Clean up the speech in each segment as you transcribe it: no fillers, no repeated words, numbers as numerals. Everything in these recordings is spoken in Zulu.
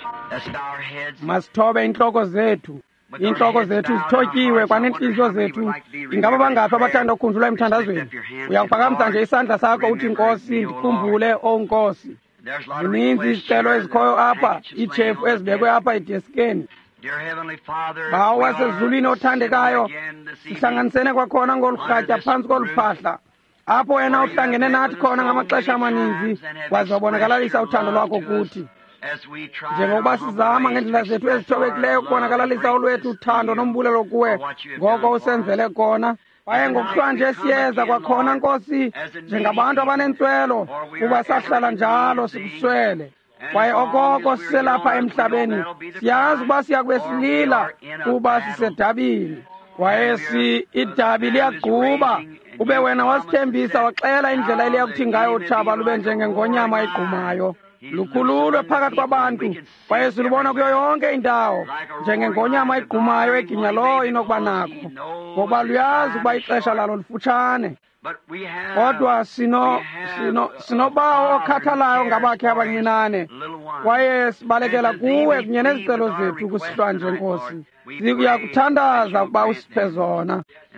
masithobe inhloko zethu. Inhloko zethu zithotyiwe kwanenhliziyo zethu. Ingaba bangaphi abathanda ukukhunjulwa emthandazweni? Uyakuphakamisa nje isandla sakho uthi Nkosi ndikhumbule Nkosi. Zininzi izicelo ezikhoyo apha, iitshefu ezibekwe apha edeskeni. Bawo wasezulwini othandekayo, sihlanganisene kwakhona ngolurhatya phantsi koluphahla apho wena uhlangene nathi khona ngamaxesha amaninzi waze wabonakalisa uthando lwakho kuthi. Njengokuba sizama ngendlela zethu ezithobekileyo ukubonakalisa olwethu uthando nombulelo kuwe ngoko usenzele kona, kwaye ngokuhlwa nje siyeza kwakhona Nkosi njengabantu abanentswelo kuba sahlala njalo sikuswele. Kwaye okoko siselapha emhlabeni siyazi uba siyakube silila kuba sisedabini. Kwaye idabi liyagquba, ube wena wasithembisa waxela indlela eliyakuthi ngayo uthaba lube njengengonyama egqumayo, lukhululwe phakathi kwabantu. Kwaye silubona kuyo yonke indawo njengengonyama egqumayo eginya lowo inokuba nakho, ngoba luyazi ukuba ixesha lalo lifutshane. Kodwa sinobawo okhathalayo ngabakhe abancinane, kwaye sibalekela kuwe kunye nezicelo zethu kusihlwanje Nkosi. Siyakuthandaza ukuba usiphe zona.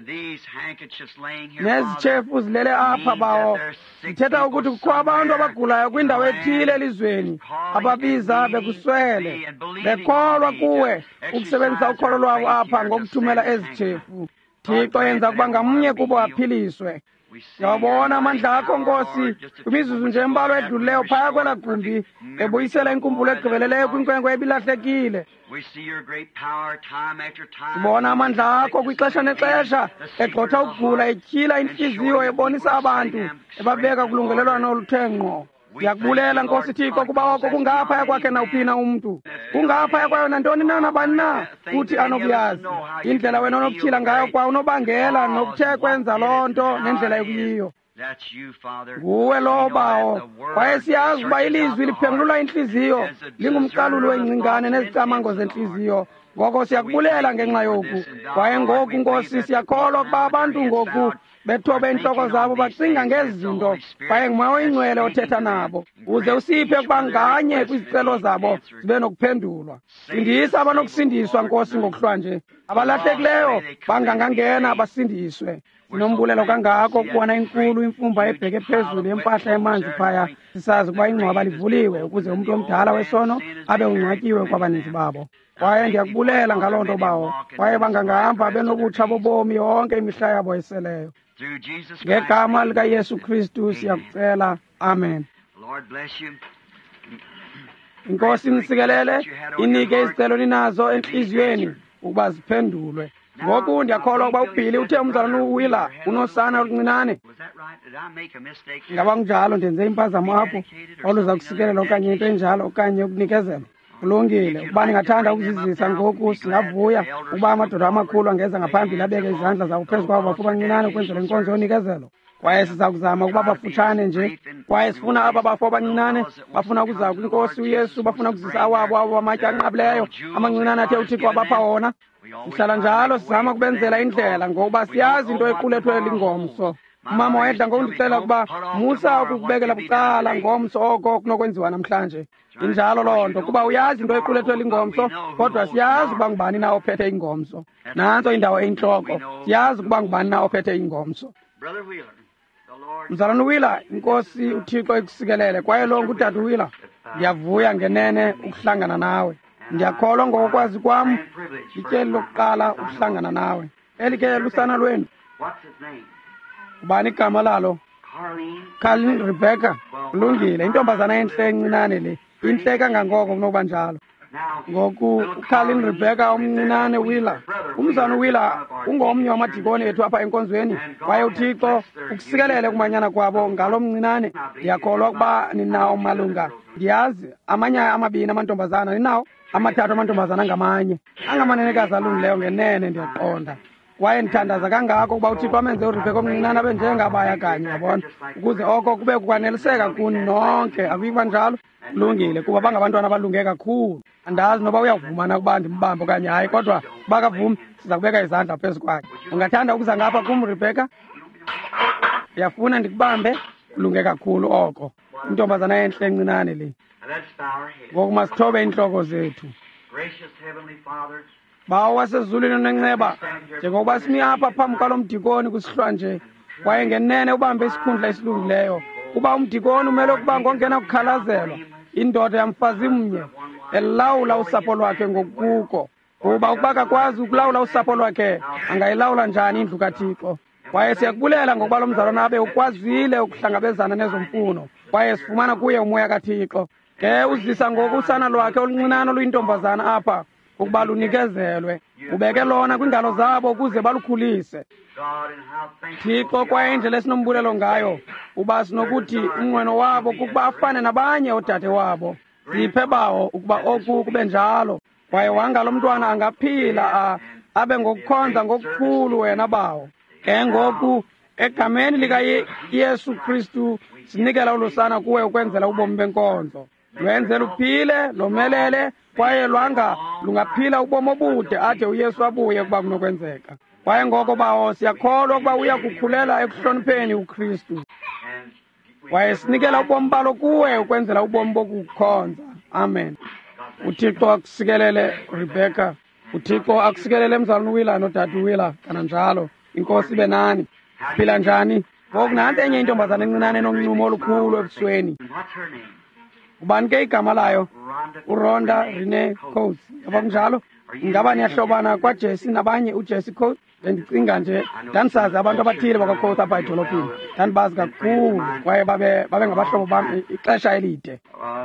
Nezitshefu zilele apha bawo zithetha ukuthi kukho abantu abagulayo kwindawo ethile elizweni ababiza bekuswele, bekholwa kuwe ukusebenzisa ukholo lwabo apha ngokuthumela ezitshefu. Thixo yenza ukuba ngamnye kubo aphiliswe. Yabona amandla akho Nkosi kwimizuzu nje embalwa edlulileyo phaya kwela gumbi ebuyisela inkumbulo egqibeleleyo kwinkwenkwe ebilahlekile. Sibona amandla akho kwixesha nexesha egxotha ukugula, etyhila intliziyo, ebonisa abantu, ebabeka kulungelelwano oluthe ngqo. Siyakubulela Nkosi Thixo kuba oko kungaphaya kwakhe nawuphina umntu, kungaphaya kwayo nantoni na nabani na futhi anokuyazi indlela wena onokutyhila ngayo kwa unobangela nokuthe kwenza loo nto nendlela ekuyiyo. Nguwe lowo bawo, kwaye siyazi ukuba ilizwi liphengulula intliziyo, lingumqalulo wengcingane nezicamango zentliziyo. Ngoko siyakubulela ngenxa yoku. Kwaye ngoku Nkosi siyakholwa ukuba abantu ngoku bethobe inhloko zabo bacinga ngezi zinto, kwaye ngumoya oyingcwele othetha nabo, uze usiphe ukuba nganye kwizicelo zabo zibe nokuphendulwa. Sindisa abanokusindiswa Nkosi ngokuhlwa nje, abalahlekileyo bangangangena basindiswe. Sinombulelo kangako ukubona inkulu imfumba ebheke phezulu yempahla emanzi phaya, sisazi ukuba ingcwaba livuliwe ukuze umuntu omdala wesono abe ungcwatyiwe kwabaninzi babo. Kwaye ndiyakubulela ngaloo nto bawo, kwaye bangangahamba benobutsha bobomi yonke imihla yabo eseleyo. Ngegama likaYesu Kristu siyakucela, amen. Inkosi imsikelele, inike izicelo ninazo enhliziyweni ukuba ziphendulwe. Ngoku ndiyakholwa ukuba uBhili uthe umzalwane uWilla unosana oluncinane. Ngaba kunjalo ndenze impazamo apho, oluza kusikelela okanye into enjalo okanye ukunikezela. Kulungile ukuba ndingathanda ukuzizisa ngoku, singavuya ukuba amadoda amakhulu angeza ngaphambili abeke izandla zawo phezu kwabo bafu abancinane ukwenzela inkonzo yonikezelo. Kwaye siza kuzama ukuba bafutshane nje, kwaye sifuna aba bafu abancinane bafuna ukuza kwinkosi uYesu, bafuna ukuzisa awabo abo amatye anqabileyo amancinane athe uThixo wabapha wona. Sihlala njalo sizama ukubenzela indlela ngokuba siyazi into equlethwe lingomso. Umama wayedla ngokundixelela ukuba musa ukukubekela bucala ngomso oko kunokwenziwa namhlanje. Injalo loo nto kuba uyazi into equlethwe lingomso, kodwa siyazi ukuba ngubani na ophethe ingomso. Nanso indawo eyintloko, siyazi ukuba ngubani na ophethe ingomso. Mzalwane Wheeler, Inkosi uThixo ikusikelele, kwaye lo ngutata Wheeler. Ndiyavuya ngenene ukuhlangana nawe. Ndiyakholwa ngokwazi kwam ityeli lokuqala ukuhlangana nawe. Elike lusana lwenu. Ubani igama lalo? Carlin Rebecca. Kulungile, intombazana enhle encinane le. Inhle kangangoko kunokuba njalo. Ngoku uCarlin Rebecca omncinane Wheeler. Umzalwane Wheeler ungomnye wamadikoni ethu apha enkonzweni, kwaye uThixo ukusikelele kumanyana kwabo ngalo mncinane. Ndiyakholwa ukuba ninawo malunga. Ndiyazi amanye amabini amantombazana ninawo, amathathu amantombazana ngamanye. Angamanenekazi alungileyo ngenene ndiyaqonda. Kwaye ndithandaza kangako ukuba uThixo amenze uRebecca omncinane abe njengabaya kanye, yabona, ukuze oko kube kukwaneliseka kuni nonke. Akuyiba njalo? Kulungile kuba bangabantwana abalunge kakhulu. Andazi noba uyavuma na ukuba ndimbambe okanye hayi, kodwa bakavumi siza kubeka izandla phezu kwakhe. Ungathanda ukuza ngapha kum Rebecca? Uyafuna ndikubambe? kulunge kakhulu oko. Intombazana enhle encinane le. Ngoku masithobe inhloko zethu. Bawo wasezulwini nenceba, njengoba simi apha phambi kwalo mdikoni kusihlwanje, kwaye ngenene ubambe isikhundla esilungileyo. Uba umdikoni umele ukuba ngongena kukhalazelwa, indoda yamfazi mnye, elawula usapho lwakhe ngokuko. Kuba ukuba akakwazi ukulawula usapho lwakhe, angayilawula njani indlu kaThixo? Kwaye siyakubulela ngokuba lo mzalwana abe ukwazile ukuhlangabezana nezo mfuno, kwaye sifumana kuye umoya kaThixo. Ke uzisa ngoku usana lwakhe oluncinane oluyintombazana apha, ukuba lunikezelwe. Ubeke lona kwingalo zabo ukuze balukhulise. Thixo, kwaye indlela esinombulelo ngayo, uba sinokuthi umnqweno wabo kukuba afane nabanye oodade wabo. Siphe bawo ukuba oku kube njalo, kwaye wangalo mntwana angaphila abe ngokukhonza ngokukhulu wena bawo. Ke ngoku egameni likaYesu Kristu sinikela ulusana kuwe ukwenzela ubomi benkonzo. Lwenze luphile, lomelele, kwaye lungaphila ubomi obude ade uYesu abuye ukuba kunokwenzeka. Kwaye ngoko bawo siyakholwa ukuba uya kukhulela ekuhlonipheni uKristu. Kwaye sinikela ubomi balo kuwe ukwenzela ubomi bokukhonza. Amen. uThixo akusikelele Rebecca, uThixo akusikelele mzalwane uWilla nodade uWilla kananjalo. Inkosi ibe nani. Phila njani? Ngoku nanti enye intombazana encinane enoncumo olukhulu ebusweni. Ubani ke igama layo? uRhonda Renee Coates. Yaba kunjalo? Ingaba niyahlobana kwaJesse nabanye uJesse Coates? Bendicinga nje dandisazi abantu abathile bakwaCoates apha edolophini. Dandibazi kakhulu kwaye babe ngabahlobo bam ixesha elide.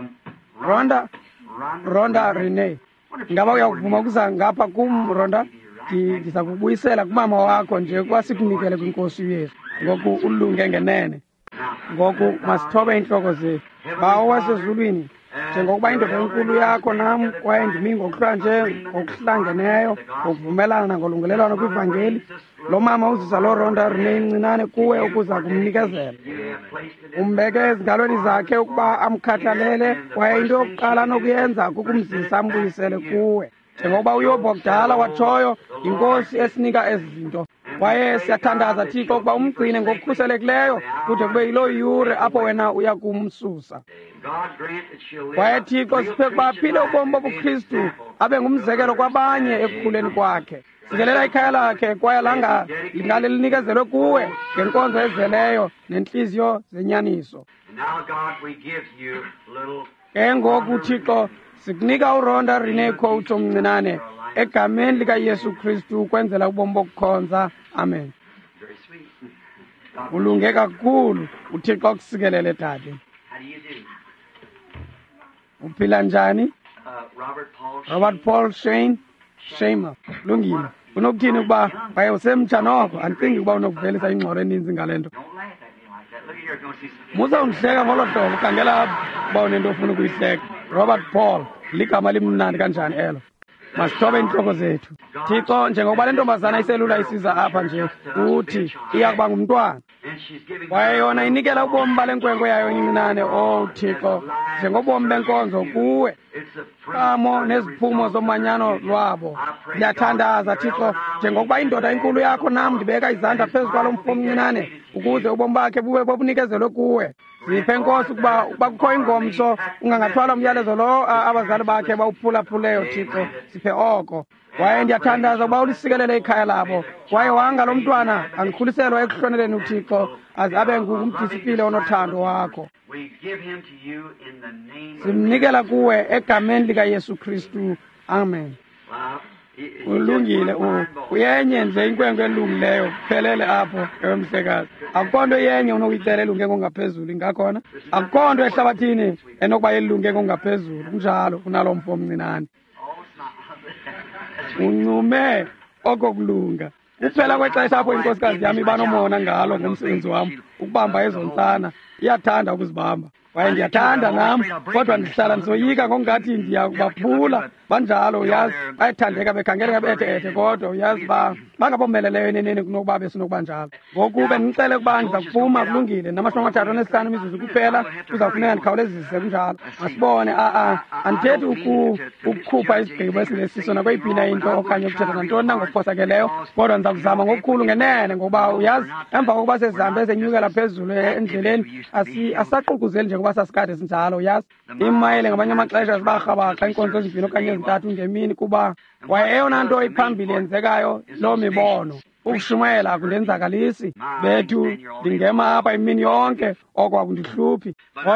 Rhonda Renee. Ingaba uyakuvuma ukuza ngapha kum Rhonda? Ndiza kubuyisela kumama wakho nje kuba sikunikele kwinkosi uYesu. Ngoku ulunge ngenene. Ngoku masithobe inhloko zethu. Bawo wasezulwini, njengokuba indoda enkulu yakho nam kwaye ndimi ngokuhlangeneyo ngokuvumelana ngolungelelwano kwivangeli, lo mama uzisa lo Rhonda Renee incinane kuwe ukuza kumnikezela. Umbeke ezingalweni zakhe ukuba amkhathalele, kwaye into yokuqala anokuyenza kukumzisa ambuyisele kuwe. Njengoba uYobhu wakudala watshoyo, inkosi esinika ezi zinto. Kwaye siyathandaza Thixo ukuba umgcine ngokukhuselekileyo kude kube yiloo yure apho wena uya kumsusa. Kwaye Thixo siphe ukuba aphile ubomi bobuKristu, abe ngumzekelo kwabanye ekukhuleni kwakhe. Sikelela ikhaya lakhe kwaye lingale linikezelwe kuwe ngenkonzo ezeleyo nenhliziyo zenyaniso. Ke ngoku Thixo sikunika uRhonda Renee Coates omncinane egameni likaYesu Kristu ukwenzela ubomi bokukhonza. Amen. Ulunge kakhulu. uThixo akusikelele dade. Uphila njani? Robert Paul Shamer. Lungile. Unokuthini ukuba waye usemtsha noko? Andicingi ukuba unokuvelisa ingxolo eninzi ngale nto. Musa undihleka ngolo hlobo, khangela uba unento ofuna ukuyihleka. Robert Paul, ligama limnandi kanjani elo? Masithobe inhloko zethu. Thixo, njengoba le ntombazana iselula isiza apha nje, uthi iya kuba ngumntwana. Kwaye yona inikela ubomi bale nkwenkwe yayo incinane, Thixo, njengobomi benkonzo kuwe. Kamo neziphumo zomanyano lwabo. Ndiyathandaza Thixo, njengokuba indoda enkulu yakho nam ndibeka izandla phezu kwalo mfo omncinane, ukuze ubomi bakhe bube bobunikezelwe kuwe. Siphe Nkosi ukuba kukho ingomso ungangathwala umyalezo lo abazali bakhe bawuphulaphuleyo Thixo, siphe oko. Kwaye ndiyathandaza ukuba ulisikelele ikhaya labo, kwaye wanga lo mntwana angikhuliselwa ekuhloneleni uThixo aze abe ngumdisipile onothando wakho. Simnikela kuwe egameni likaYesu Kristu. Amen. Ulungile uyenye nje inkwenkwe elungileyo kuphelele apho emhlekazi. Akukho nto yenye unokuyicela elunge ngongaphezulu ingakhona. Akukho nto ehlabathini enokuba elunge ngongaphezulu kunjalo kunalo mfo omncinane. Uncume okokulunga. Kuphela kwexesha apho inkosikazi yami ibanomona ngalo ngomsebenzi wam ukubamba ezo ntsana. Iyathanda ukuzibamba. kwaye ndiyathanda nam kodwa ndihlala ndisoyika ngokungathi ndiyakubaphula banjalo uyazi bayathandeka bekhangeleka bethe kodwa uyazi bangabomeleleyo eneneni kunokuba besinokuba njalo ngoku bendicele ukuba ndiza kuphuma kulungile na35 imizuzu kuphela kuzawufuneka ndikhawulezise kunjalo masibone andithethi ukukhupha isigqibo esinesiso nakweyiphi into okanye ukuthetha nantoni na ngokuphosakeleyo kodwa ndiza kuzama ngokukhulu ngenene ngoba uyazi emva kokuba sezihambe senyukela phezulu endleleni asaququzeli njengoba sasikade sinjalo uyazi imayile ngamanye amaxesha zibarhabaxa iinkonzo ezimbini okanye ezintathu ngemini kuba kwaye eyona nto iphambili yenzekayo loo mibono ukushumayela akundenzakalisi bethu ndingema apha imini yonke oko akundihluphi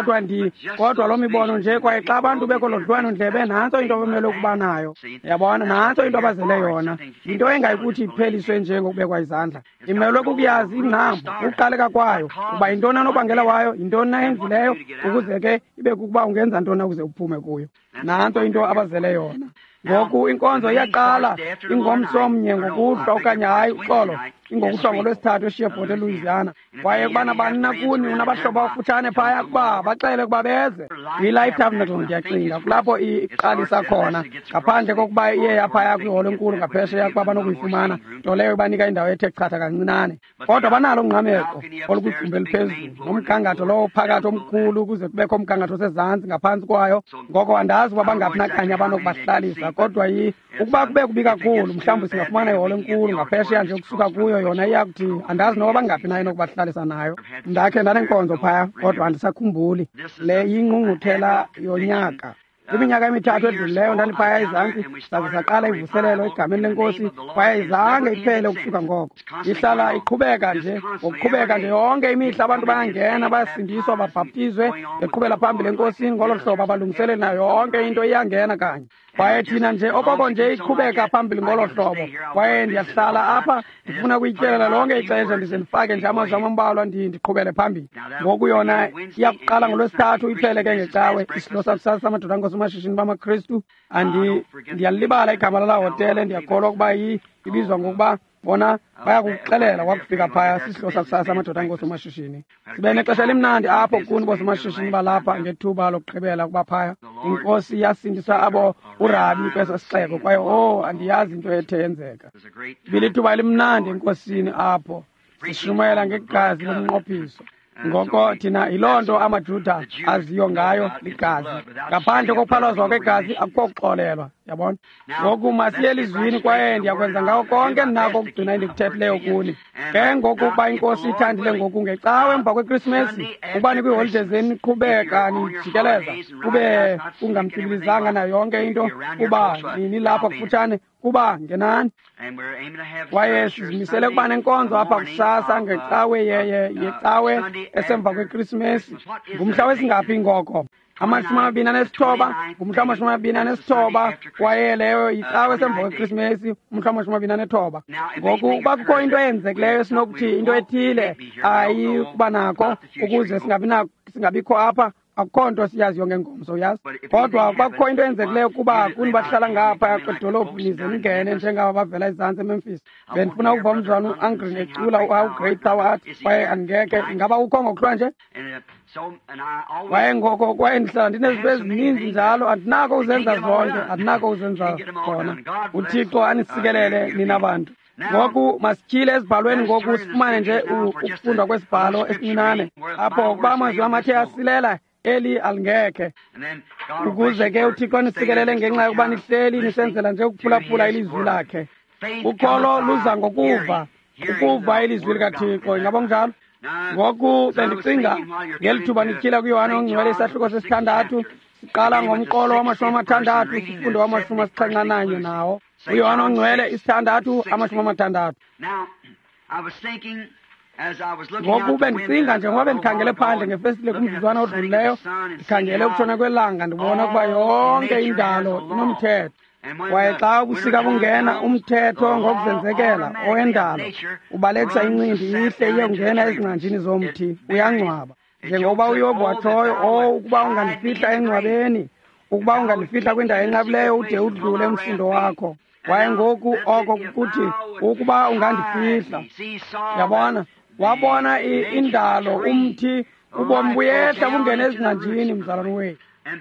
kodwa loo mibono nje kwaye xa abantu bekolo dlwano-ndlebe nantso into bemele ukuba nayo yabona nantso into abazele yona into engayikuthi ipheliswe nje ngokubekwa izandla imelwe kukuyazi ingqambo ukuqaleka kwayo uba yintoni anobangela wayo yintoni na yenzileyo ukuze ke ibe kukuba ungenza ntoni ukuze uphume kuyo nantso into abazele yona ngoku inkonzo iyaqala ingomso omnye ngokuhlwa okanye hayi uxolo ingokuhlwa ngolwesithathu eSheerport eLouisiana kwaye kubana bani nakuni unabahlobo abafutshane phaya kuba baxele ukuba beze yi-Life Tabernacle ndiyacinga kulapho iqalisa khona ngaphandle kokuba iye yaphaya kwiholo enkulu ngaphesheya kuba banokuyifumana nto leyo ibanika indawo ethe chatha kancinane kodwa banalo ungqameko olukwigumbi eliphezulu nomgangatho lowo phakathi omkhulu ukuze kubekho umgangatho osezantsi ngaphantsi kwayo ngoko andazi uba bangaphi nakanye abanokubahlalisa kodwa ukuba kube kubi kakhulu mhlawumbi singafumana iholo enkulu ngaphesheya nje ukusuka kuyo yona iyakuthi andazi noba bangaphi nayo nokubahlalisa nayo ndakhe ndanenkonzo phaya kodwa andisakhumbuli le yingqungquthela yonyaka iminyaka emithathu edlulileyo ndandiphaya izantsi saze saqala ivuselelo egameni lenkosi kwaye izange iphele ukusuka ngoko ihlala iqhubeka nje ngokuqhubeka nje yonke imihla abantu bayangena bayasindiswa babhaptizwe beqhubela phambili enkosini ngolo hlobo abalungiseleli nayo yonke into iyangena kanye kwaye thina nje okoko nje iqhubeka phambili ngolo hlobo kwaye ndiyahlala apha ndifuna ukuyityelela lonke ixesha ndize ndifake nje amazwi ambalwa ndiqhubele phambili ngoku yona iyakuqala ngolwesithathu iphele ke ngecawe isidlo sakusasa samadoda ankosi amashishini bamaKristu ndiyalibala igama lala hotele ndiyakholwa ukuba ibizwa ngokuba bona bayakuxelela kwakufika phaya sisidlo sakusasa amadoda ankosi amashishini sibe nexesha elimnandi apho kuni boosomashishini balapha ngethuba lokugqibela kuba phaya inkosi yasindisa abo urabi kweso sixeko kwaye andiyazi into ethe yenzeka bilithuba elimnandi enkosini apho sishumayela ngegazi lomnqophiso ngoko thina yiloo nto amaJuda aziyo ngayo ligazi ngaphandle kokuphalazwa kwegazi akukho kuxolelwa yabona ngoku masiye elizwini kwaye ndiyakwenza ngawo konke ndinako ukugcina endikuthethileyo kuni ke ngoku ukuba inkosi ithandile ngoku ngecawe emva kwekrisimesi ukuba nikwiiholide zenu niqhubeka nijikeleza kube kungamtyibilizanga nayo yonke into kuba nini lapha kufutshane kuba ngenani kwaye sizimisele ukuba nenkonzo apha kusasa ngecawe yecawe esemva kwekrisimesi ngumhla wesingaphi ngoko 29 ngumhla 29 kwaye leyo yicawe esemva kwekrisimesi umhla 29 ngoku ukuba kukho into eyenzekileyo sinokuthi into ethile ayikuba nakho ukuze singabikho apha akukho nto siyaziyo ngengomso uyazi kodwa kuba kukho into eyenzekileyo kuba kuni bahlala ngapha kwedolophu nize ningene njengaba bavela ezantsi eMemphis bendifuna ukuva umzwana uAngrin ecula uGreat Thou Art kwaye andingeke ingaba ukho ngokuhlwa nje kwaye ngoko kwaye ndihlala ndinezinto ezininzi njalo andinako uzenza zonke andinako uzenza khona uThixo anisikelele nina bantu ngoku masityhile ezibhalweni ngoku sifumane nje ukufundwa kwesibhalo esincinane apho kuba amazwi amathe asilela eli alingekhe ukuze ke uThixo nisikelele ngenxa yokuba nihleli nisenzela nje ukuphulaphula ilizwi lakhe ukholo luza ngokuva ukuva ilizwi likaThixo ingaba kunjalo ngoku bendicinga ngeli thuba nityhila kuYohane ongcwele isahluko sesithandathu siqala ngomqolo wama-60 sifunde wama-71 nawo uYohane ongcwele isithandathu 60 ngoku bendicinga njengoba bendikhangele phandle ngefestile kumzuzwana odlulileyo ndikhangele ukutshona kwelanga ndibona ukuba yonke indalo inomthetho kwaye xa ubusika bungena umthetho ngokuzenzekela owendalo ubalekisa incindi ihle iye kungena ezingcanjini zomthi uyangcwaba njengoba uYobu watshoyo ukuba ungandifihla engcwabeni ukuba ungandifihla kwindawo enqabileyo ude udlule umsindo wakho kwaye ngoku oko kukuthi ukuba ungandifihla yabona wabona indalo umthi ubomi buyehla bungena ezingqanjini mzalwane wethu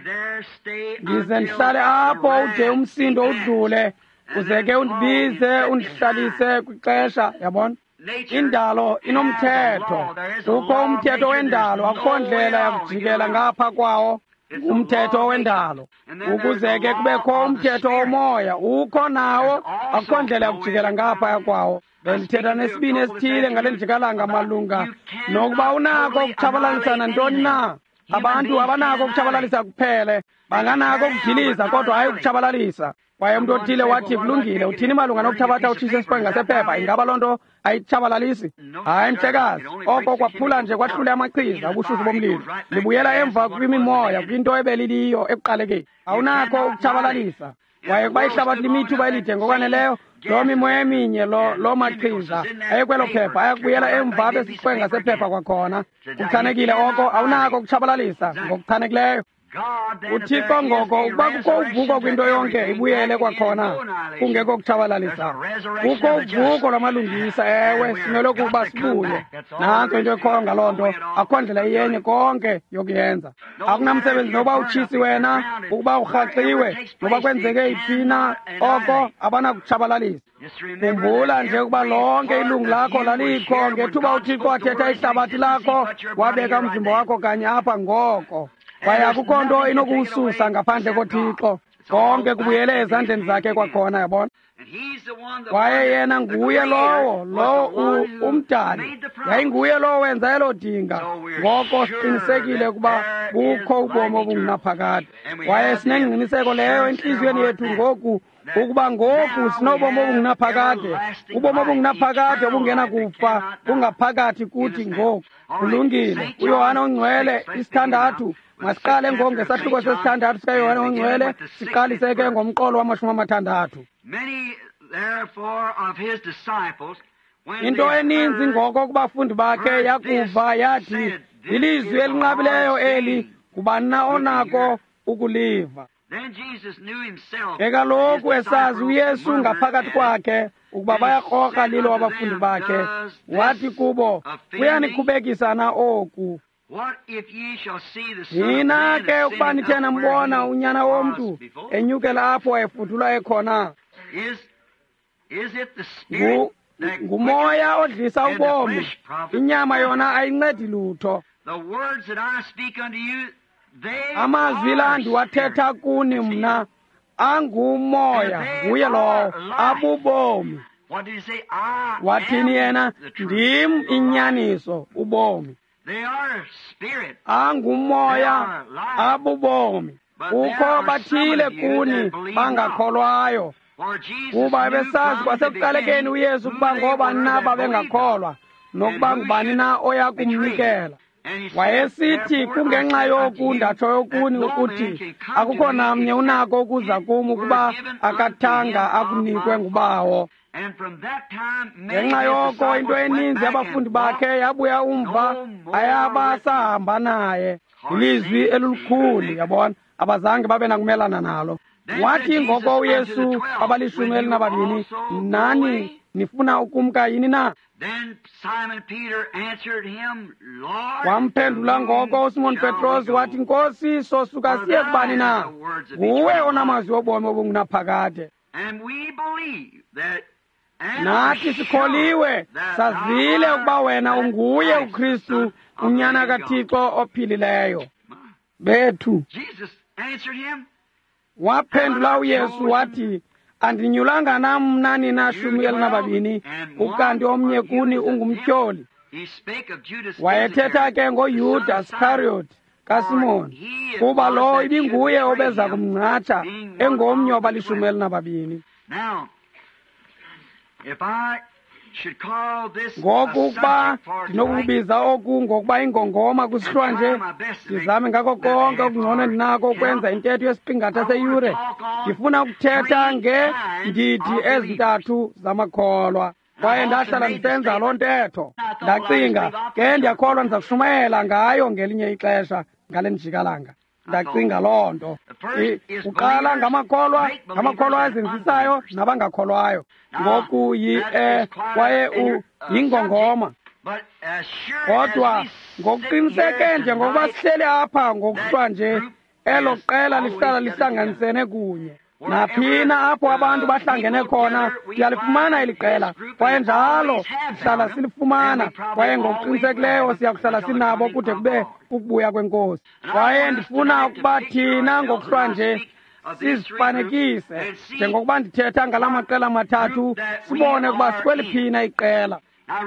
ndize ndihlale apho ude umsindo udlule uze ke undibize undihlalise kwixesha yabona indalo inomthetho kukho umthetho wendalo akukho ndlela yakujikela ngapha kwawo umthetho wendalo ukuze ke kubekho umthetho womoya ukho nawo akukho ndlela yakujikela ngapha kwawo bendithetha nesibini esithile ngale njikalanga malunga nokuba unako ukutshabalalisana ntoni na abantu abanako ukutshabalalisa kuphele banganako ukudiliza kodwa hayi ukutshabalalisa kwaye umuntu othile wathi kulungile uthini malunga nokuthabatha utshise isiqwenga sephepha ingaba loo nto ayitshabalalisi hayi mhlekazi oko kwaphula nje kwahlule amachiza ubushushu bomlilo libuyela emva kwimimoya kwinto ebeliliyo ekuqalekeni awunakho ukutshabalalisa kwaye kuba ihlabathi limithuba elide ngokwaneleyo loo mimoya eminye loo machiza ayekwelo phepha ayakubuyela emva besiqwenga sephepha kwakhona kuchanekile oko awunakho ukutshabalalisa ngokuchanekileyo uthixo ngoko ukuba kukho uvuko kwinto yonke ibuyele kwakhona kungekho kutshabalalisa kukho uvuko lwamalungisa ewe simele ukuba sibuye nantso into ekhoyo ngaloo nto akho ndlela iyenye konke yokuyenza akunamsebenzi noba utshisi wena ukuba urhaxiwe noba kwenzeke iphina oko abanakutshabalalisa khumbula nje ukuba lonke ilungu lakho lalikho ngethuba uthixo wathetha ihlabathi lakho wabeka umzimba wakho kanye apha ngoko kwaye akukho nto inokuwususa ngaphandle kothixo konke kubuyele ezandleni zakhe kwakhona yabona kwaye yena nguye lowo umdali yayinguye lowo wenza elo dinga ngoko siqinisekile ukuba kukho ubomi obungunaphakade kwaye sinengqiniseko leyo entliziyweni yethu ngoku ukuba ngoku sinobomi obungunaphakade ubomi obungunaphakade obungena kufa bungaphakathi kuthi ngoku kulungile uyohana ongcwele 6 masiqale ngesahluko sesithandathu sikayohane ongcwele siqalise ke ngomqolo wama-60 into eninzi ngoko kubafundi bakhe yakuva yathi ilizwi elinqabileyo eli ngubani na onako ukuliva kaloku esazi uyesu ngaphakathi kwakhe ukuba bayakroka lilo abafundi bakhe wathi kubo kuyanikhubekisa na oku nina ke ukuba nithe nambona unyana womntu enyukela apho efuthula ekhona ngumoya odlisa ubomi inyama yona ayincedi lutho amazwi la ndiwathetha kuni mna angumoya nguye lowo abubomi wathini yena ndim inyaniso ubomi angumoya abubomi kukho bathile kuni bangakholwayo kuba besazi kwasekuqalekeni uyesu ukuba ngobani na babengakholwa nokuba ngubani na oya kumnikela wayesithi kungenxa yoku ndatsho yokuni ukuthi akukho namnye unako ukuza kum ukuba akathanga akunikwe ngubawo ngenxa yoko into eninzi abafundi bakhe yabuya umva ayabasahamba naye ilizwi elulukhulu yabona abazange babe nakumelana nalo wathi ngoko uyesu abali12 nani nifuna ukumka yini na wamphendula ngoko usimoni petros wathi nkosi sosuka siye kubani na nguwe onamazwi obomi obungunaphakade nathi sikholiwe sazile ukuba wena unguye uKristu unyana kaThixo ophilileyo bethu waphendula uyesu wathi andinyulanga nam nani na 12 ukanti omnye kuni ungumtyholi wayethetha ke ngoYuda Iscariot kaSimoni kuba lo ibinguye obeza kumnqatha engomnye wabali12 ngokuba ndinokubiza oku ngokuba ingongoma kusithiwa nje ndizame ngako konke okungcono endinako ukwenza intetho yesiqingatha seyure ndifuna ukuthetha ngeendidi ezintathu zamakholwa kwaye ndahlala ndisenza loo ntetho ndacinga ke ndiyakholwa ndiza kushumayela ngayo ngelinye ixesha ngale njikalanga ndacinga loo nto uqala ngamakholwa azenzisayo nabangakholwayo ngoku kwaye yingongoma kodwa ngokuqiniseke nje ngokuba sihleli apha ngokuhlwa nje elo qela lihlala lihlanganisene kunye naphina apho abantu bahlangene khona siyalifumana eli qela kwaye njalo sihlala silifumana kwaye ngokuqinisekileyo siyakuhlala sinabo kude kube ukubuya kwenkosi kwaye ndifuna ukuba thina ngokuhlwa nje sizifanekise njengokuba ndithetha ngala maqela mathathu sibone ukuba sikweliphina iqela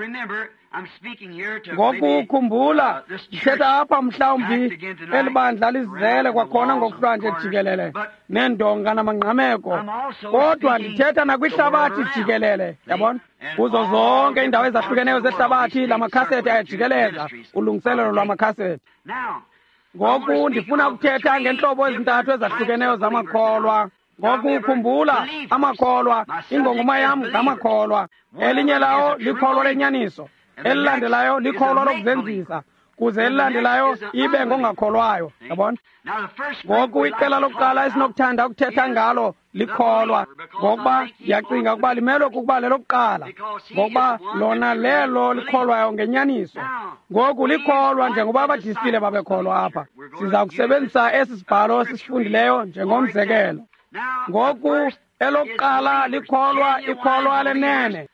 ngokukhumbula ndithetha apha mhlawumbi eli bandla lizele kwakhona ngokuhlwa nje jikelele neendonga namangqameko kodwa ndithetha nakwihlabathi jikelele yabona kuzo zonke iindawo ezahlukeneyo zehlabathi la makhaseti ayajikeleza ulungiselelo lwamakhaseti ngoku ndifuna ukuthetha ngeentlobo ezintathu ezahlukeneyo zamakholwa ngokukhumbula amakholwa ingongoma yam ngamakholwa elinye lawo likholwa lenyaniso elilandelayo likholwa lokuzenzisa kuze elilandelayo ibe ngongakholwayo yabona ngoku iqela lokuqala esinokuthanda ukuthetha ngalo likholwa ngokuba ndiyacinga ukuba limelwe kukuba lelokuqala ngokuba lona lelo likholwayo ngenyaniso ngoku likholwa njengoba abadisile babekholwa apha siza kusebenzisa esi sibhalo sisifundileyo njengomzekelo ngoku elokuqala likholwa ikholwa lenene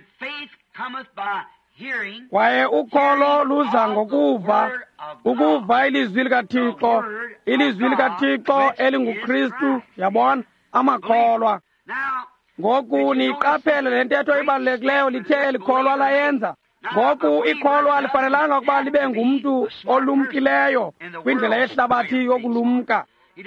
kwaye ukholo luza ngokuva ukuva ilizwi likaThixo ilizwi likaThixo elinguKristu yabona amakholwa ngoku niqaphele le ntetho ibalulekileyo lithe elikholwa layenza ngoku ikholwa lifanelanga ukuba libe ngumntu olumkileyo kwindlela yehlabathi yokulumka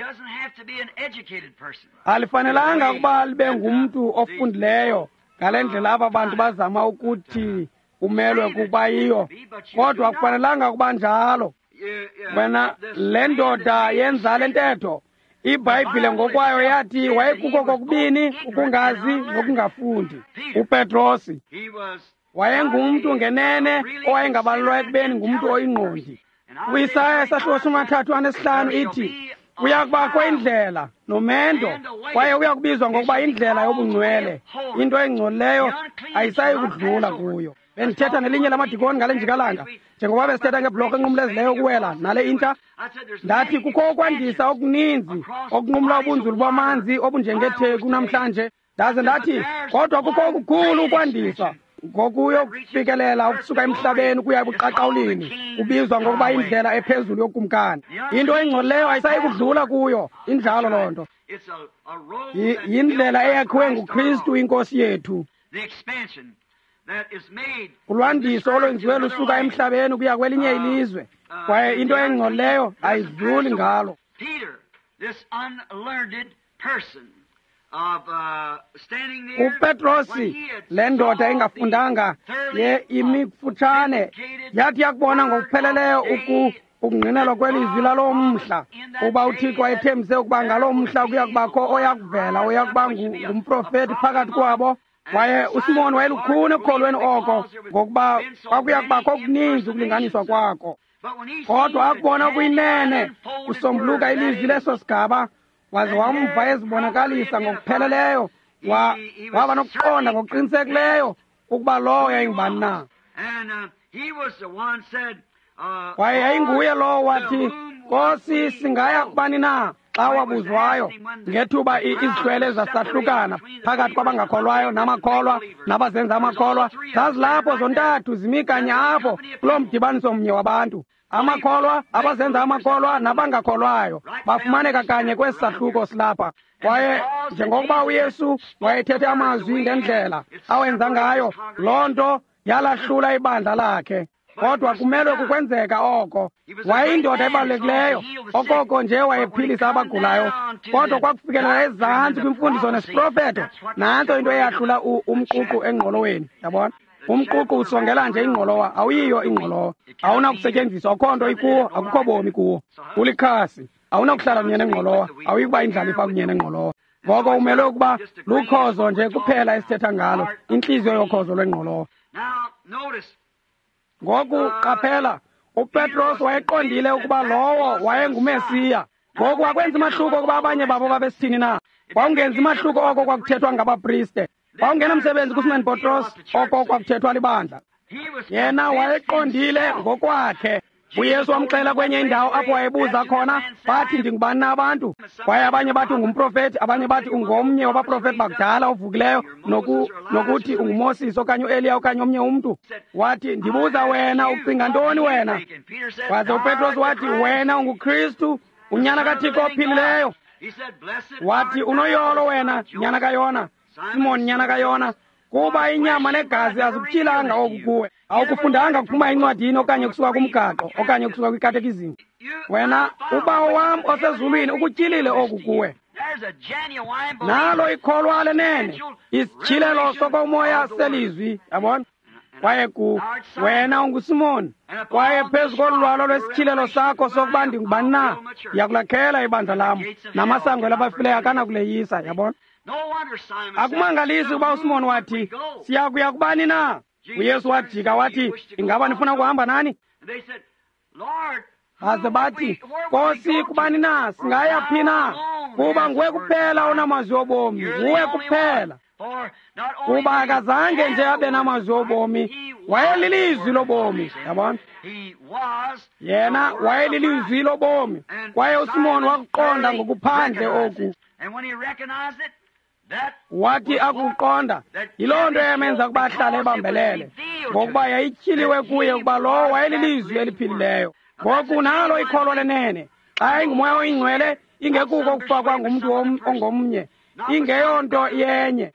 alifanelanga ukuba libe ngumntu ofundileyo ngale ndlela aba bantu bazama ukuthi umelwe kuba yiyo kodwa kufanelanga ukuba njalo wena le ndoda yenza le ntetho iBhayibhile ngokwayo yathi wayekuko kokubini ukungazi nokungafundi uPetrosi wayengumntu ngenene owayengabalelwa ekubeni ngumntu oyingqondi kwi-Isaya esahluko 35:5 ithi uyakubakho indlela nomendo kwaye uyakubizwa ngokuba indlela yobungcwele into engcolileyo ayisayi kudlula kuyo bendithetha nelinye lamadikoni ngale njikalanga njengoba besithetha ngebhloko enqumlezileyo ukuwela nale inta ndathi kukho ukwandisa okuninzi okunqumla ubunzulu bamanzi obunjengetheku namhlanje ndaze ndathi kodwa kukho okukhulu ukwandisa ngokuyo kufikelela ukusuka emhlabeni ukuya ebuqaqawulini kubizwa ngokuba indlela ephezulu yokumkani into engcolileyo ayisayi kudlula kuyo injalo loo nto yindlela eyakhiwe nguKristu inkosi yethu ulwandiso olwenziwe lusuka emhlabeni ukuya kwelinye ilizwe kwaye into engcolileyo ayidluli ngalo uPetrosi le ndoda engafundanga imikufutshane yathi yakubona ngokupheleleyo ukungqinelwa kwelizwi laloo mhla uba uThixo wayethembise ukuba ngaloo mhla kuya kubakho oyakuvela oyakuba ngumprofeti phakathi kwabo kwaye uSimoni wayelukhuni ekukholweni oko ngokuba kwakuya kubakho okuninzi ukulinganiswa kwako kodwa akubona kuyinene kusombuluka ilizwi leso sigaba waze wamva ezibonakalisa ngokupheleleyo waba nokuqonda ngokuqinisekileyo ukuba lowo yayingubani na kwaye yayinguye lowo wathi Nkosi singaya kubani na xa wabuzwayo ngethuba izihlwele zasahlukana phakathi kwabangakholwayo namakholwa nabazenza amakholwa zazilapho zontathu zimikanye apho kuloo mdibaniso mnye wabantu amakholwa abazenza amakholwa nabangakholwayo bafumaneka kanye kwesi sahluko silapha kwaye njengokuba uYesu wayethethe amazwi ngendlela awenza ngayo loo nto yalahlula ibandla lakhe kodwa kumelwe kukwenzeka oko wayindoda ebalulekileyo okoko nje wayephilisa abagulayo kodwa kwakufikelela ezantsi kwimfundiso nesiprofeto nanto into eyahlula umququ engqoloweni yabona umququ usongela nje ingqolowa awuyiyo ingqolowa awunakusetyenziswa akho nto ikuwo akukho bomi kuwo ulikhasi awunakuhlala kunye nengqolowa awuyikuba indlalifa kunye nengqolowa ngoko umelwe ukuba lukhozo nje kuphela esithetha ngalo intliziyo yokhozo lwengqolowa ngoku qaphela uPetros wayeqondile ukuba lowo wayengumesiya ngoku akwenzi mahluko ukuba abanye babo babesithini na kwakungenzi mahluko oko kwakuthethwa ngabapriste kwakungenamsebenzi kuSimon Petros oko kwakuthethwa libandla yena wayeqondile ngokwakhe. uYesu wamxela kwenye indawo apho wayebuza khona, bathi ndingubani na abantu? Kwaye abanye bathi ungumprofeti, abanye bathi ungomnye wabaprofeti bakudala ovukileyo, nokuthi ungumoses okanye uEliya okanye omnye umntu. Wathi, ndibuza wena, ucinga ntoni wena? Waze uPetros wathi, wena unguKristu, unyana kaThixo ophilileyo. Wathi, unoyolo wena, nyana kaYona, Simoni nyana kaYona, kuba inyama negazi azikutyhilanga oku kuwe. Awukufundanga kuphuma encwadini okanye kusuka kumgaqo okanye kusuka kwikatekizimi. Wena ubawo wam osezulwini ukutyhilile oku kuwe. Nalo ikholwa lenene isitshilelo sokomoya selizwi, yabona? Kwaye wena unguSimoni, kwaye phezu kolwalo lwesitshilelo sakho sokuba ndingubani na, yakulakhela ibandla lam, namasango labafileyo akanakuleyisa, yabona? Akumangalisi uba uSimoni wathi, siyakuya kubani na? uYesu wajika wathi, ingaba nifuna ukuhamba nani? Baze bathi, Nkosi, kubani na? Singaya phi na? Kuba nguwe kuphela onamazwi obomi, nguwe kuphela. Kuba akazange nje abe namazwi obomi, wayelilizwi lobomi, yabona? Yena wayelilizwi lobomi, kwaye uSimoni wakuqonda ngokuphandle oku. Wathi akuqonda, yiloo nto yamenza ukuba ahlale ebambelele, ngokuba yayityhiliwe kuye ukuba lowo wayelilizwi eliphilileyo. Ngoku nalo ikholwa lenene, xa ingumoya oyingcwele, ingekuko kufakwa ngumntu ongomnye, ingeyonto yenye.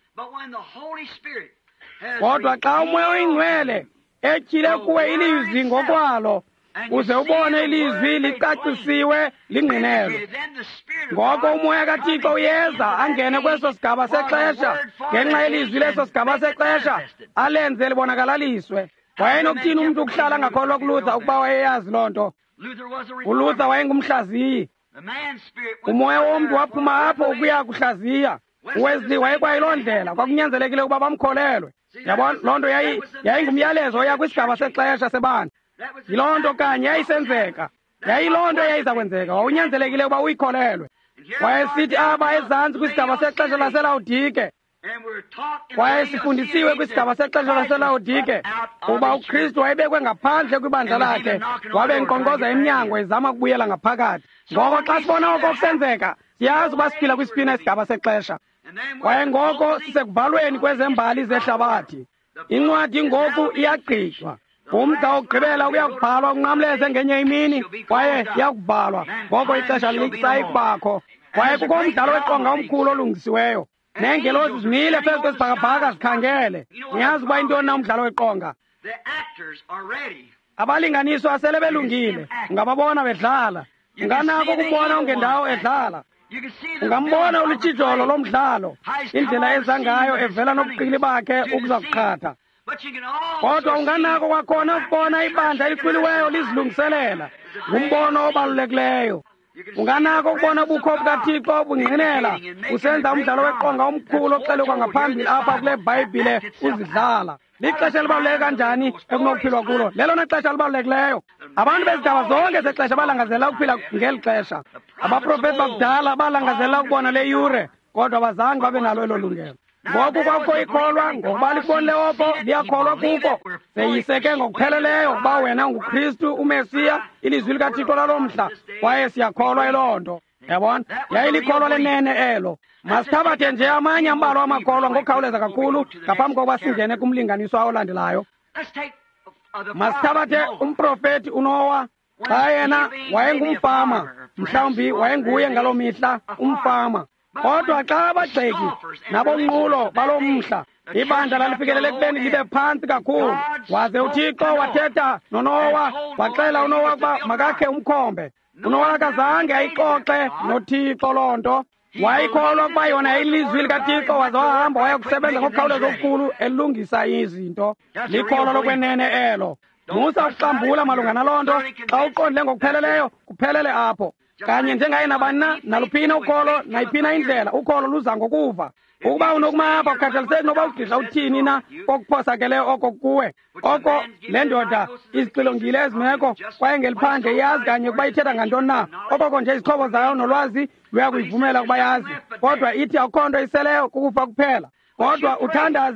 Kodwa xa umoya oyingcwele etyhile kuwe ilizwi ngokwalo, uze ubone ilizwi licacisiwe lingqinelwe. Ngoko umoya kaThixo uyeza angene kweso sigaba sexesha, ngenxa yelizwi leso sigaba sexesha, alenze libonakaliswe. Wayenokuthini umntu ukuhlala angakholwa kuLuther ukuba wayeyazi loo nto? uLuther wayengumhlaziyi. Umoya womntu waphuma apho ukuya kuhlaziya. uWesley wayekwayiloo ndlela, kwakunyanzelekile ukuba bamkholelwe. Yabona, loo nto yayingumyalezo oya kwisigaba sexesha sebandla. Yiloo nto kanye yayisenzeka, yayiloo nto yayiza kwenzeka, wawunyanzelekile ukuba uyikholelwe. Wayesithi aba ezantsi kwisigaba sexesha laseLawodike, kwaye sifundisiwe kwisigaba sexesha laseLawodike uba uKristu wayebekwe ngaphandle kwibandla lakhe, wabe nkqonkqoza emnyango ezama ukubuyela ngaphakathi. Ngoko xa sibona oko kusenzeka, siyazi uba siphila kwisipina isigaba sexesha. Kwaye ngoko sisekuvalweni kwezembali zehlabathi. Incwadi ngoku iyagqitywa. Umda wokugqibela uyakubhalwa unqamleze ngenye imini, kwaye iyakuvalwa. Ngoko ixesha lisayikubakho. Kwaye kukho umdlalo weqonga omkhulu olungisiweyo. Neengelosi zimile phezu kwesibhakabhaka zikhangele. Niyazi uba yintoni na umdlalo weqonga? Abalinganiswa asele belungile, ungababona bedlala. Unganako ukubona ungendawo edlala. Ungambona ulutshijolo lomdlalo, indlela eza ngayo evela nobuqili bakhe ukuza kuqhatha. Kodwa unganako kwakhona ukubona ibandla eliqhwiliweyo lizilungiselela. Ngumbono obalulekileyo. Unganako ukubona ubukho bukaThixo bungqinela usenza umdlalo weqonga omkhulu oxelekwa ngaphambili apha kule Bhayibhile uzidlala. Lixesha elibaluleke kanjani ekunokuphilwa kulo? Lelona xesha libalulekileyo. Abantu bezigaba zonke zexesha balangazela ukuphila ngeli xesha. Abaprofeti bakudala balangazela ukubona le yure, kodwa bazange babe nalo elo lungelo. Ngoku kwakho ikholwa, ngokuba likubonile oko, liyakholwa kuko. Seyiseke ngokupheleleyo ukuba wena unguKristu, uMesiya, ilizwi likaThixo lalo mhla, kwaye siyakholwa iloo nto. Yabona, yayilikholwa lenene elo. Masithabathe nje amanye ambalwa amakholwa ngokukhawuleza kakhulu ngaphambi kokuba singene kumlinganiswa olandelayo. Masithabathe umprofeti uNowa. Xa yena wayengumfama, mhlawumbi wayenguye ngaloo mihla umfama. Kodwa xa abagxeki nabonqulo baloo mhla ibandla lalifikelele ekubeni libe phantsi kakhulu, waze uThixo wathetha noNowa, waxela uNowa ukuba makakhe umkhombe. uNowa akazange ayixoxe noThixo loo nto. Wayikholwa ukuba yona yayilizwi likaThixo, waze wahamba waya kusebenza ngokukhawuleza okukhulu elungisa izinto. Likholwa lokwenene elo. Musa ukuxambula malunga naloo nto. Xa uqondile ngokupheleleyo, kuphelele apho. Kanye njengaye nabani na, naluphina ukholo, nayiphina indlela, ukholo luza ngokuva. Ukuba unokuma apha kukhathaliseki noba ugqirha uthini na kokuphosakeleyo oko kuwe. Oko le ndoda izixilongile ezimeko, kwaye ngeliphandle iyazi kanye ukuba ithetha ngantoni na. Okoko nje izixhobo zayo nolwazi luyakuyivumela ukuba yazi. Kodwa ithi akukho nto iseleyo, kukufa kuphela. Kodwa uthandaze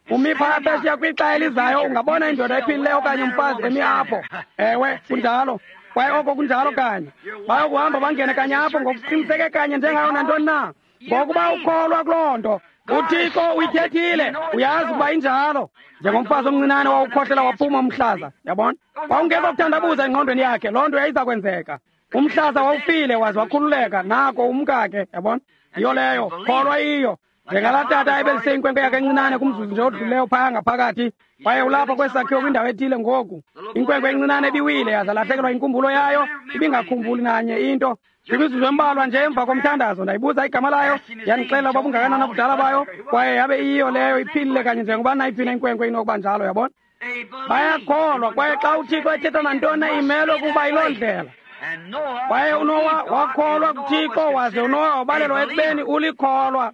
umi phaa phesheya kwixa elizayo ungabona indoda ephilileyo okanye umfazi emi apho. Ewe kunjalo, kwaye oko kunjalo kanye. Bayokuhamba bangene kanye apho ngokuqiniseke kanye njengayo nantoni na, ngokuba ukholwa kuloo nto. uThixo uyithethile, uyazi ukuba injalo. Njengomfazi omncinane wawukhohlela waphuma umhlaza, yabona, wawungekho kuthandabuza engqondweni yakhe, loo nto yayiza kwenzeka. Umhlaza wawufile waze wakhululeka, nako umkakhe, yabona. Yiyo leyo, kholwa iyo. Njengalaa tata ebelise inkwenkwe yakhe encinane kumzuzu nje odlulileyo phaya ngaphakathi, waye ulapha kwesakhiwo kwindawo ethile ngoku. Inkwenkwe encinane ibiwile yaze lahlekelwa inkumbulo yayo, ibingakhumbuli nanye into. Imizuzu embalwa nje emva komthandazo ndayibuza igama layo, yandixelela uba bungakanani ubudala bayo, kwaye yabe iyiyo leyo iphilile kanye njengoba nayiphi na inkwenkwe inokuba njalo, yabona. Bayakholwa, kwaye xa uThixo ethetha nantoni imelwe kuba yiloo ndlela. Kwaye uNowa wakholwa kuThixo, waze uNowa wabalelwa ekubeni ulikholwa.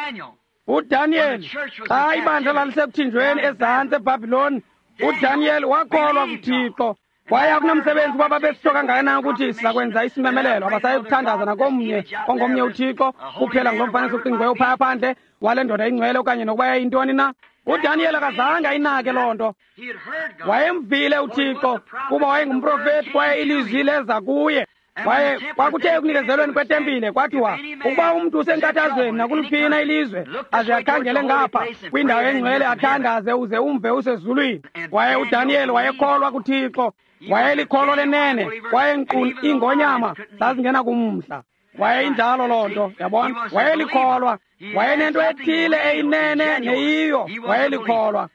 uDaniel xa ibandla lalisekuthinjweni ezantsi eBhabhiloni, uDaniel wakholwa kuThixo. Kwaye akunamsebenzi uba babesitho kangakanani ukuthi siza kwenza isimemelelo, abasayi kuthandaza nakomnye ongomnye uThixo kuphela ngomfanekiso ocingiweyo phaya phandle wale ndoda ingcwele okanye nokuba yayintoni na. uDaniel akazange ayinake loo nto. Wayemvile uThixo kuba wayengumprofeti, kwaye ilizwi leza kuye. Kwaye kwakuthe ekunikezelweni kwetempile kwathiwa ukuba umntu usenkathazweni nakuluphina ilizwe aze akhangele ngapha kwindawo engcwele athandaze uze umve usezulwini. Kwaye uDaniel wayekholwa kuThixo, wayelikholo lenene, kwaye ingonyama zazingena kumhla. Waye injalo loo nto, yabona, wayelikholwa. Wayenento ethile eyinene neyiyo, wayelikholwa.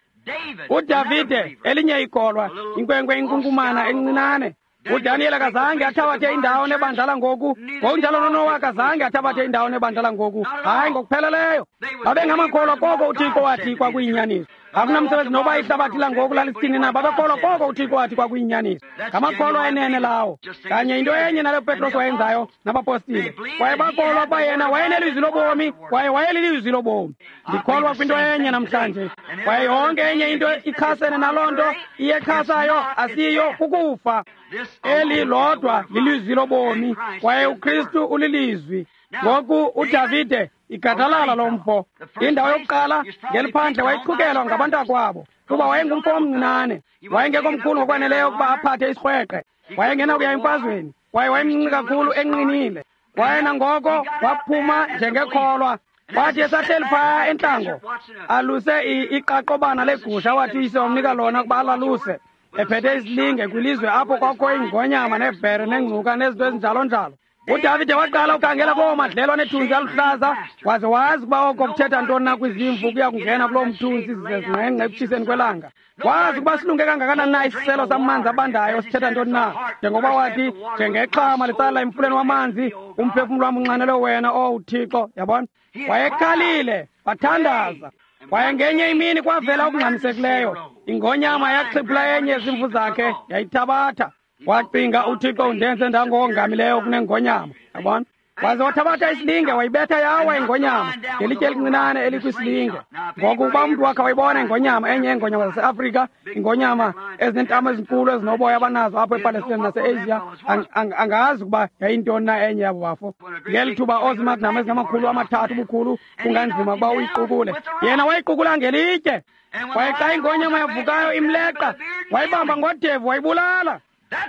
uDavide elinye ikholwa, inkwenkwe inkunkumana encinane. uDaniel akazange athabathe indawo nebandla langoku, ngokunjalo noNowa akazange athabathe indawo nebandla langoku, hayi ngokupheleleyo. Babengamakholwa koko uThixo wathi kwakuyinyaniso. Akunamsebenzi noba ihlabathi langoku lalithini na, babekholwa koko uThixo wathi kwakuyinyaniso. Ngamakholwa enene lawo. Kanye into enye nale Petros wayenzayo nabapostile, kwaye bakholwa uba yena wayenelizwi lobomi, kwaye wayelilizwi lobomi. Ndikholwa kwinto enye namhlanje, kwaye yonke enye into ichasene naloo nto iyekhasayo asiyo kukufa. Eli lodwa lilizwi lobomi, kwaye uKristu ulilizwi. Ngoku uDavide igadalala lomfo. Indawo yokuqala ngeliphandle wayiqhukelwa ngabantakwabo, kuba wayengumfo omncinane, wayengekho mkhulu ngokwaneleyo ukuba aphathe isikrweqe, wayengena kuya emfazweni, kwaye wayemncinci kakhulu enqinile. Kwaye nangoko waphuma njengekholwa. Wathi esahleli phaya entlango aluse iqaqobana legusha, wathi uyise wamnika lona ukuba alaluse, ephethe isilinge kwilizwe apho kwakho ingonyama nebhere nengcuka nezinto ezinjalo njalo. uDavide waqala ukhangela kuloo madlelo anethunzi aluhlaza, waze wazi ukuba oko kuthetha ntoni na kwizimvu kuya kungena kuloo mthunzi zize zingengqe ekutshiseni kwelanga. Wazi ukuba silunge kangakanani na isiselo samanzi abandayo sithetha ntoni na, njengoba wathi njengexhama litsala emfuleni wamanzi, umphefumulo wam unxanelwe wena, uThixo, yabona. Wayekhalile wathandaza. Kwaye ngenye imini kwavela okungxamisekileyo, ingonyama yaxhiphula enye yezimvu zakhe yayithabatha. Wacinga uThixo undenze ndangongamileyo kunengonyama, yabona. Waze wathabatha isilinge wayibetha yawa ingonyama ngelitye elincinane elikwisilinge. Ngokuba umntu wakhe wayibona ingonyama enye yeengonyama zaseAfrika, ingonyama ezinentamo ezinkulu ezinoboya abanazo apho ePalestina nase-Asia, angazi ukuba yayintoni na enye yabo bafo. Ngeli thuba ozimagnam ezingama-300 ubukhulu kunganzima ukuba uyiqukule. Yena wayiqukula ngelitye. Kwaye xa ingonyama yavukayo imleqa, wayibamba ngodevu wayibulala.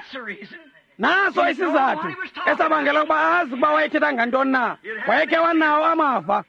Naso isizathu esabangela ukuba azi ukuba wayethetha ngantoni na. Wayekhe wanawo amava,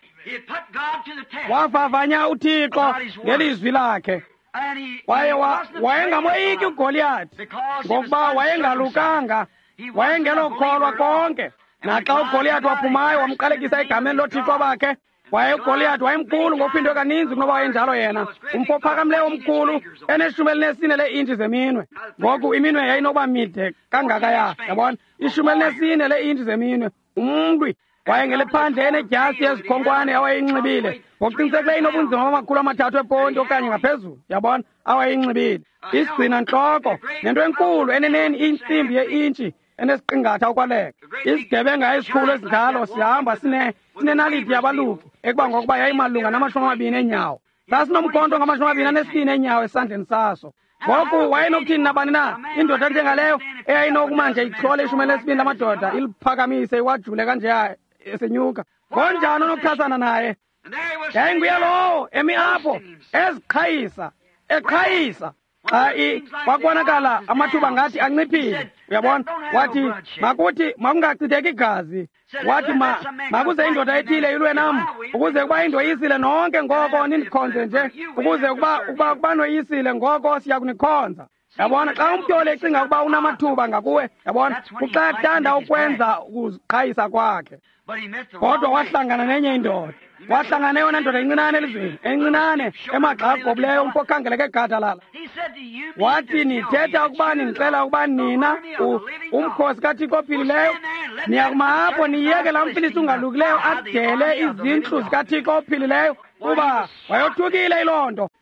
wavavanya uThixo ngelizwi lakhe. Kwaye wayengamoyiki uGoliathi ngokuba wayengalukanga, wayengelokholwa konke. Naxa uGoliathi waphumayo wamqalekisa egameni loThixo bakhe, kwaye uGoliathi wayemkhulu ngophindwe kaninzi kunoba wayenjalo yena, umfo ophakamileyo omkhulu ene-14 leintshi zeminwe. Ngoku iminwe yayinoba mide kangakaya, yabona, 14 leintshi zeminwe. Umlwi wayengelephandle enedyasi yezikhonkwane awayeyinxibile, ngokuqinisekileyo inobunzima bama3 eponti okanye ngaphezulu, yabona, awayeyinxibile. Isigcina ntloko nento enkulu eneneni intsimbi yeintshi enesiqingatha ukwaleka. Isigebenga esikhulu esinjalo sihamba sinenaliti yabaluki ekuba ngokuba yayimalunga na20 eenyawo. Sasinomkhonto ngama-24 eenyawo esandleni saso. Ngoku wayenokuthini nabani na indoda enjengaleyo eyayinokuma nje ichole 12 lamadoda iliphakamise iwajule kanjeya esenyuka? Ngonjani onokuchasana naye? yayinguye lowo emi apho eziqhayisa eqhayisa kwakubonakala amathuba ngathi anciphile, uyabona. Wathi makuthi makungachitheki igazi, wathi makuze indoda ethile ilwe nam, ukuze kuba indoyisile nonke ngoko nindikhonze nje, ukuze ukuba noyisile ngoko siya kunikhonza. Yabona, xa umtyholi ecinga ukuba unamathuba ngakuwe, yabona, kuxa ethanda ukwenza ukuziqhayisa kwakhe. Kodwa wahlangana nenye indoda, wahlangana neyona ndoda encinane elizweni, encinane emagxa agobileyo, umfo okhangeleke gadalala. Wathi nithetha ukuba nindicela ukuba nina umkhosi kaThixo ophilileyo niyakuma apho niyeke laa mfilisti ungalukileyo adele izintlu zikaThixo ophilileyo, kuba wayothukile iloo nto,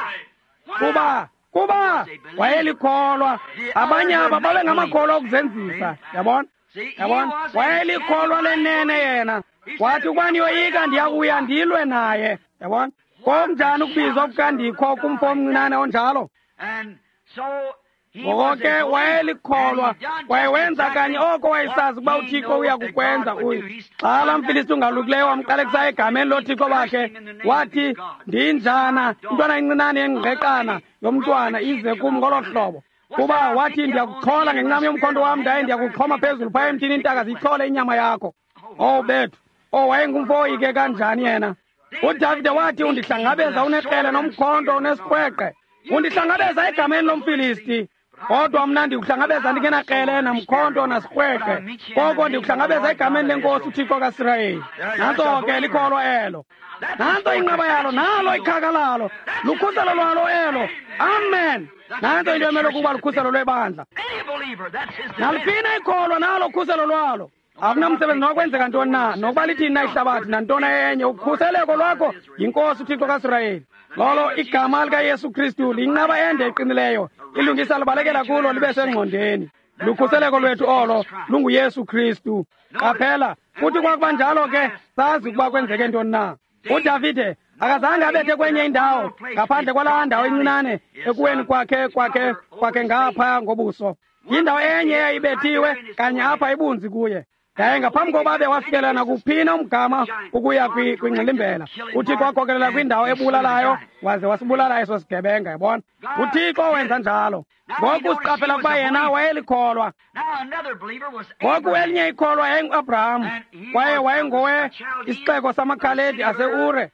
kuba wayelikholwa. Abanye aba babe ngamakholwa okuzenzisa, yabona. Wayelikholwa lenene yena. Wathi ukuba niyoyika ndiyakuya ndilwe naye, yabona. Konjani ukubizwa okukandikho kumfo omncinane onjalo? Ngoko ke wayelikholwa, wayewenza kanye oko wayesazi ukuba uThixo uya kukwenza kuyo. Xa laa mfilisti ungalukileyo wamqalekisa egameni loThixo bakhe, wathi ndinjana intwana encinane yengqeqana yomntwana ize kum ngolo hlobo, kuba wathi ndiyakuxhola ngencam yomkhonto wam, ndaye ndiyakuxhoma phezulu phaya emthini intaka ziyixhole inyama yakho. Oh bethu, wayengumfo oyike kanjani yena. UDavide wathi undihlangabeza uneqele nomkhonto unesikhweqe, undihlangabeza egameni lomfilisti, kodwa mna ndikuhlangabeza ndingenaqele namkhonto nasikhweqe, koko ndikuhlangabeza egameni lenkosi uThixo kaIsrayeli. Nanto ke likholwa elo, nanto inqaba yalo, nalo ikhaka lalo, lukhuselo lwalo elo. Amen. Nanto into emele ukuba lukhuselo lwebandla. Nalifina ikholwa nalo ukhuselo lwalo. Akunamsebenzi nokwenzeka ntoni na, nokuba lithini na ihlabathi nantona enye, ukhuseleko lwakho yinkosi uThixo kaIsrayeli. Lolo igama likaYesu Kristu liyinqaba ende eqinileyo, ilungisa libalekela kulo libe sengqondeni. Lukhuseleko lwethu olo lunguYesu Kristu. Qaphela, kuthi kwakuba njalo ke sazi ukuba kwenzeke ntoni na. UDavide akazange abethe kwenye indawo ngaphandle kwalaa ndawo encinane ekuweni kwakhe ngapha ngobuso. Indawo enye eyayibethiwe kanye apha ibunzi kuye. Yaye ngaphambi koba abe wafikelela nakuphina umgama ukuya kwingxilimbela, uThixo wakhokelela kwindawo ebulalayo waze wasibulala eso sigebenga, yabona. uThixo wenza njalo. Ngoku siqaphela ukuba yena wayelikholwa. Ngoku elinye ikholwa yayingu-Abrahamu, kwaye wayengowe isixeko samakhaledi ase-Ure.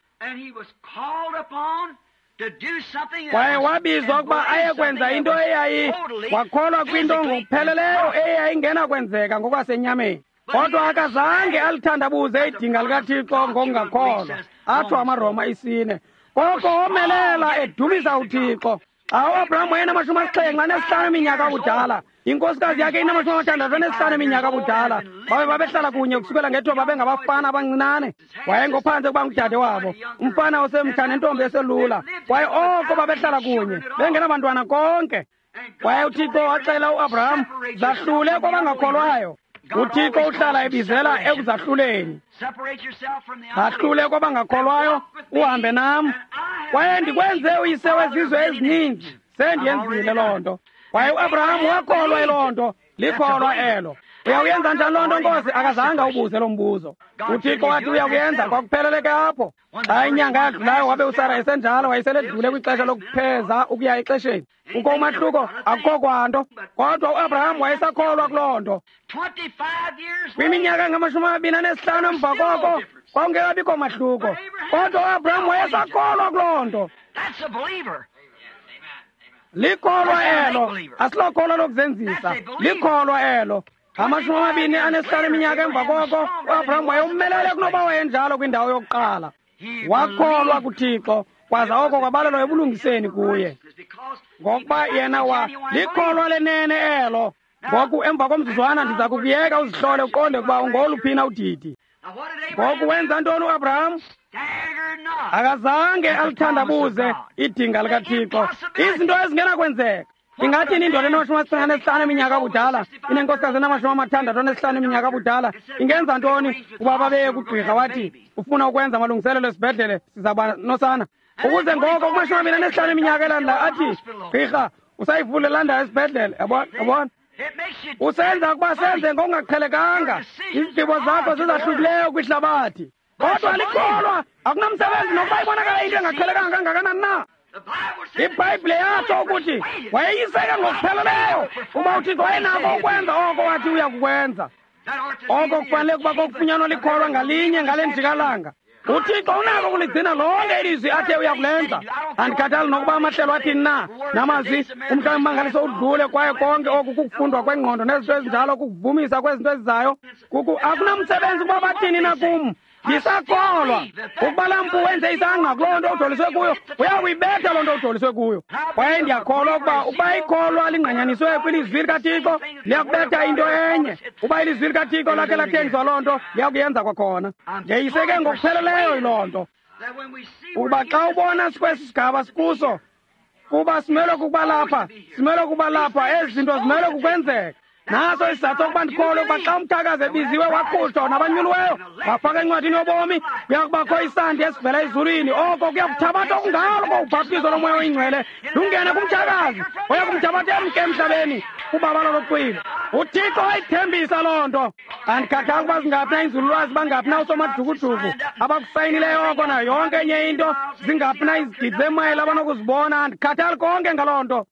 Kwaye wabizwa ukuba ayekwenza into wakholwa kwinto ngokupheleleyo eyayingena kwenzeka ngokwasenyameni. Kodwa akazange alithandabuze idinga likaThixo ngokungakholwa. Atsho amaRoma 4. Koko womelela edumisa uThixo. Xa uAbrahamu wayenama-75 eminyaka budala, inkosikazi yakhe inama-65 eminyaka budala, babehlala kunye kusukela ngethuba bengabafana abancinane. Wayengophantse ukuba ngudade wabo, umfana osemtsha nentombi eselula, kwaye oko babehlala kunye bengenabantwana konke. Kwaye uThixo wacela uAbrahamu, zahlule kwabangakholwayo. uThixo uhlala ebizela ekuzahluleni. Zahlule kwabangakholwayo uhambe nam, kwaye ndikwenze uyise wezizwe ezininzi. Sendiyenzile loo nto. Kwaye uAbrahamu wakholwa iloo nto, likholwa elo. Uyawuyenza njani loo nto Nkosi? Akazange ubuze lo mbuzo. uThixo wathi uyakuyenza, kwakupheleleke apho. Xa inyanga yadlulayo wabe uSara esenjalo, wayeseledlule kwixesha lokupheza ukuya exesheni. Kukho umahluko? Akukho kwanto. Kodwa uAbrahamu wayesakholwa kuloo nto. Kwiminyaka engama-25 emva koko kwakungekabikho mahluko, kodwa uAbrahamu wayesakholwa kuloo nto. Likholwa elo, asilokholwa lokuzenzisa, likholwa elo. 25 eminyaka emva koko uAbrahamu wayeumelele kunoba wayenjalo kwindawo yokuqala. Wakholwa kuThixo, kwaza oko kwabalelwa ebulungiseni kuye, ngokuba yena likholwa lenene elo. Ngoku emva komzuzwana ndiza kukuyeka uzihlole uqonde ukuba ungoluphina udidi. Ngoku wenza ntoni uAbrahamu? Akazange alithandabuze idinga likaThixo. Izinto ezingenakwenzeka. Ingathini indoda enama-65 eminyaka budala inenkosikazi enama-65 eminyaka budala ingenza ntoni uba babeye kugqirha wathi ufuna ukwenza amalungiselelo esibhedlele sizaba nosana, ukuze ngoko kuma-25 eminyaka elandela athi gqirha usayivulela ndawo esibhedlele? Yabona, usenza ukuba senze ngokungaqhelekanga. Izigqibo zakho zizahlukileyo kwihlabathi. kodwa likholwa akunamsebenzi nokuba ibonakala into engaqhelekanga kangakanani na. iBhayibhile yatsho ukuthi wayeyiseke ngokupheleleyo uba uThixo wayenako ukwenza oko wathi uya kukwenza. Oko kufanele kuba kokufunyanwa likholwa ngalinye ngale njikalanga. uThixo unako ukuligcina lonke ilizwi athe uyakulenza. Andikhathali nokuba amahlelo athini na namazwi umntana udlule kwaye konke oku kukufundwa kwengqondo nezinto ezinjalo kukuvumisa kwezinto ezizayo akunamsebenzi ukuba bathini na kum. Ndisakholwa ukuba lampu wenze isangqa kuloo nto ujoliswe kuyo uyakuyibetha loo nto ujoliswe kuyo. Kwaye ndiyakholwa ukuba ikholwa lingqanyaniswe kwilizwi likaThixo liyakubetha into enye. Uba ilizwi likaThixo lakhe lathengiswa loo nto liyakuyenza kwakhona. Ndiyayiseke ngokupheleleyo loo nto ukuba xa ubona sikwesi sigaba sikuso kuba simele kuba lapha ezi zinto zimele kukwenzeka. Naso isizathu sokuba ndikholwe ukuba xa umthakazi ebiziwe wakhutshwa nabanyuliweyo wafaka encwadini yobomi kuyakubakho isandi esivela ezulwini. Oko kuyakuthabatha okungalo kobhaptizo lomoya oyingcwele lungene kumthakazi oyakumthabatha emke emhlabeni kubaba lolocwile. uThixo wayithembisa loo nto. Andikhathali ukuba zingaphi na inzululwazi bangaphi na usomajukujuku abakusayinileyo oko nayo yonke enye into zingaphi na izigidi zemayile abanokuzibona. Andikhathali konke ngaloo nto.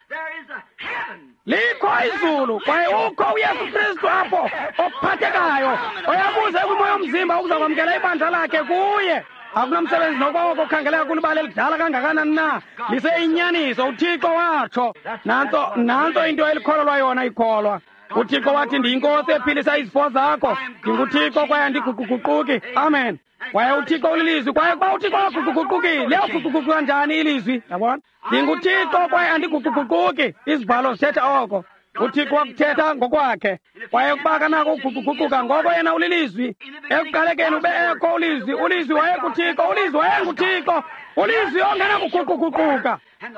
Likho izulu kwaye ukho uYesu Kristu apho ophathekayo oyabuze kumoya omzimba ukuza kwamkela ibandla lakhe kuye. Akunamsebenzi nokwako okhangeleka kulibala elidala kangakanani na. Liseyinyaniso uThixo watsho. Nanto into elikholelwa yona ikholwa. uThixo wathi ndiyinkosi ephilisa izifo zakho. NdinguThixo kwaye andiguguguquki. Amen. Kwaye uThixo ulilizwi kwaye kuba uThixo waguguguqukile liyaguguguquka njani ilizwi yabona. NdinguThixo kwaye andiguguguquki. Izibhalo zithetha oko. uThixo wakuthetha ngokwakhe kwaye kuba kanako ukuguguguquka ngoko yena ulilizwi. Ekuqalekeni ube ekho ulizwi. Ulizwi wayekuThixo. Ulizwi wayenguThixo. Ulizwi ongena kuguguguquka.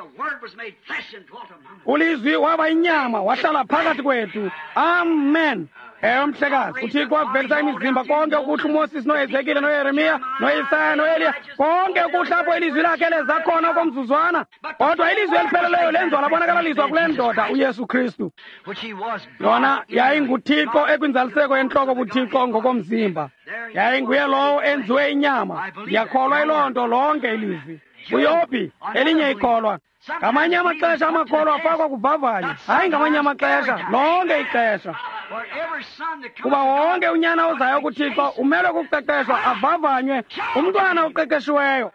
Ulizwi waba inyama wahlala phakathi kwethu. Amen. Mhlekazi uThixo wakuvelisa imizimba konke ukuthi uMoses noEzekile noYeremiya noIsaya noEliya konke ukuthi apho ilizwi lakhe leza khona okomzuzwana. Kodwa ilizwi elipheleleyo lenziwa labonakala lizwa kule ndoda uYesu Kristu. Yona yayinguThixo ekwinzaliseko yenhloko buThixo ngokomzimba. Yayinguye lowo enziwe inyama. Ndiyakholwa iloo nto lonke ilizwi. uYobhi elinye ikholwa. Ngamanye amaxesha amakholwa afakwa kuvavanya. Hayi ngamanye amaxesha lonke ixesha. Kuba wonke unyana ozayo kuThixo umele kuqeqeshwa avavanywe umntwana uqeqeshiweyo.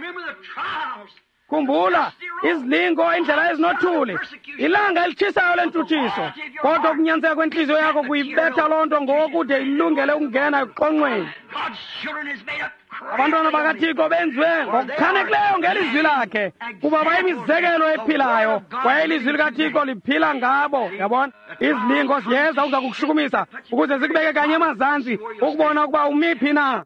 Khumbula izilingo indlela ezinothuli ilanga elitshisayo lentutshiso kodwa kunyaniseka kwenhliziyo yakho kuyibetha loo nto ngokude ilungele ukungena eqonqweni. Abantwana bakaThixo benziwe ngokukhanekileyo ngelizwi lakhe kuba bayimizekelo ephilayo kwaye ilizwi likaThixo liphila ngabo. Yabona izilingo ziyeza ukuza kukushukumisa ukuze zikubeke kanye emazantsi ukubona ukuba umiphi na.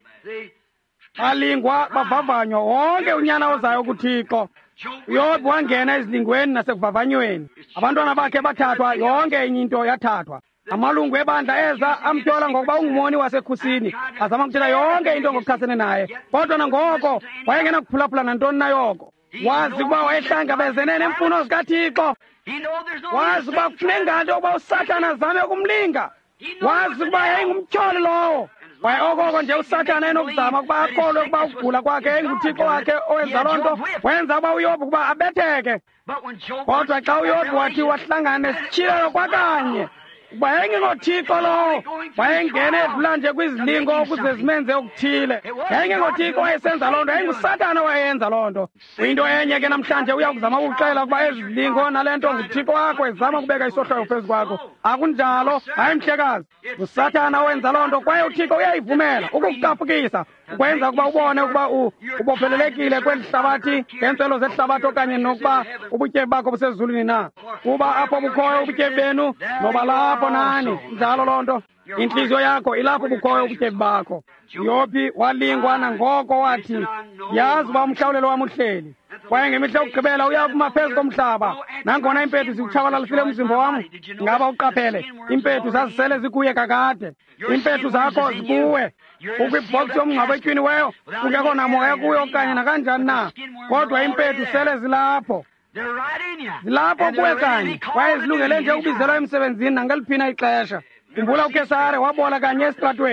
Balingwa bavavanywa wonke unyana ozayo kuThixo. uYobhi wangena ezilingweni nasekuvavanyweni. Abantwana bakhe bathathwa yonke enye into yathathwa. Amalungu ebandla eza amtyola ngokuba ungumoni wasekhusini azama ukuthetha yonke into ngokuchasene naye. Kodwa nangoko wayengena kuphulaphula nantoni na yoko. Wazi ukuba wayehlangabezene neemfuno zikaThixo. Wazi ukuba kufuneka nganto ukuba uSathane azame ukumlinga. Wazi ukuba yayingumtyholi lowo. Kwaye okoko nje uSathane enokuzama ukuba akholwe ukuba ukugula kwakhe enguThixo wakhe owenza loo nto wenza ukuba uYobhi ukuba abetheke. Kodwa xa uYobhi wathi wahlangana nesitshilelo kwakanye ukuba yayingengoThixo lowo wayengene edlula nje kwizilingo ukuze zimenze okuthile. YayingengoThixo wayesenza loo nto yayinguSathane wayenza loo nto. Into enye ke namhlanje uyakuzama ukuxela ukuba ezi zilingo nale nto nguThixo wakho ezama ukubeka isohlwayo phezu kwakho. Akunjalo. Hayi mhlekazi nguSathane owenza loo nto kwaye uThixo uyayivumela ukukucaphukisa ukwenza ukuba ubone ukuba ubophelelekile kweli hlabathi ngentswelo zehlabathi okanye nokuba ubutyebi bakho busezulwini na. Kuba apho bukhoyo ubutyebi benu noba lapho nani njalo loo nto inhliziyo yakho ilapho bukhoyo ubutyebi bakho. uYobhi walingwa nangoko wathi yazi uba umhlawulelo wam uhleli kwaye ngemihla yokugqibela uyakuma phezu komhlaba. Nangona impethu zikutshabalalisile umzimba wam. Ngaba uqaphele impethu zazisele zikuye kakade. Impethu zakho zikuwe ukwibhoksi yomngcwabo etyhiniweyo kungekho namoya kuyo okanye nakanjani na. Kodwa impethu sele zilapho. Zilapho kuwe kanye kwaye zilungele nje ukubizelwa emsebenzini nangeliphina ixesha. Khumbula uKesare wabola kanye esitratweni.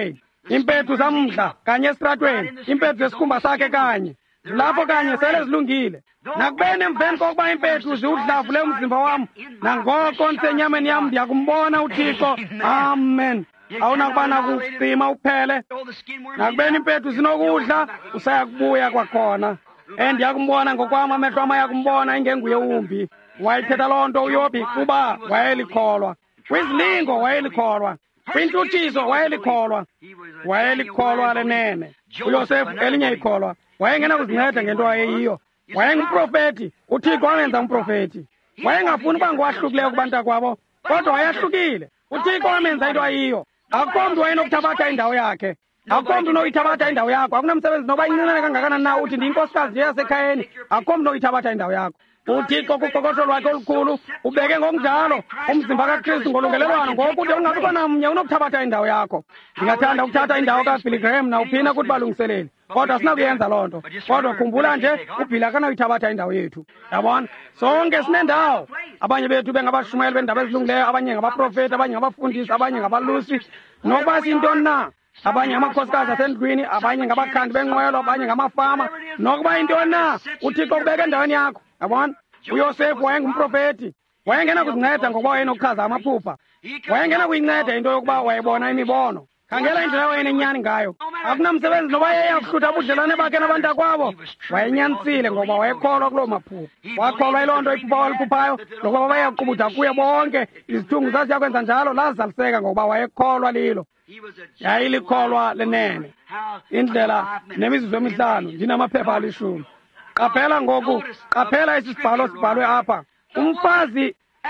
impethu zamdla kanye esitratweni, impethu zesikhumba sakhe kanye lapho kanye sele zilungile. Nakubeni emveni kokuba impethu ziwudlavule umzimba wami, nangoko ndisenyameni yam ndiyakumbona uThixo. Amen. Awunakubana kucima uphele. Nakubeni impethu zinokudla, usayakubuya kwakhona. Ndiyakumbona ngokwami amehlo ami ayakumbona ingenguye umbi. Wayithetha loo nto uYobhi kuba wayelikholwa. Kwizilingo wayelikholwa. Kwintuthiso wayelikholwa lenene. uYosefu elinye ikholwa wayengena kuzinceda ngento wayeyiyo. Wayengumprofeti, uThixo wamenza umprofeti. Wayengafuni uba ngowahlukileyo kubantu kwabo, kodwa wayahlukile. uThixo wamenza into ayiyo. Akukho mntu wayenokuthabatha indawo yakhe. Akukho mntu unokuyithabatha indawo yakho. Akunamsebenzi noba incinane kangakanani na uthi ndiyinkosikazi nje yasekhayeni. Akukho mntu unokuyithabatha indawo yakho. uThixo kuqoqosho lwakhe olukhulu ubeke ngokunjalo umzimba kaKristu ngolungelelwano, ngokuthi ungabikho namnye unokuthabatha indawo yakho. Ndingathanda ukuthatha indawo kaBilly Graham nawuphina ukuthi balungiselele, kodwa sinakuyenza loo nto. Kodwa khumbula nje uBilly akanayithabatha indawo yethu. Yabona, sonke sinendawo. Abanye bethu bengabashumayeli bendaba ezilungileyo, abanye ngabaprofeti, abanye ngabafundisi, abanye ngabalusi, nokuba sintoni na. Abanye ngamakhosikazi asendlwini, abanye ngabakhandi benqwelo, abanye ngamafama, nokuba intoni na. uThixo kubeka endaweni yakho. Yabona, uYosefu wayengumprofeti. Wayengena kuzinceda ngokuba wayenokuchaza amaphupha. Wayengena kuyinceda into yokuba wayebona imibono. Khangela indlela wayenenyani ngayo. Akunamsebenzi noba yayakuhlutha ubudlelwane bakhe nabantakwabo. Wayenyanisile ngoba wayekholwa kuloo maphupha. Wakholwa yiloo nto iphupha waliphuphayo, lokuba bayaqubutha kuye bonke izithungu zaziyakwenza njalo, lazaliseka ngoba wayekholwa lilo. Yayilikholwa lenene. Indlela nemizuzu emihlanu, ndinamaphepha 10. Qaphela ngoku, qaphela esi sibhalo sibhalwe apha. Umfazi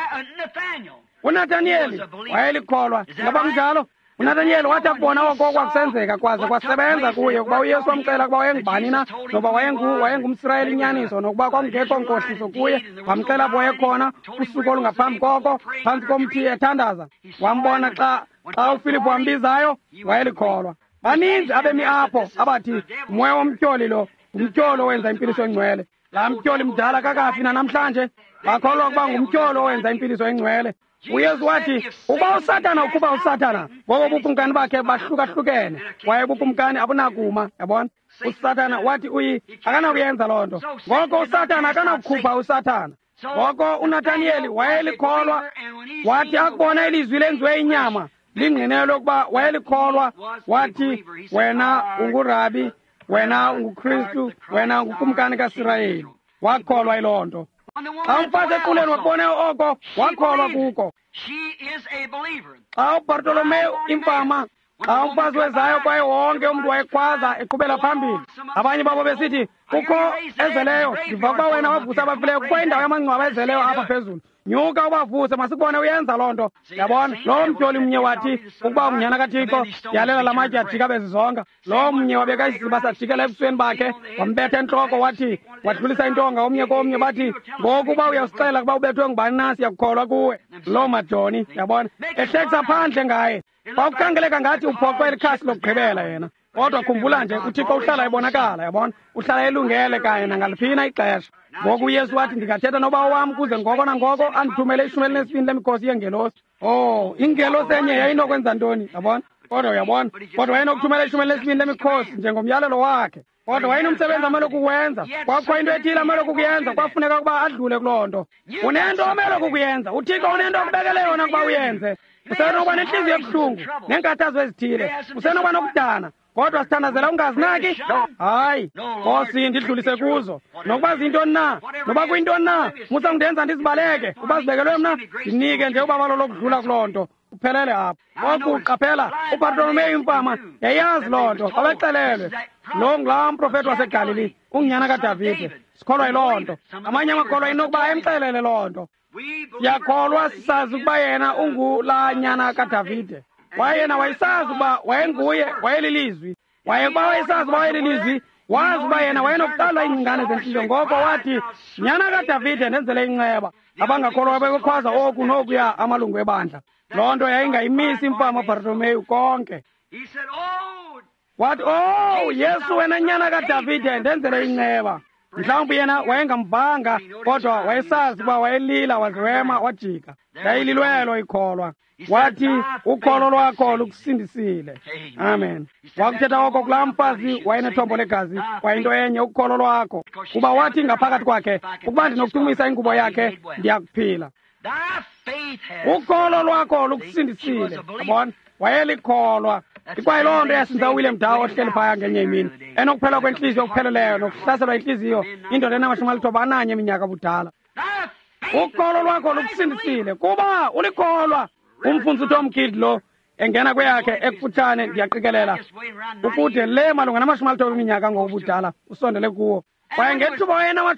uNathanieli wayelikholwa. Ngaba kunjalo, uNathanieli wathi akubona oko kwakusenzeka kwaze kwasebenza kuye ukuba uYesu wamcela ukuba wayengubani na, noba wayengumSirayeli inyaniso, nokuba kwakungekho nkohliso kuye, wamcela apho wayekhona usuku olungaphambi koko phantsi komthi ethandaza. Wambona xa uFilipu wambizayo, wayelikholwa. Baninzi abemi apho abathi umoya womtyholi lo, umtyholi owenza impiliso engcwele. Laa mtyholi mdala kakafi nanamhlanje, bakholwa ukuba ngumtyholi owenza impiliso engcwele. uYesu wathi uba uSatana ukhupha uSatana, ngoko ubukumkani bakhe bahlukahlukene. Waye ubukumkani abunakuma. Yabona, uSatana wathi akanakuyenza loo nto. Ngoko uSatana akanakukhupha uSatana. Ngoko uNathanieli wayelikholwa, wathi akubona ilizwi lenziwe inyama lingqinelwe ukuba wayelikholwa, wathi wena ungurabi, wena unguKristu, wena ungukumkani kaIsirayeli. Wakholwa yiloo nto. Xa umfazi equleni wabona oko, wakholwa kuko. Xa uBartolomeyu imfama, xa umfazi wezayo kwaye wonke umntu wayekhwaza eqhubela phambili. Abanye babo besithi kukho ezeleyo, ndiva ukuba wena wavusa abafileyo, kukho indawo yamangcwaba ezeleyo apha phezulu. Nyuka ubavuse, masikubone uyenza loo nto. Yabona, loo mtyholi mnye wathi ukuba unyana kaThixo yalela la matye ajika bezizonga. Loo mnye wabeka isiziba sajikela ebusweni bakhe, wambetha entloko, wathi wadlulisa intonga omnye komnye, bathi ngokuba uyasicela ukuba ubethwe ngubani na siyakukholwa kuwe. Loo majoni, yabona, ehlekisa phandle ngaye. Kwakukhangeleka ngathi uphoqwe elikhasi lokugqibela yena. Kodwa khumbula nje uThixo uhlala ebonakala. Yabona, uhlala elungele kanye nangaliphina ixesha. Ngoku uYesu wathi ndingathetha noba wam kuze ngoko nangoko andithumele 12 lemikhosi yengelosi. Ingelosi enye yayinokwenza ntoni? Yabona, kodwa uyabona, kodwa wayenokuthumela 12 lemikhosi njengomyalelo wakhe. Kodwa wayenomsebenzi amele kuwenza. Kwakho into ethile amele kuyenza, kwafuneka ukuba adlule kuloo nto. Unento amele kuyenza. uThixo unento okubekele yona ukuba uyenze. Usenokuba nenhliziyo ebuhlungu neenkathazo ezithile, usenokuba nokudana, kodwa sithandazela ungazinaki. Hayi, Nkosi, ndidlulise kuzo. Nokuba zintoni na, noba kuyintoni na, musa undenza ndizibaleke. Uba zibekelwe mna, ndinike nje ubabalo lokudlula kuloo nto. Uphelele apho. Oku qaphela, uBartolomeyu imfama yayazi loo nto, babexelelwe. Lo ngulaa mprofeti waseGalili, ungunyana kaDavide. Sikholwa yiloo nto. Amanye amakholwa inokuba ayemxelele loo nto. Siyakholwa sisazi ukuba yena ungulaa nyana kaDavide. Wayena wayesazi ukuba wayenguye, wayelilizwi. Kuba wayesazi ukuba wayelilizwi, wazi ukuba yena wayenokuqala iingane zentliziyo. Ngoko wathi, nyana kaDavide, ndenzele inceba. Abangakholwa bekhwaza oku nokuya amalungu ebandla. Loo nto yayingayimisi imfama Bartolomeyu konke. Wathi, Yesu, wena nyana kaDavide, ndenzele inceba. Mhlawumbi yena wayengamvanga, kodwa wayesazi ukuba wayelila, waziwema, wajika. Yayililwelo ikholwa. wathi ukholo lwakho lukusindisile. Amen. Wakuthetha oko kulaa mfazi wayenethombo legazi kwayinto enye ukholo lwakho, kuba wathi ngaphakathi kwakhe, ukuba ndinokutumisa ingubo yakhe ndiyakuphila. Ukholo lwakho lukusindisile. Yabona, wayelikholwa. Ikwayiloo nto yasenza uWilliam Dow ohleli phaya ngenye imini enokuphela kwenhliziyo okupheleleyo nokuhlaselwa inhliziyo indoda enama-91 eminyaka budala. Ukholo lwakho lukusindisile kuba ulikholwa. Umfundisi uTom Kidd lo engena kweyakhe ekufutshane, ndiyaqikelela ukude le malunga nama-90 eminyaka ngokubudala usondele kuwo. Kwaye ngethuba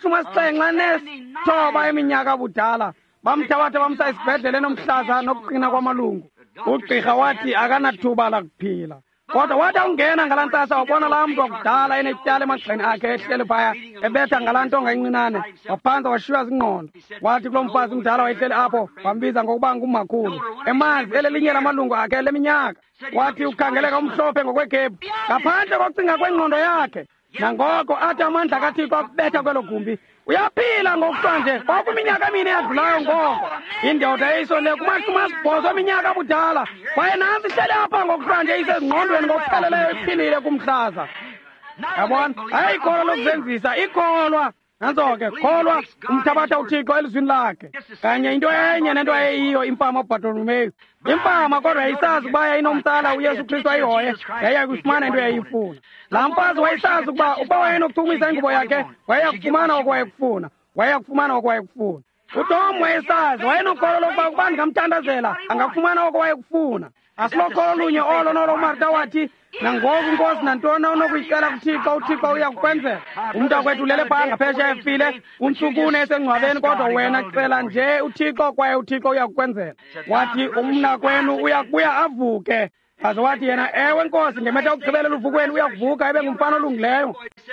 wayena-79 eminyaka budala bamthabatha bamsa esibhedlele enomhlaza nokuqina kwamalungu. Ugqirha wathi akanathuba lakuphila, kodwa wathi awungena ngalaa ntsasa wabona laa mntu wakudala enetyala emagxeni akhe ehleli phaya ebetha ngalaa ntonga encinane, waphantsa washiywa zingqondo. Wathi kulo mfazi mdala wayehleli apho wambiza ngokuba ngumakhulu, emanzi elelinye lamalungu akhe leminyaka. Wathi ukhangeleka umhlophe ngokwegebhu ngaphandle kokucinga kwengqondo yakhe. Nangoko athi amandla kaThixo akubetha kwelo gumbi, uyaphila ngokuthiwa nje kwakwiminyaka emine eyadlulayo ngoko. Indoda eyayisondele kuma-8 eminyaka budala kwaye nantsi ihleli apha ngokuthiwa nje isezingqondweni ngokupheleleyo iphilile kumhlaza. Yabona, hayi ikholwa lokuzenzisa, ikholwa. Nantso ke, kholwa umthabatha uThixo elizwini lakhe. Kanye into enye nento eyiyo impama uBartholomeyu. Impama kodwa yayisazi ukuba yayinomtsala uYesu Kristu ayihoye, yayiyakufumana into yayifuna. Laa mfazi wayesazi ukuba wayenokuthumisa ingubo yakhe wayeyakufumana oko wayekufuna, wayeyakufumana oko wayekufuna. uTom wayesazi, wayenokholwa lokuba ukuba ndingamthandazela angafumana oko wayekufuna. Asilokholo lunye olo nolo uMartha wathi, nangoku Nkosi nantoni onokuyicela kuThixo, uThixo uyakukwenzela. Umntakwethu ulele phaa ngaphesheya efile, untsukune esengcwabeni, kodwa wena cela nje uThixo kwaye uThixo uyakukwenzela. Wathi umnakwenu uyakubuya avuke. Kaze wathi yena, ewe Nkosi, ngemehla okugqibelela uvukweni uyakuvuka ebe ngumfana olungileyo.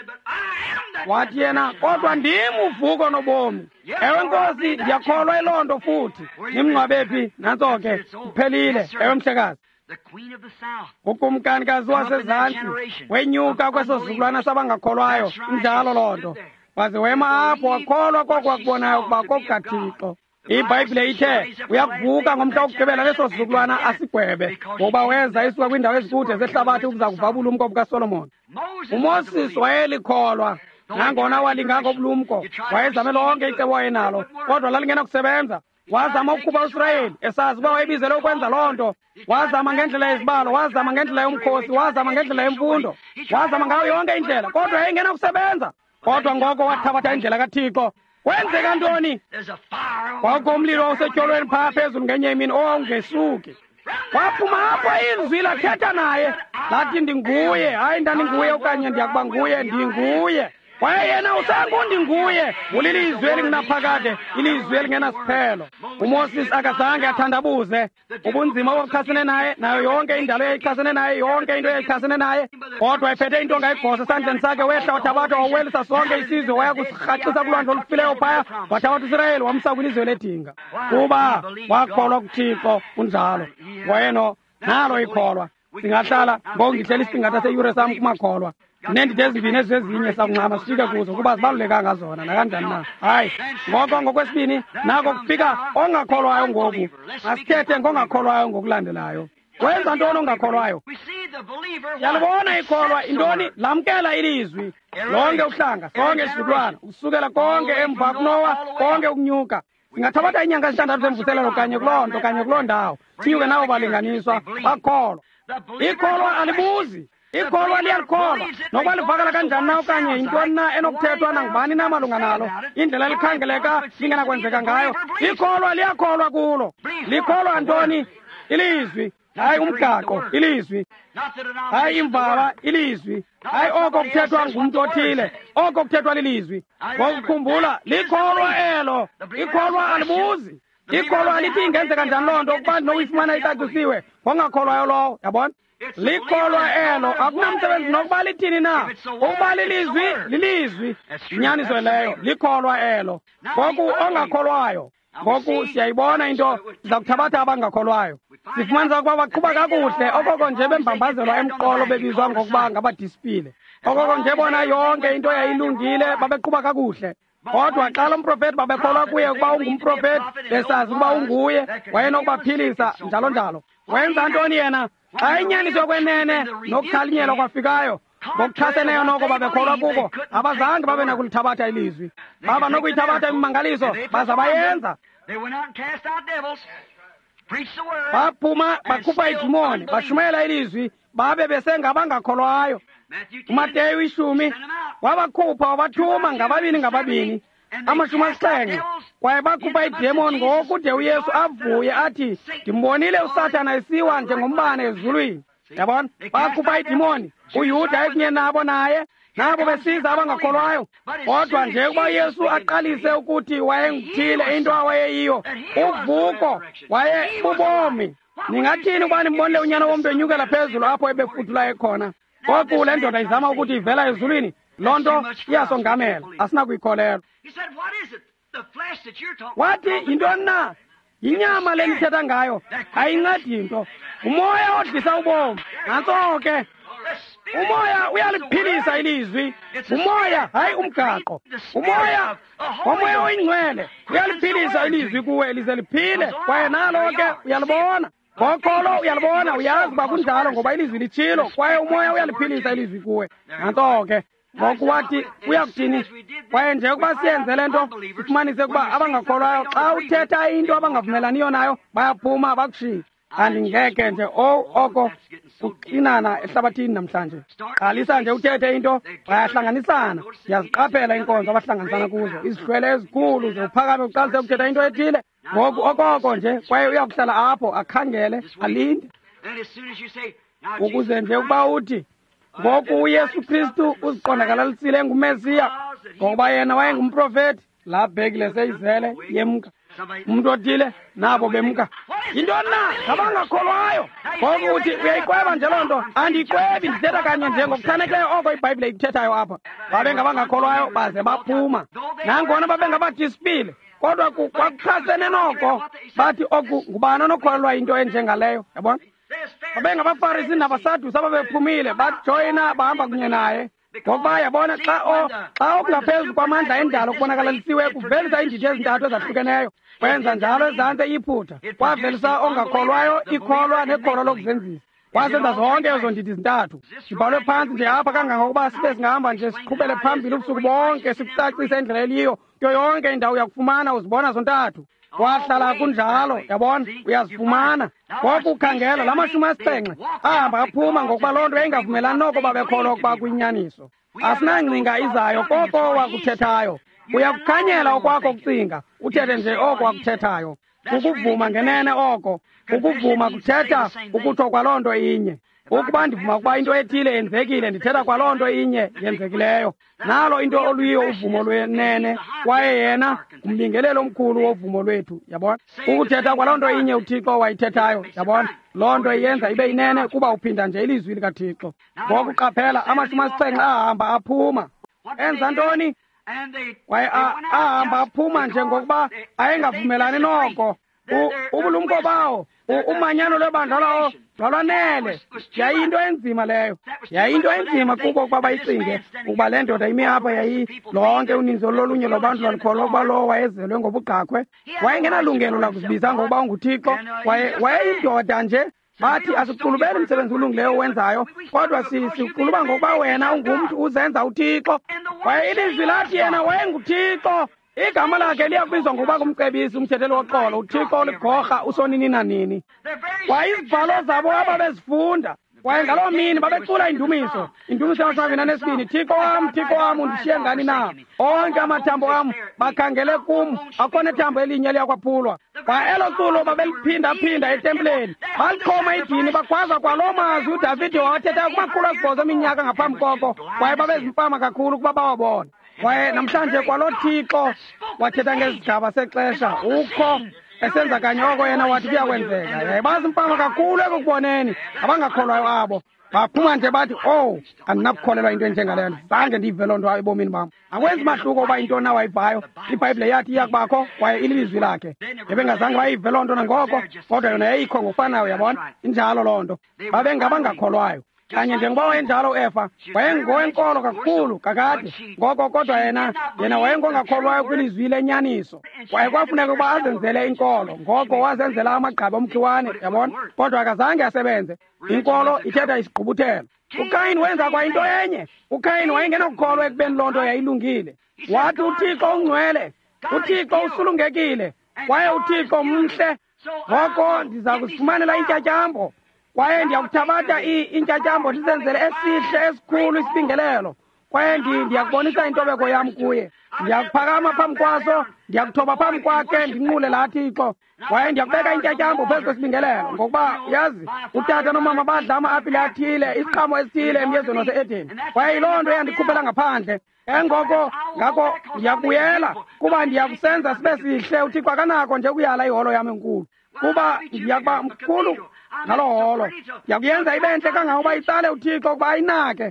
Wathi yena, kodwa ndim uvuko nobomi. Ewe Nkosi, ndiyakholwa iloo nto futhi. Nimngcwabe phi? Nantso ke kuphelile. Ewe mhlekazi, ukumkanikazi wasezantsi wenyuka kweso sizukulwana sabangakholwayo, injalo loo nto. Waze wema apho wakholwa koko wakubonayo ukuba kokukaThixo. iBhayibhile ithe uyakuvuka ngomhla wokugqibela leso sizukulwana asigwebe, ngoba weza isuka kwiindawo ezikude zehlabathi ukuza kuvabula umko bukaSolomoni. uMoses wayelikholwa, nangona walinganga ubulumko, wayezame lonke icebo wayenalo, kodwa lalingena kusebenza. Wazama ukukhupha uIsrayeli esazi uba wayebizele ukwenza loo nto. Wazama ngendlela yezibalo, wazama ngendlela yomkhosi, wazama ngendlela yemfundo, wazama ngayo yonke indlela, kodwa yayingena kusebenza. Kodwa ngoko wathabatha indlela kaThixo. Kwenzeka ntoni? Kwakho umlilo usetyolweni phaa phezulu ngenye imini owawungesuki. Waphuma apho izwi lathetha naye lathi, ndinguye, hayi ndandinguye okanye ndiyakuba nguye, ndinguye. Kwaye yena usangundinguye, ulilizwi elingunaphakade, ilizwi elingenasiphelo. uMoses akazange athandabuze ubunzima obuchasene naye, nayo yonke indalo eyayichasene naye, yonke into eyayichasene naye, kodwa ephethe intonga igosa esandleni sakhe, wehla wathabatha wawelisa sonke isizwe, waya kusirhaxisa kulwandle olufileyo phaya, wathabatha uIsrayeli wamsa kwilizwe ledinga. Kuba wakholwa kuThixo kunjalo. Wayeno nalo ikholwa. Singahlala ngokungihleli isisingatha seyure sam kumakholwa. Nendidi ezimbini ezezinye sakuncama sifike kuzo kuba zibalulekanga zona nakanjani na. Hayi, ngoko ngokwesibini nako kufika ongakholwayo ngoku. Masithethe ngongakholwayo ngokulandelayo. Wenza ntoni ongakholwayo? Yalibona ikholwa intoni? Lamkela ilizwi. Lonke uhlanga, sonke isizukulwana, ukusukela konke emva kuNowa, konke ukunyuka. Singathabatha inyanga ezintandathu zemvuselelo kanye kuloo nto, kanye kuloo ndawo. Sinyuke nabo balinganiswa, bakholwa. Ikholwa alibuzi. Ikholwa liyalikholwa, nokuba livakala kanjani na okanye yintoni na enokuthethwa nangubani na malunga nalo, indlela elikhangeleka lingenakwenzeka ngayo. Ikholwa liyakholwa kulo. Likholwa ntoni? Ilizwi. Hayi umgaqo, ilizwi. Hayi imvaba, ilizwi. Hayi oko kuthethwa ngumntu othile, oko kuthethwa lilizwi. Ngokukhumbula, likholwa elo. Ikholwa alibuzi. Ikholwa lithi ingenzeka njani loo nto ukuba ndinokuyifumana icacisiwe ngongakholwayo lowo. Yabona? Likholwa elo, akunamsebenzi nokuba lithini na. Ukuba lilizwi, lilizwi. Inyaniso leyo, likholwa elo. Ngoku ongakholwayo, ngoku siyayibona into siza kuthabatha abangakholwayo. Sifumanisa ukuba baqhuba kakuhle, okoko nje bembambazelwa emqolo bebizwa ngokuba ngabadisipile. Okoko nje bona yonke into yayilungile, babeqhuba kakuhle. kodwa xa lo mprofeti babekholwa kuye ukuba ungumprofeti besazi ukuba unguye wayenokubaphilisa njalo njalo. Wenza ntoni yena? Xa inyaniso yokwenene nokukhalinyelwa kwafikayo ngokuchaseneyo noko babekholwa kuko, abazange babe nakulithabatha ilizwi. Baba nokuyithabatha imimangaliso baza bayenza. Baphuma bakhupha idimoni, bashumayela ilizwi, babe besengabangakholwayo. uMateyu 10 wabakhupha wabathuma ngababini 7 kwaye bakhupha idemoni ngokude uYesu avuye athi, ndimbonile uSathana esiwa njengombane ezulwini. Yabona, bakhupha idemoni, uYuda ekunye nabo naye, nabo besiza abangakholwayo. Kodwa nje ukuba Yesu aqalise ukuthi wayenguthile into awayeyiyo, uvuko waye bubomi. Ningathini ukuba nimbonile unyana womuntu enyukela phezulu apho ebefudula ekhona? Kodwa le ndoda izama ukuthi ivela ezulwini, loo nto iyasongamela, asinakuyikholelwa. Wathi yintoni na? Yinyama le nithetha ngayo, ayincedi nto. Umoya odlisa ubomi. Nantso ke umoya uyaliphilisa ilizwi. Umoya hayi umgaqo. Umoya oyingcwele uyaliphilisa ilizwi kuwe lize liphile. Kwaye nalo ke uyalibona. Ngokholo uyalibona, uyazi uba kunjalo ngoba ilizwi litshilo, kwaye umoya uyaliphilisa ilizwi kuwe. Nantso ke ngoku wathi uyakuthini? Kwaye nje ukuba siyenze le nto sifumanise ukuba abangakholwayo xa uthetha into abangavumelaniyo nayo bayaphuma bakushiye. Andingeke nje oko kuxinana ehlabathini namhlanje. Qalisa nje uthethe into, bayahlanganisana. Siyaziqaphela inkonzo abahlanganisana kuzo, izihlwele ezikhulu zophakame uqalise ukuthetha into ethile. Ngoku okoko nje kwaye uyakuhlala apho akhangele alinde. Ukuze nje ukuba uthi ngoku uYesu Kristu uziqondakalalisile engumesiya ngoba yena wayengumprofeti, la bhekile seyizele yemka. Umuntu othile nabo bemka. Yintoni na? Ngabangakholwayo. Ngoku uthi uyayikweba nje loo nto. Andiyikwebi, ndithetha kanye nje ngokuchanekileyo oko iBhayibhile ithethayo apha. Babe ngabangakholwayo baze baphuma. Nangona babe ngabadisipile, kodwa kwakuchasene noko bathi oku ngubani onokholelwa into enjengaleyo. Yabona? Babe ngabaFarisi nabaSadusi ababephumile bajoyina bahamba kunye naye. Ngokuba yabona xa okungaphezu kwamandla endalo kubonakalisiwe kuvelisa iindidi ezintathu ezahlukeneyo. Kwenza njalo ezantsi iphutha, kwavelisa ongakholwayo ikholwa nekholwa lokuzenzisa. Wasenza zonke ezo ndidi zintathu. Sibhalwe phantsi nje apha kangangokuba sibe singahamba nje siqhubele phambili ubusuku bonke sikucacise indlela eliyo. Kuyo yonke indawo uyakufumana uzibona zontathu. Wahlala kunjalo, yabona, uyazifumana. Ngoku ukhangela la 7 ahamba aphuma ngokuba loo nto yayingavumelani noko babekholwa ukuba kuyinyaniso. Asinangcinga izayo koko wakuthethayo. Uyakukhanyela okwakho kucinga, uthethe nje oko wakuthethayo. Ukuvuma ngenene oko, ukuvuma kuthetha ukutho kwaloo nto inye. Ukuba ndivuma ukuba into ethile yenzekile, ndithetha kwaloo nto inye yenzekileyo. Nalo into oluyiyo uvumo lwenene, kwaye yena umbingelelo omkhulu wovumo lwethu. Yabona, ukuthetha kwaloo nto inye uThixo wayithethayo. Yabona, loo nto iyenza ibe yinene kuba uphinda nje ilizwi likaThixo. Ngoku qaphela 7 ahamba aphuma. Enza ntoni? Kwaye ahamba aphuma nje ngokuba ayengavumelani noko. Ubulumko bawo, umanyano lwebandla lwanele. Yayinto enzima leyo. Yayinto enzima kubo ukuba bayicinge ukuba le ndoda ime apha lonke uninzi olunye lwabantu lwalikholwa ukuba lo wayezelwe ngobugqakhwe. Wayengenalungelo lakuzibiza ngokuba unguThixo. Wayeyindoda nje. Bathi asiqulubele umsebenzi ulungileyo owenzayo, kodwa siquluba ngokuba wena ungumntu uzenza uThixo. Kwaye ilizwi lathi yena wayenguThixo. Igama lakhe liyabizwa ngokuba kumcebisi, umthetheli woxolo, uThixo oligorha usonini nanini. Kwaye izibhalo zabo ababezifunda, kwaye ngaloo mini babecula indumiso. Indumiso ya-22, Thixo wam, undishiye ngani na? Onke amathambo am bakhangele kum, akho nethambo elinye eliyakwaphulwa. Kwaye elo culo babeliphinda-phinda etempileni. Balichoma idini, bakhwaza kwaloo mazwi uDavide wawathetha kuma-8 eminyaka ngaphambi koko, kwaye babezimfama kakhulu ukuba bawabona. Kwaye namhlanje kwalo Thixo wathetha ngezigaba sexesha, ukho esenza kanye oko yena wathi kuyakwenzeka. Bazimfama kakhulu ekukuboneni, abangakholwayo abo. Baphuma nje bathi, andinakukholelwa into enjengaleyo, zange ndive loo nto ebomini bam. Akwenzi mahluko uba into na wayivayo, iBhayibhile yathi iyakubakho, kwaye ilizwi lakhe. Bebengazange bayive loo nto nangoko, kodwa yona yayikho ngokufanayo, yabona, injalo loo nto. Babengabangakholwayo. kanye njengoba wayenjalo u-Efa wayengowenkolo kakhulu kakade ngoko kodwa yena wayengongakholwayo kwilizwi lenyaniso. Kwafuneka ukuba azenzele inkolo, ngoko wazenzela amagqabi omkhiwane, yabona, kodwa akazange asebenze. Inkolo ithetha isigqubuthelo. uKayini wenza kwa into enye. uKayini wayengenakukholwa ekubeni loo nto yayilungile. Wathi uThixo ungcwele, uThixo usulungekile, kwaye uThixo mhle, ngoko ndiza kuzifumanela intyatyambo, kwaye ndiyakuthabatha intyatyambo ndizenzele esihle esikhulu isibingelelo, kwaye ndiyakubonisa intobeko yam kuye. Ndiyakuphakama phambi kwaso, ndiyakuthoba phambi kwakhe, ndinqule laa Thixo, kwaye ndiyakubeka intyatyambo phezu kwesibingelelo, ngokuba yazi utata nomama badla ama-apile athile, isiqhamo esithile emyezweni wase-Edeni, kwaye yiloo nto yandikhuphela ngaphandle. Ngako ndiyakubuyela kuba ndiyakusenza sibe sihle. uThixo akanako nje ukuyala iholo yam enkulu, kuba ndiyakuba mkhulu ngaloo holo. Ndiyakuyenza ibe ntle kangangoba itsale uThixo ukuba ayinake.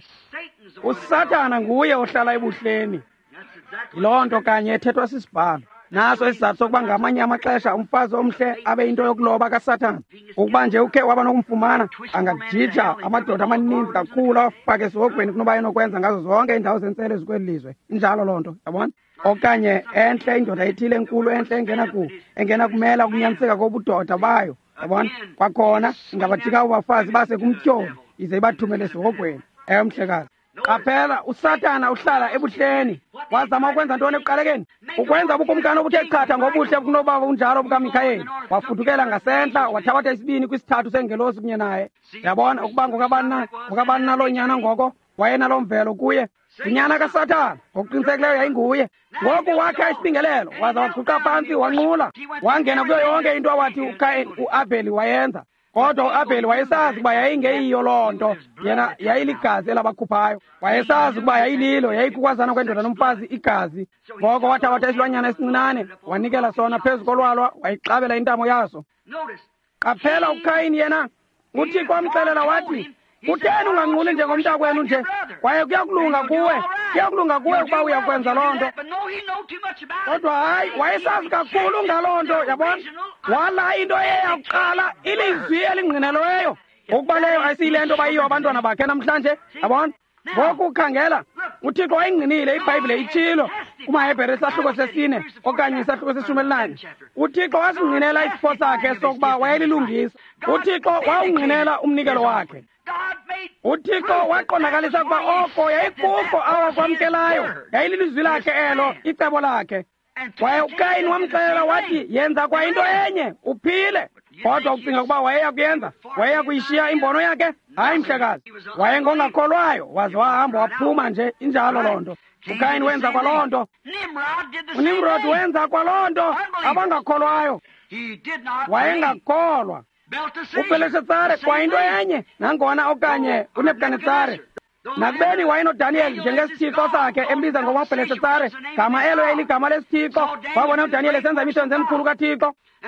USathana nguye ohlala ebuhleni. Yiloo nto kanye ethethwa sisibhalo. Naso isizathu sokuba ngamanye amaxesha umfazi omhle abe yinto yokuloba kaSathane. Ukuba nje ukhe waba nokumfumana, angajija amadoda amaninzi kakhulu afake esihogweni kunoba enokwenza ngazo zonke iindawo zentselo ezikweli lizwe. Injalo loo nto, yabona. Okanye entle, indoda ethile enkulu entle engena kumela ukunyaniseka kobudoda bayo, yabona. Kwakhona ingabajika abafazi base kumtyholi ize ibathumele esihogweni. Mhlekazi, qaphela, uSathana uhlala ebuhleni. Wazama ukwenza ntoni ekuqalekeni? Ukwenza ubukumkani obuthe chatha ngobuhle kunoba unjalo bukaMikhayeli. Wafudukela ngasentla, wathabatha isibini kwisithathu sengelosi kunye naye. Yabona ukuba ngokabani naloo nyana ngoko wayenalo mvelo kuye. Inyana kaSathana ngokuqinisekileyo yayinguye. Ngoku wakha isibingelelo, waza waguqa phantsi, wanqula, wangena kuyo yonke into awathi u-Abheli wayenza. Kodwa u-Abheli wayesazi ukuba yayingeyiyo loo nto, yena yayiligazi elabakhuphayo. Wayesazi ukuba yayililo, yayikukwazana kwendoda nomfazi igazi. Ngoko wathabatha isilwanyana esincinane, wanikela sona phezu kolwalwa, wayixabela intamo yaso. Qaphela, uKayini yena uThixo wamxelela wathi, kutheni unganquli njengomntakwenu nje? Kwaye kuyakulunga kuwe ukuba uyakwenza loo nto. Kodwa hayi, wayesazi kakhulu ngaloo nto, yabona. Wala into eyakuqala, ilizwi elingqinelweyo, ukuba leyo ayisiyile nto bayiyo abantwana bakhe namhlanje, yabona. Ngoku khangela, uThixo wayingqinile, iBhayibhile itshilo kumaHebhere isahluko sesine okanye isahluko se-11. uThixo wasingqinela isipho sakhe sokuba wayelilungisa. uThixo wawungqinela umnikelo wakhe. uThixo waqondakalisa ukuba oko yayikukho awakwamkelayo, yayililizwi lakhe elo, icebo lakhe. Kwaye uKayini wamxelela wathi, yenza kwa into enye uphile. Kodwa ucinga ukuba wayeya kuyishiya imbono yakhe? Hayi mhlekazi, wayengongakholwayo, waze wahamba waphuma nje. Injalo loo nto. uKayini wenza kwaloo nto. uNimrod wenza kwaloo nto, abangakholwayo. Wayengakholwa. uBhelishazari kwa into enye, nangona okanye uNebukadnezari, nakubeni wayenoDaniel njengesithixo sakhe, embiza ngokuba uBhelishazari, gama elo yayiligama lesithixo. Wabona uDaniel esenza imisebenzi emikhulu kaThixo.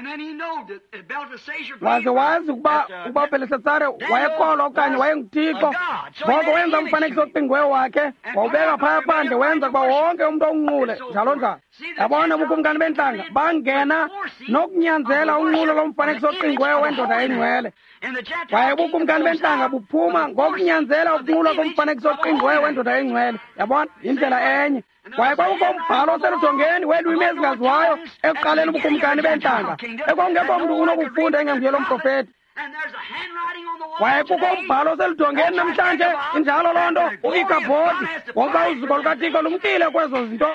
wazi ukuba uBhelishazari wayekholwa okanye wayenguThixo. Ngoko wenza umfanekiso ocingiweyo wakhe, wawubeka phaya phandle, wenza ukuba wonke umntu unqule, njalo njalo. Yabona ubukumkani bentlanga bangena nokunyanzela unqulo lomfanekiso ocingiweyo wendoda engcwele. Kwaye ubukumkani bentlanga buphuma ngokunyanzela ukunqulwa komfanekiso ocingiweyo wendoda engcwele. Yabona, indlela enye. Kwaye kwakukho umbhalo oseludongeni weelwimi ezingaziwayo ekuqaleni ubukumkani bentlanga, ekungekho mntu unokufunda engenguye lo mprofeti. Kwaye kukho umbhalo oseludongeni namhlanje, injalo loo nto. u-Ikhabhodi, ngokuba uzuko lukaThixo lumkile kwezo zinto.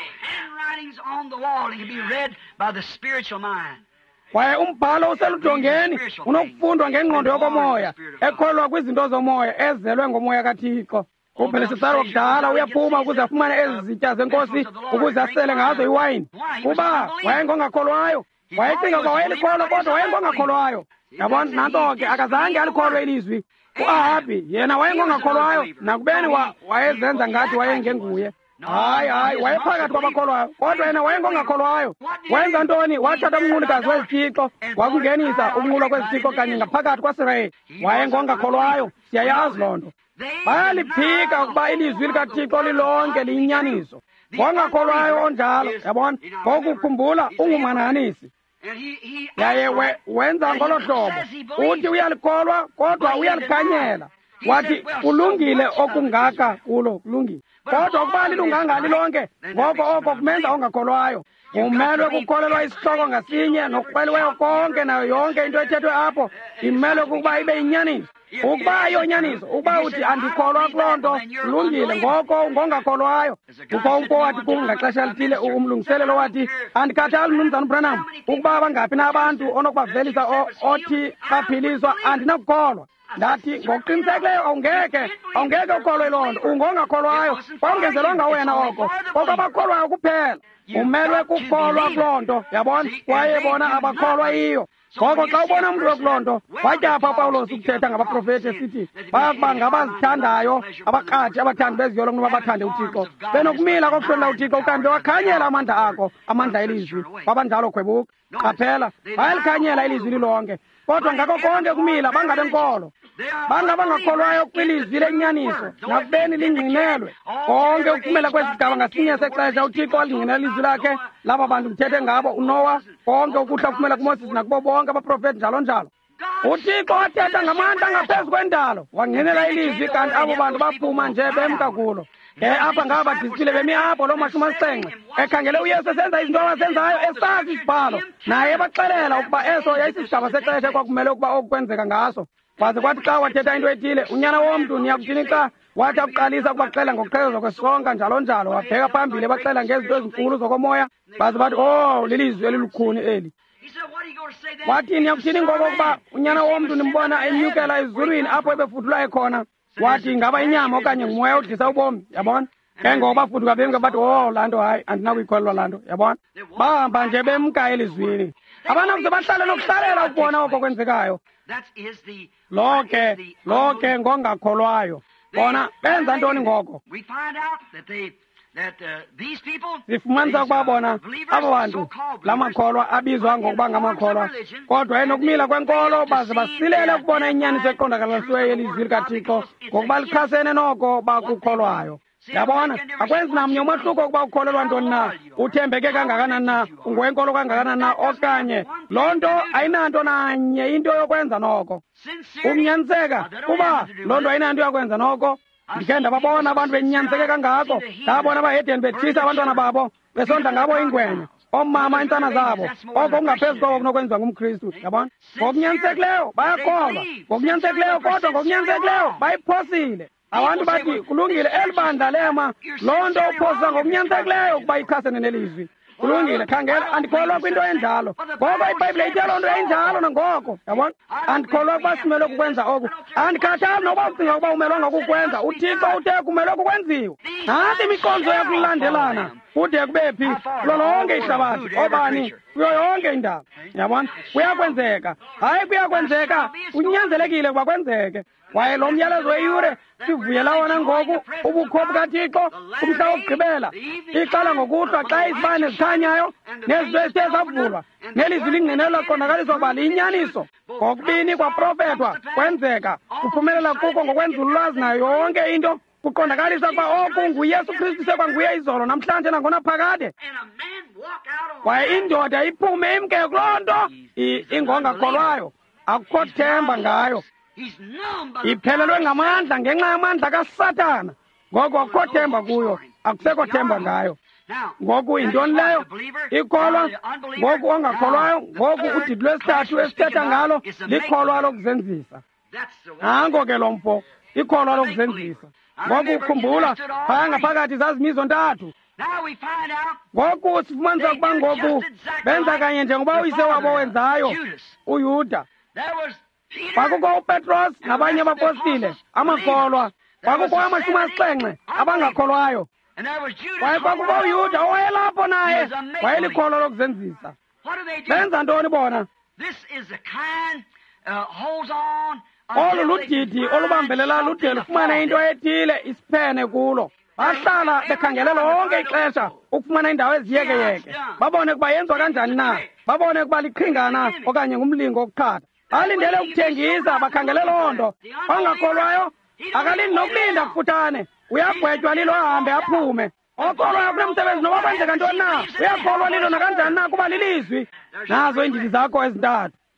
Kwaye umbhalo oseludongeni unokufundwa ngengqondo yokomoya, ekholwa kwizinto zomoya ezelwe ngomoya kaThixo. uBhelishazari wakudala uyaphuma ukuze afumane ezi zitya zenkosi, ukuze asele ngazo iwayini. Kuba wayengongakholwayo, wayecinga ukuba wayelikholwa, kodwa wayengongakholwayo. Yabona, nanto ke akazange alikholwe ilizwi. u-Ahabi yena wayengongakholwayo, nakubeni wayezenza ngathi wayengenguye. Hayi, wayephakathi kwabakholwayo, kodwa yena wayengongakholwayo. Wenza ntoni? Wathatha umnqulikazi wezithixo, wakungenisa ukunqulwa kwezithixo kanye ngaphakathi kwaSirayeli. Wayengongakholwayo, siyayazi loo nto. Bayaliphika ukuba ilizwi likaThixo lilonke liyinyaniso. Ngongakholwayo onjalo, yabona, ngokukhumbula ungumananisi. Yaye wenza ngolo hlobo, uthi uyalikholwa kodwa uyalikhanyela. wathi kulungile okungaka kulo kulungile kodwa ukuba lilunganga lonke ngoko oko kumenza ongakholwayo umelwe kukholelwa isihloko ngasinye nokuqweliweyo konke nayo yonke into ethethwe apho imelwe kukuba ibe yinyaniso ukuba ayonyaniso ukuba uthi andikholwa kuloo nto kulungile ngoko ngongakholwayo kukho umfo wathi kum ngaxesha lithile umlungiselelo wathi andikhathali mnumzana uBranham ukuba bangaphi na abantu onokubavelisa othi baphiliswa andinakukholwa ndathi ngokuqinisekileyo awungeke ukholwe loo nto ungongakholwayo kwawungenzelwanga wena oko koko abakholwayo kuphela umelwe kukholwa kuloo nto yabona kwaye bona abakholwa yiyo ngoko xa ubona umntu wekuloo nto watyapha uPawulos ukuthetha ngabaprofeti esithi bakuba ngabazithandayo abaqathi abathandi beziyolo kunoba bathande uThixo benokumila kokuhlonela uThixo ukanti bewakhanyela amandla akho amandla elizwi kwabanjalo khwebuka qaphela bayalikhanyela ilizwi lilonke kodwa ngako konke kumila bangabenkolo bangakholwayo kwilizwi lenyaniso nakubeni lingqinelwe konke ukumela kwesigaba ngasinye sexesha uThixo alingqinela ilizwi lakhe laba bantu mthethe ngabo uNowa konke ukuhla kumela kuMoses nakubo bonke abaprofeti njalo njalo uThixo wathetha ngamandla ngaphezu kwendalo wangqinela ilizwi kanti abo bantu baphuma nje bemka kulo apha ngaba badisipile bemi apho loo mashumi asixhenxe ekhangele uYesu esenza izinto abasenzayo esazi isibhalo naye ebaxelela ukuba eso yayisisigaba sexesha ekwakumele ukuba okukwenzeka ngaso kwaze kwathi xa wathetha into ethile unyana womntu niyakuthini xa wathi akuqalisa ukubaxela ngokuqhekezwa kwesonka njalo njalo wabheka phambili ebaxela ngezinto ezinkulu zokomoya baze bathi lilizwi elilukhuni eli wathi niyakuthini ngokokuba unyana womntu nimbona enyukela ezulwini apho ebefuthula ekhona wathi ngaba inyama okanye ngumoya odlisa ubomi yabona ke ngoba bafuduka bemke bathi laa nto hayi andinakuyikholelwa laa nto yabona bahamba nje bemka elizwini abanakuze bahlale nokuhlalela ukubona oko kwenzekayo loke ngongakholwayo bona benza ntoni ngoko sifumanisa ukuba bona abo bantu la makholwa abizwa ngokuba ngamakholwa kodwa enokumila kwenkolo baze basilele ukubona inyaniso eqondakalisiweyo yelizwi likaThixo ngokuba lichasene noko bakukholwayo yabona akwenzi namnye umahluko ukuba ukholelwa ntoni na uthembeke kangakanani na ungowenkolo kangakanani na okanye loo nto ayinanto nanye into yokwenza noko ukunyaniseka kuba loo nto ayinanto yokwenza noko ndikhe ndababona abantu benyaniseke kangako ndabona abahedeni bethisa abantwana babo besondla ngabo ingwenya omama iintsana zabo oko kungaphezu koko kunokwenziwa ngumKristu yabona ngokunyanisekileyo bayakholwa ngokunyanisekileyo kodwa ngokunyanisekileyo bayiphosile abantu bathi kulungile elibandla lema loo nto uphosa ngokunyanisekileyo ukuba ichasene nelizwi kulungile khangela andikholwa kwinto enjalo ngoba iBhayibhile ithi loo nto enjalo nangoko yabona andikholwa ukuba simelwe kukwenza oku andikhathali noba ucinga ukuba umelwanga kukwenza uThixo uthe kumelwe kukwenziwa nanti imiqonzo yakulandelana kude kube phi kulo lonke ihlabathi obani kuyo yonke indawo yabona kuyakwenzeka hayi kuyakwenzeka kunyanzelekile ukuba kwenzeke kwaye lo myalezo weyure sivuyela wona ngoku ubukho bukaThixo kumhla wokugqibela iqala ngokuhlwa xa izibane zikhanyayo nezinto ezithe zavulwa nelizwi lingqinelwa qondakaliswa ukuba liyinyaniso ngokubini kwaprofethwa kwenzeka kuphumelela kuko ngokwenzululwazi nayo yonke into kuqondakaliswa ukuba oku nguYesu Kristu sekwanguye izolo namhlanje nangona phakade kwaye indoda iphume imke kuloo nto ingongakholwayo akukho themba ngayo iphelelwe ngamandla ngenxa yamandla kaSatana ngoko akukho themba kuyo akusekho themba ngayo ngoku yintoni leyo ikholwa ngoku ongakholwayo ngoku udidi lwesithathu esithetha ngalo likholwa lokuzenzisa nango ke lo mfo ikholwa lokuzenzisa ngoku ukhumbula phaya ngaphakathi zazimizo ntathu ngoku sifumanisa ukuba ngoku benza kanye njengoba uyise wabo wenzayo uYuda kwakukho uPetros nabanye abapostile amakholwa kwakukho amashumi asixhenxe abangakholwayo kwaye kwakukho uYuda owayelapho naye wayelikholwa lokuzenzisa benza ntoni bona olu ludidi olubambelela lude lufumane into ethile isiphene kulo bahlala bekhangele lonke ixesha ukufumana indawo eziyekeyeke babone ukuba yenziwa kanjani na babone ukuba liqhingana okanye ngumlingo wokuqhatha alindele ukuthengisa bakhangele loo nto ongakholwayo akalindi nokulinda kufutane uyagwetywa lilo ahambe aphume okholwayo kule msebenzi noba kwenzeka ntoni na uyakholwa lilo nakanjani na kuba lilizwi nazo iindidi zakho ezintathu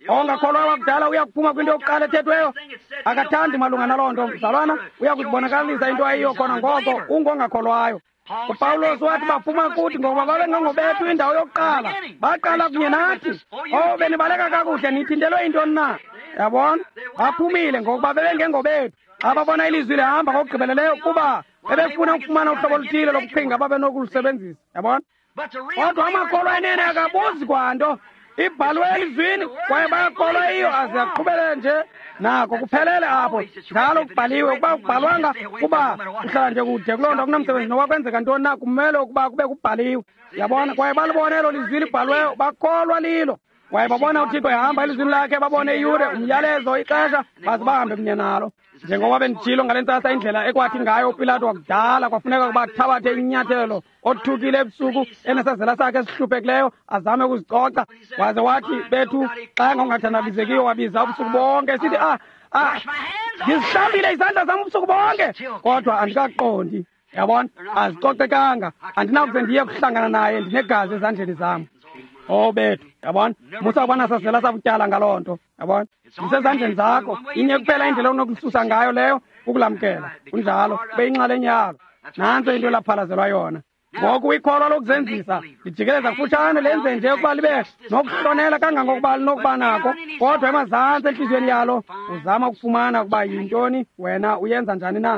ongakholwa wakudala uyakuphuma kwinto yokuqala ethethweyo akathandi malunga naloo nto mzalwana uyakuzibonakalisa into ayiyo khona ngoko ungongakholwayo uPawulos wathi baphuma kuthi ngoba babengengobethu indawo yokuqala baqala kunye nathi benibaleka kakuhle nithintelwe intoni na yabona baphumile ngokuba bebengengobethu ababona ilizwi lihamba ngokugqibeleleyo kuba bebefuna ukufumana uhlobo oluthile lokuqhinga babenokulusebenzisa yabona kodwa amakholwa enene akabuzi kwanto ibhalwe elizwini kwaye bayakholwa iyo aze aqhubele nje nako kuphelele apho njalo kubhaliwe ukuba kubhalwanga kuba uhlala nje kude kuloo nto kunamsebenzi noba kwenzeka ntoni na kumele ukuba kube kubhaliwe yabona kwaye balibone elo lizwi libhalweyo bakholwa lilo kwaye babona uThixo ehamba elizwini lakhe babone iyure umyalezo ixesha baze bahambe kunye nalo njengoba benditshilo ngale ntsasa indlela ekwathi ngayo uPilato wakudala kwafuneka ukuba athabathe inyathelo othukile ebusuku enesazela sakhe esihluphekileyo azame ukuzicoca waze wathi bethu xa ngongathandabizekiyo wabiza ubusuku bonke sithi ngizihlambile izandla zam ubusuku bonke kodwa andikaqondi yabona azicocekanga andinakuze ndiye kuhlangana naye ndinegazi ezandleni zam bethu yabona musawubona sazela sabutyala ngaloo nto yabona isezandleni zakho inye kuphela indlela onokulisusa ngayo leyo ukulamkela kunjalo beyinxalenye yalo nanso into laphalazelwa yona ngoku ikholwa lokuzenzisa lijikeleza kufutshane lenze nje ukuba libe nokuhlonela kangangokuba linokuba nako kodwa emazantsi entliziyweni yalo uzama ukufumana ukuba yintoni wena uyenza njani na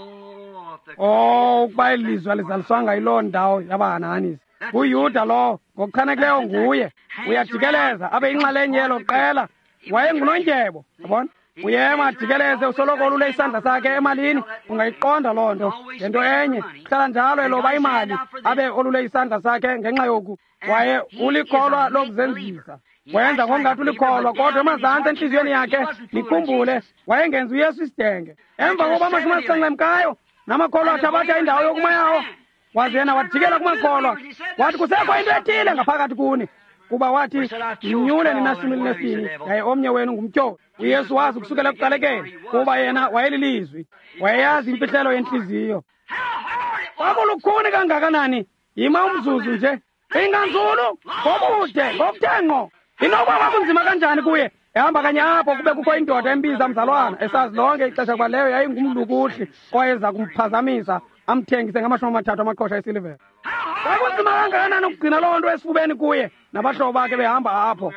ukuba ilizwi alizaliswanga yiloo ndawo yabahananisi uYuda lo ngokuchanekileyo nguye uyajikeleza abe inxalenye yelo qela wayengunondyebo yabona uyema ajikeleze usoloko olule isandla sakhe emalini ungayiqonda loo nto ngento enye hlala njalo eloba imali abe olule isandla sakhe ngenxa yoku waye ulikholwa lokuzenzisa wenza ngongathi ulikholwa kodwa emazantsi entliziyweni yakhe nikhumbule wayengenza uYesu isidenge emva kokuba amashumi asenxemkayo namakholwa athabatha indawo yokuma yawo waze yena wajikela kumakholwa wathi kusekho into ethile ngaphakathi kuni kuba wathi mnyule nina 14 yaye omnye wenu ngumtyholi uYesu wazi ukusukela ekuqalekeni kuba yena wayelilizwi wayeyazi imfihlelo yenhliziyo kwakulukhuni kangakanani yima umzuzu nje inganzulu ngobude ngokuthenqo inokuba kwakunzima kanjani kuye ehamba kanye apho kube kukho indoda embiza mzalwana esazi lonke ixesha kuba leyo yayingumlukuhli owayeza kumphazamisa amthengise ngama-30 amaqhosha esilivere kwakunzima kangakanani ukugcina loo nto esifubeni kuye nabahlobo bakhe behamba apho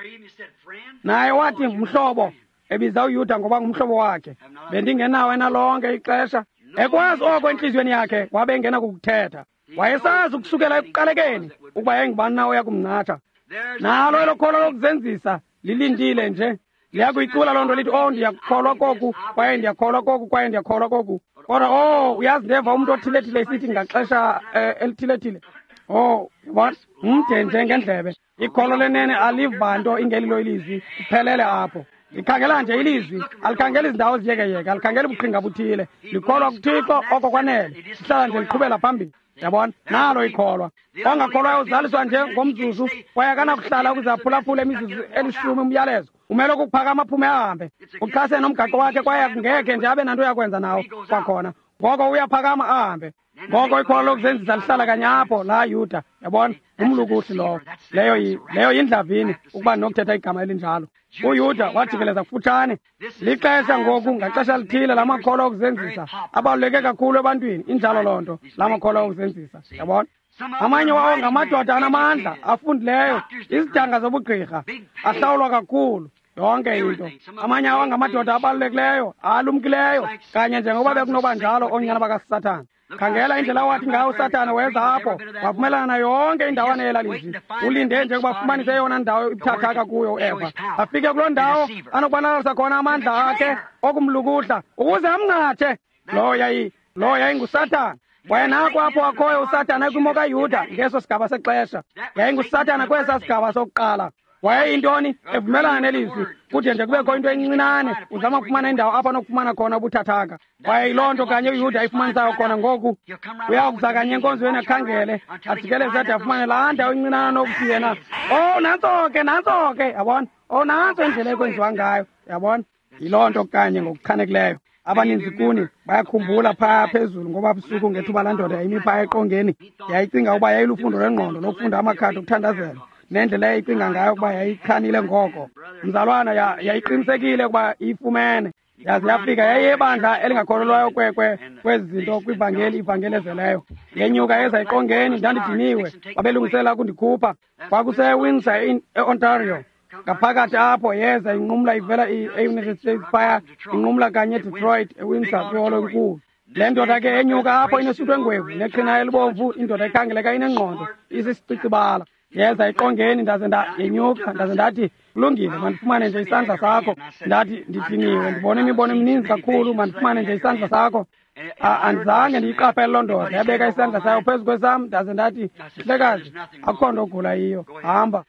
naye wathi mhlobo ebiza uYuda ngoba ngumhlobo wakhe bendingenawe nalonke ixesha ekwazi oko enhliziyweni yakhe wabe engena kukuthetha wayesazi ukusukela ekuqalekeni ukuba yayingubani na oya kumnatha nalo elo kholo lokuzenzisa lilindile nje liyakuyicula loo nto lithi ndiyakholwa koku kwaye ndiyakholwa koku kwaye ndiyakholwa koku kodwa uyazi ndeva umuntu othilethile esithi ngaxesha elithilethile yabona umde ngendlebe ikholo lenene aliva nto ingelilo ilizwi kuphelele apho likhangela nje ilizwi alikhangela izindawo eziyekeyeke alikhangela ubuqhinga buthile likholwa kuThixo oko kwanele lihlala nje liqhubela phambili yabona nalo ikholwa ongakholwayo uzaliswa nje ngomzuzu kwaye akanakuhlala ukuze aphulaphule imizuzu 10 umyalezo umele ukuphakama aphume ahambe uxhase nomgaqo wakhe kwaye ngeke nje abe nanto yakwenza nawo kwakhona ngoko uyaphakama ahambe ngoko ikholwa lokuzenzisa lihlala kanye apho la Yuda yabona umlukuhli lowo leyo yindlavini ukuba nokuthetha igama elinjalo uYuda wajikeleza kufutshane lixesha ngoku ngaxesha lithile lamakholwa okuzenzisa abaluleke kakhulu ebantwini injalo loo nto lamakholwa okuzenzisa yabona amanye wawo ngamadoda anamandla afundileyo izidanga zobugqirha ahlawulwa kakhulu yonke into amanye awo ngamadoda abalulekileyo alumkileyo kanye njengoba bekunoba njalo oonyana bakaSathane khangela indlela wathi ngayo uSathane weza apho wavumelana na yonke indawana yelalizwi ulinde nje ukuba fumanise yona ndawo ibuthathaka kuyo Eva afike kuloo ndawo anokubonakalisa khona amandla akhe okumlukuhla ukuze amnqathe lo yayinguSathane wayenako apho akhoyo uSathane kwimo kaYuda ngeso sigaba sexesha yayinguSathane kwesa sigaba sokuqala wayeyintoni evumelana nelizwi kude nje kubekho into encinane uzama ukufumana indawo apha nokufumana khona ubuthathaka wayeyiloo nto kanye uYuda ayifumanisayo khona ngoku uyakuza kanye enkonzweni akhangele ajikeleze ade afumane laa ndawo encinane nokuthi yena nantso ke yabona nantso indlela ekwenziwa ngayo yabona yiloo nto kanye ngokuchanekileyo abaninzi kuni bayakhumbula phaa phezulu ngoba busuku ngethuba laa ndoda yayimi phaa eqongeni yayicinga uba yayilufundo lwengqondo lokufunda amakhadi okuthandazela nendlela eyicinga ngayo ukuba yayikhanile ngoko. Mzalwana yayiqinisekile ukuba ifumene. Yaze yafika yayiyebandla elingakholelwayo kwezi zinto ivangeli ezeleyo. Ngenyuka yeza eqongeni ndandidiniwe, babelungisela kundikhupha. Kwakuse-Windsor e-Ontario. Ngaphakathi apho yeza inqumla ivela e-United States phaya, inqumla kanye eDetroit, eWindsor kwiholo enkulu. Le ndoda ke enyuka apho inesuthu engwevu neqhina elibomvu, indoda ekhangeleka inengqondo, isisicicibala. Yeza eqongeni ndaze yenyuka ndaze ndathi, kulungile, mandifumane nje isandla sakho. Ndathi ndidiniwe, ndibona imibono emininzi kakhulu, mandifumane nje isandla sakho. Andizange ndiyiqaphele loo ndoda, yabeka isandla sayo phezu kwesam, ndaze ndathi, mhlekazi, akukho nto ogula yiyo, hamba.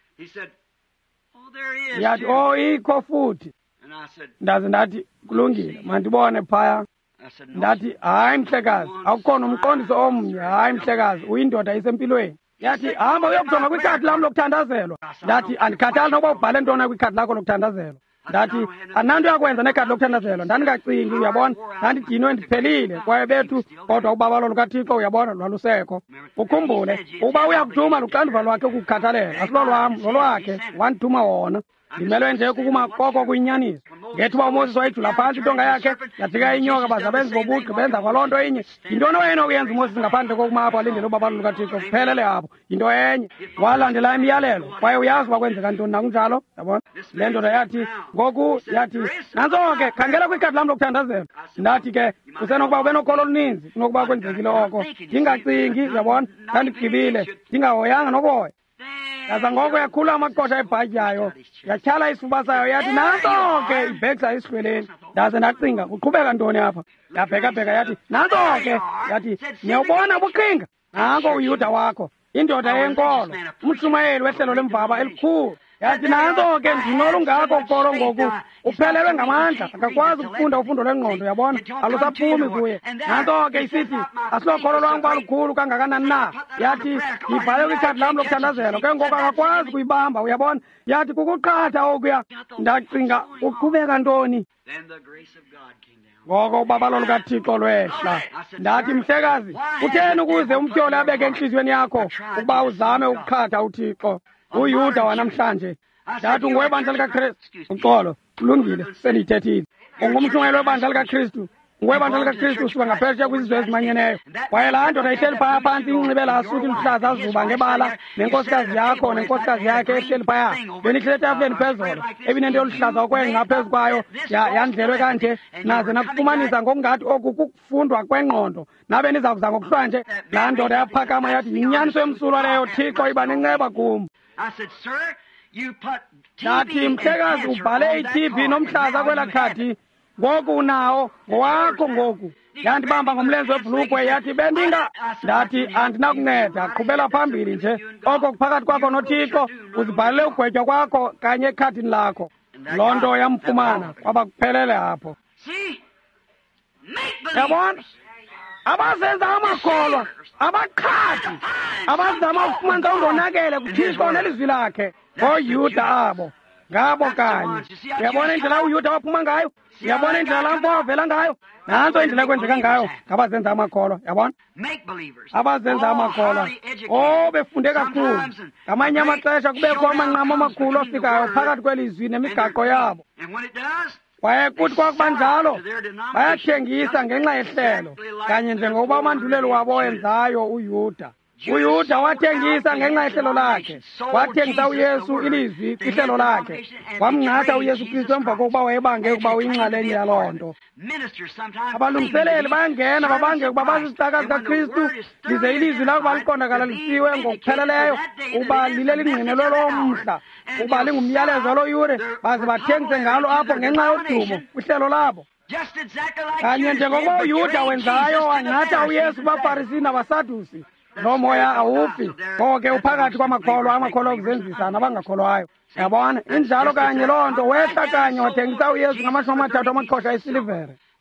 Yathi, ikho futhi. Ndaze ndathi, kulungile, mandibone phaya. Ndathi, hayi mhlekazi, akukho nomqondiso omnye, hayi mhlekazi, uyindoda isempilweni. Yathi, hamba uyokujonga kwikhadi lam lokuthandazelwa. Ndathi, andikhathali nokuba ubhale ntona kwikhadi lakho lokuthandazelwa. Ndathi, andinanto yakwenza nekhadi lokuthandazelwa, ndandingacingi, uyabona, ndandidinwe ndiphelile kwaye bethu, kodwa ubabalo lukaThixo uyabona lwalusekho. Ukhumbule, uba uyakuthuma luxanduva lwakhe ukukhathalela, asilolwam, lolwakhe, wandithuma wona. Ndimelwe nje kukuma koko kuyinyaniso. Ngethuba uMoses wayijula phantsi intonga yakhe, yafika inyoka baza benzi bobugqi benza kwaloo nto inye. Yintoni wayenokuyenza uMoses ngaphandle kokuba apho alindele ubabalo lukaThixo kuphelele apho? Yinto enye. Walandela imiyalelo, kwaye uyazi uba kwenzeka ntoni nakunjalo, yabona? Le ndoda yathi, ngoku yathi, nantso ke, khangela kwikhadi lam lokuthandazelwa. Ndathi ke, kusenokuba ube nokholo oluninzi kunokuba kwenzekile oko. Ndingacingi, yabona, ndandigqibile, ndingahoyanga nokuhoya. Yaza ngoko yakhula amaqosha ebhatyi yayo, yatyhala isifuba sayo, yathi nantso ke ibhekisa esihlweleni. Ndaze ndacinga, kuqhubeka ntoni apha? Yabheka yathi, nantso ke, yathi, niyawubona ubuqhinga? Nanko uYuda wakho, indoda yenkolo, umshumayeli wehlelo lemvaba elikhulu. Yathi, nantso ke ndinolungako ukolo ngoku, uphelelwe ngamandla, akakwazi ukufunda ufundo lwengqondo, yabona, alusaphumi kuye. Nantso ke isithi, asilokholo lwam lukhulu kangakanani na? Yathi, yibhale kwikhadi lam lokuthandazela, ke ngoku akakwazi kuyibamba, uyabona? Yathi, kukuqhatha okuya. Ndacinga, uqhubeka ntoni? Ngoko ubabalo lukaThixo lwehla. Ndathi, mhlekazi, utheni ukuze umtyholi abeke entliziyweni yakho ukuba uzame ukuqhatha uThixo? UYuda wanamhlanje. Ndathi, ungowebandla likaKristu. Uxolo, kulungile, sendiyithethile. Ungumshumayeli webandla likaKristu. Ungowebandla likaKristu usuka ngaphesheya kwizizwe ezimanyeneyo. Kwaye laa ndoda ihleli phaya phantsi inxibela asuthi luhlaza azuba ngebala, nenkosikazi yakho nenkosikazi yakhe ehleli phaya. Benihleli etafuleni phezolo, ebinento yoluhlaza okwengca phezu kwayo, yandlelwe kanje, naze nakufumanisa ngokungathi oku kukufundwa kwengqondo. Nabe niza kuza ngokuhlwanje, laa ndoda yaphakama yathi, yinyaniso emsulwa leyo, Thixo iba nenceba kum. Ndathi, mhlekazi, ubhale i-TB nomhlaza kwela khadi, ngoku unawo, ngowakho ngoku. Yandibamba ngomlenze webhulukhwe yathi, bendinga. Ndathi, andinakunceda, qhubela phambili nje. Oko kuphakathi kwakho noThixo, uzibhalele ugwetywa kwakho kanye ekhadini lakho. Loo nto yamfumana, kwaba kuphelele apho. Yabona? Abazenza amakholwa, abaqhathi, abazama ukufumanisa undonakele kuThixo nelizwi lakhe. OYuda abo, ngabo kanye. Uyabona indlela uYuda waphuma ngayo? Uyabona indlela lampo wavela ngayo? Nanso indlela kwenzeka ngayo ngabazenza amakholwa, yabona? Abazenza amakholwa. Befunde kakhulu. Ngamanye amaxesha kubekho amanqamo amakhulu ofikayo phakathi kwelizwi nemigaqo yabo. Kwaye kuthi kwakuba njalo, bayathengisa ngenxa yehlelo, kanye njengoba umanduleli wabo wenzayo uYuda. UYuda wathengisa ngenxa yehlelo lakhe, wathengisa uYesu ilizwi ihlelo lakhe, wamnqatha uYesu Kristu emva kokuba wayebange ukuba uyinxalenye yaloo nto. Abalungiseleli bayangena babange ukuba basisitaka sikaKristu, lize ilizwi labo baliqondakala lisiwe ngokupheleleyo, uba lile lingqinelwe loo mhla, uba lingumyalezo walo yure, baze bathengise ngalo apho ngenxa yodumo kwihlelo labo. Kanye njengokuba uYuda wenzayo, wanqatha uYesu kubaFarisi nabaSadusi. Lo moya awuphi, ngoko ke uphakathi kwamakholwa, amakholwa okuzenzisa nabangakholwayo. Yabona, injalo kanye loo nto, wehla kanye wathengisa uYesu ngamashumi amathathu amaqhosha esilivere.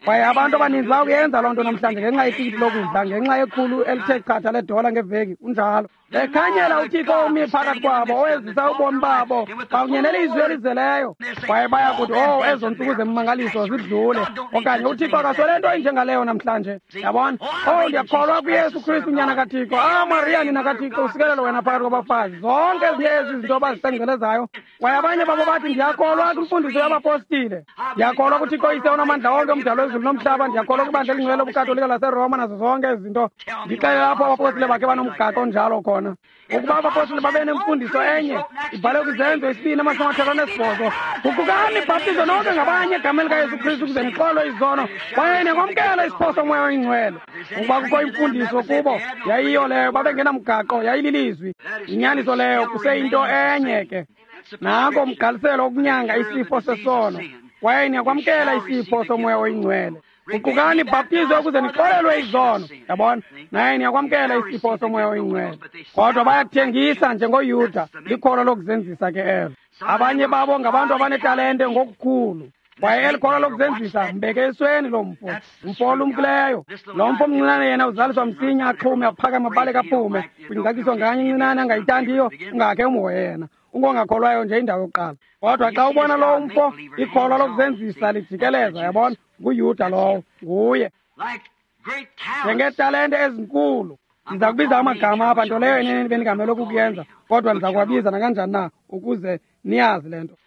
kwaye abantu abaninzi bakuyenza loo nto namhlanje ngenxa yetikiti lokudla ngenxa yekhulu elithe chatha ledola ngeveki kunjalo bekhanyela uThixo umi phakathi kwabo owezisa ubomi babo kwakunye nelizwi elizeleyo kwaye baya kuthi ezo ntsuku zemmangaliso zidlule okanye uThixo akaswele nto injengaleyo namhlanje yabona ndiyakholwa kuYesu Kristu unyana kaThixo Maria nina kaThixo usikelelo wena phakathi kwabafazi zonke ezinye ezi zinto bazisengcelezayo kwaye abanye babo bathi ndiyakholwa kwimfundiso yabapostile ndiyakholwa kuThixo ise unamandla wonke umdalo wezulu nomhlaba ndiyakholwa kwibandla elingcwele ubukatolika laseRoma nazo zonke ezi zinto ndixelele apho abapostile bakhe banomgaqo njalo khona ukuba abapostile babe nemfundiso enye ibhalwe kwizenzo 2:38 gugukani ibhaptizo nonke ngabanye egameni likaYesu Kristu ukuze nixolwe izono kwaye nikwamkela isiphoso moya oyingcwele ukuba kukho imfundiso kubo yayiyo leyo babengenamgaqo yayililizwi inyaniso leyo kuseyinto enye ke nako umgaliselo wokunyanga isifo sesono kwaye niyakwamkela isipho somoya oyingcwele gugukani ibhaptizo ukuze nixolelwe izono yabona naye niyakwamkela isipho somoya oyingcwele kodwa bayakuthengisa njengoYuda likholo lokuzenzisa ke elo abanye babo ngabantu abanetalente ngokukhulu kwaye elikholo lokuzenzisa mbeke esweni lo mfo olumkileyo lo mfo omncinane yena uzaliswa msinya axhume aphakame abaleka aphume kwingcaciso nganye incinane angayithandiyo ungakhe umhoye yena ungongakholwayo nje indawo yokuqala kodwa xa ubona lo mfo ikholwa lokuzenzisa lijikeleza yabona nguYuda lowo nguye njengetalente ezinkulu ndiza kubiza amagama apha nto leyo enene benigamele ukukuyenza kodwa ndiza kuwabiza nakanjani na ukuze niyazi le nto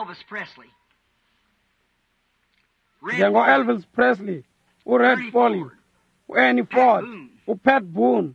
njengo-Elvis Presley uRed Foley uAnnie Ford uPat Boone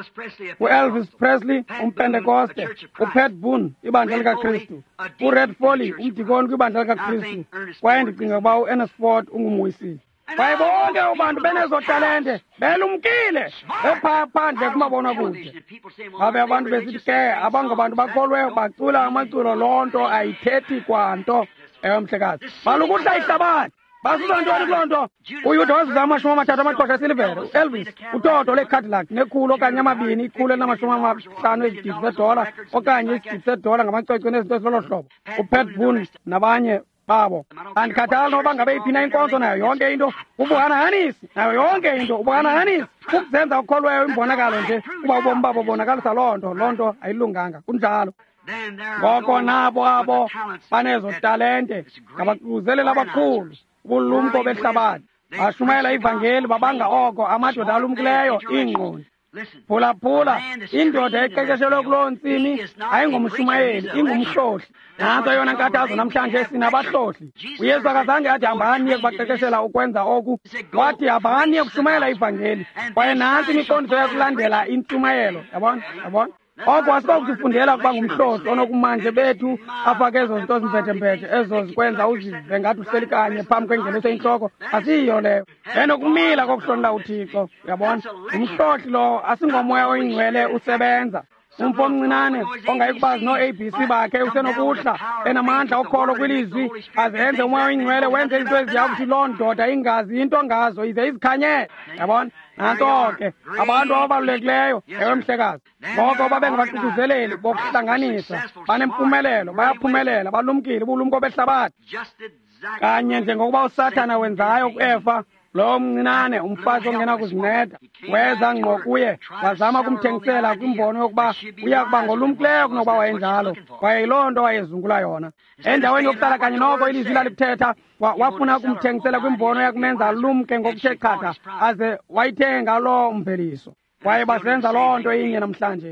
uElvis Presley umpentekoste uPat Boone ibandla likaKristu uRed Foley umdikoni kwibandla likaKristu kwaye ndicinga ukuba uEnnie Ford ungumwisile kwaye bonke abantu benezotalente belumkile phandle kumabonakude babe abantu besithi ke abangabantu bakholweyo bacula amaculo loo nto ayithethi kwanto ewe mhlekazi balukudla ihlabathi basuza ntoni kuloo nto uYuda wazuza $30 esilivere uElvis utoto leCadillac nekhulo okanye amabini ikhulu elinama-50 ezigidi zedola okanye isigidi sedola ngamacwecwe nezinto ezilolo hlobo uPat Boone nabanye babo andikhathali noba ngabe iphina inkonzo nayo yonke into ubuhanahanisi nayo yonke into ubuhanahanisi ukuzenza ukholweyo imbonakalo nje kuba ubomi babo bonakalisa loo nto ayilunganga kunjalo ngoko nabo abo banezotalente ngabaquzelela abakhulu ubulumko behlabathi bashumayela ivangeli babanga oko amadoda alumkileyo iingqondi phulaphula indoda eqeqeshelwe kuloo ntsimi ayingomshumayeli ingumhlohli nanto yona nkathazo namhlanje sinabahlohli uYesu akazange athi hambani kubaqeqeshela ukwenza oku wathi hambani kushumayela ivangeli kwaye nantsi imiqondiso yokulandela intshumayelo yabona oko asibakuzifundela ukuba ngumhlohli onokumanje bethu afake ezo zinto zimphethemphethe ezo zikwenza uzive ngathi uhleli kanye phambi kwengeniso intloko asiyiyo leyo enokumila kokuhlonela uThixo yabona umhlohli lo asingomoya oyingcwele usebenza umfo omncinane ongayikubazi no-ABC bakhe usenokuhla enamandla okholo kwilizwi azenze umoya oyingcwele wenze izinto eziyakuthi loo ndoda ingazi into ngazo ize izikhanyele yabona nanto ke abantu ababalulekileyo ewe mhlekazi ngoko babengabaququzeleli bokuhlanganisa banempumelelo bayaphumelela balumkile ubulumko behlabathi kanye njengokuba uSathana wenzayo ku-Eva lo mncinane umfazi ongena kuzinceda weza ngqo kuye wazama ukumthengisela kwimbono yokuba uya kuba ngolumkileyo kunokuba wayenjalo kwaye yiloo nto wayezungula yona endaweni yokuhlala kanye noko ilizwi lalithetha wafuna ukumthengisela kwimbono yakumenza lumke ngokuthe chatha aze wayithenga loo mveliso kwaye basenza loo nto inye namhlanje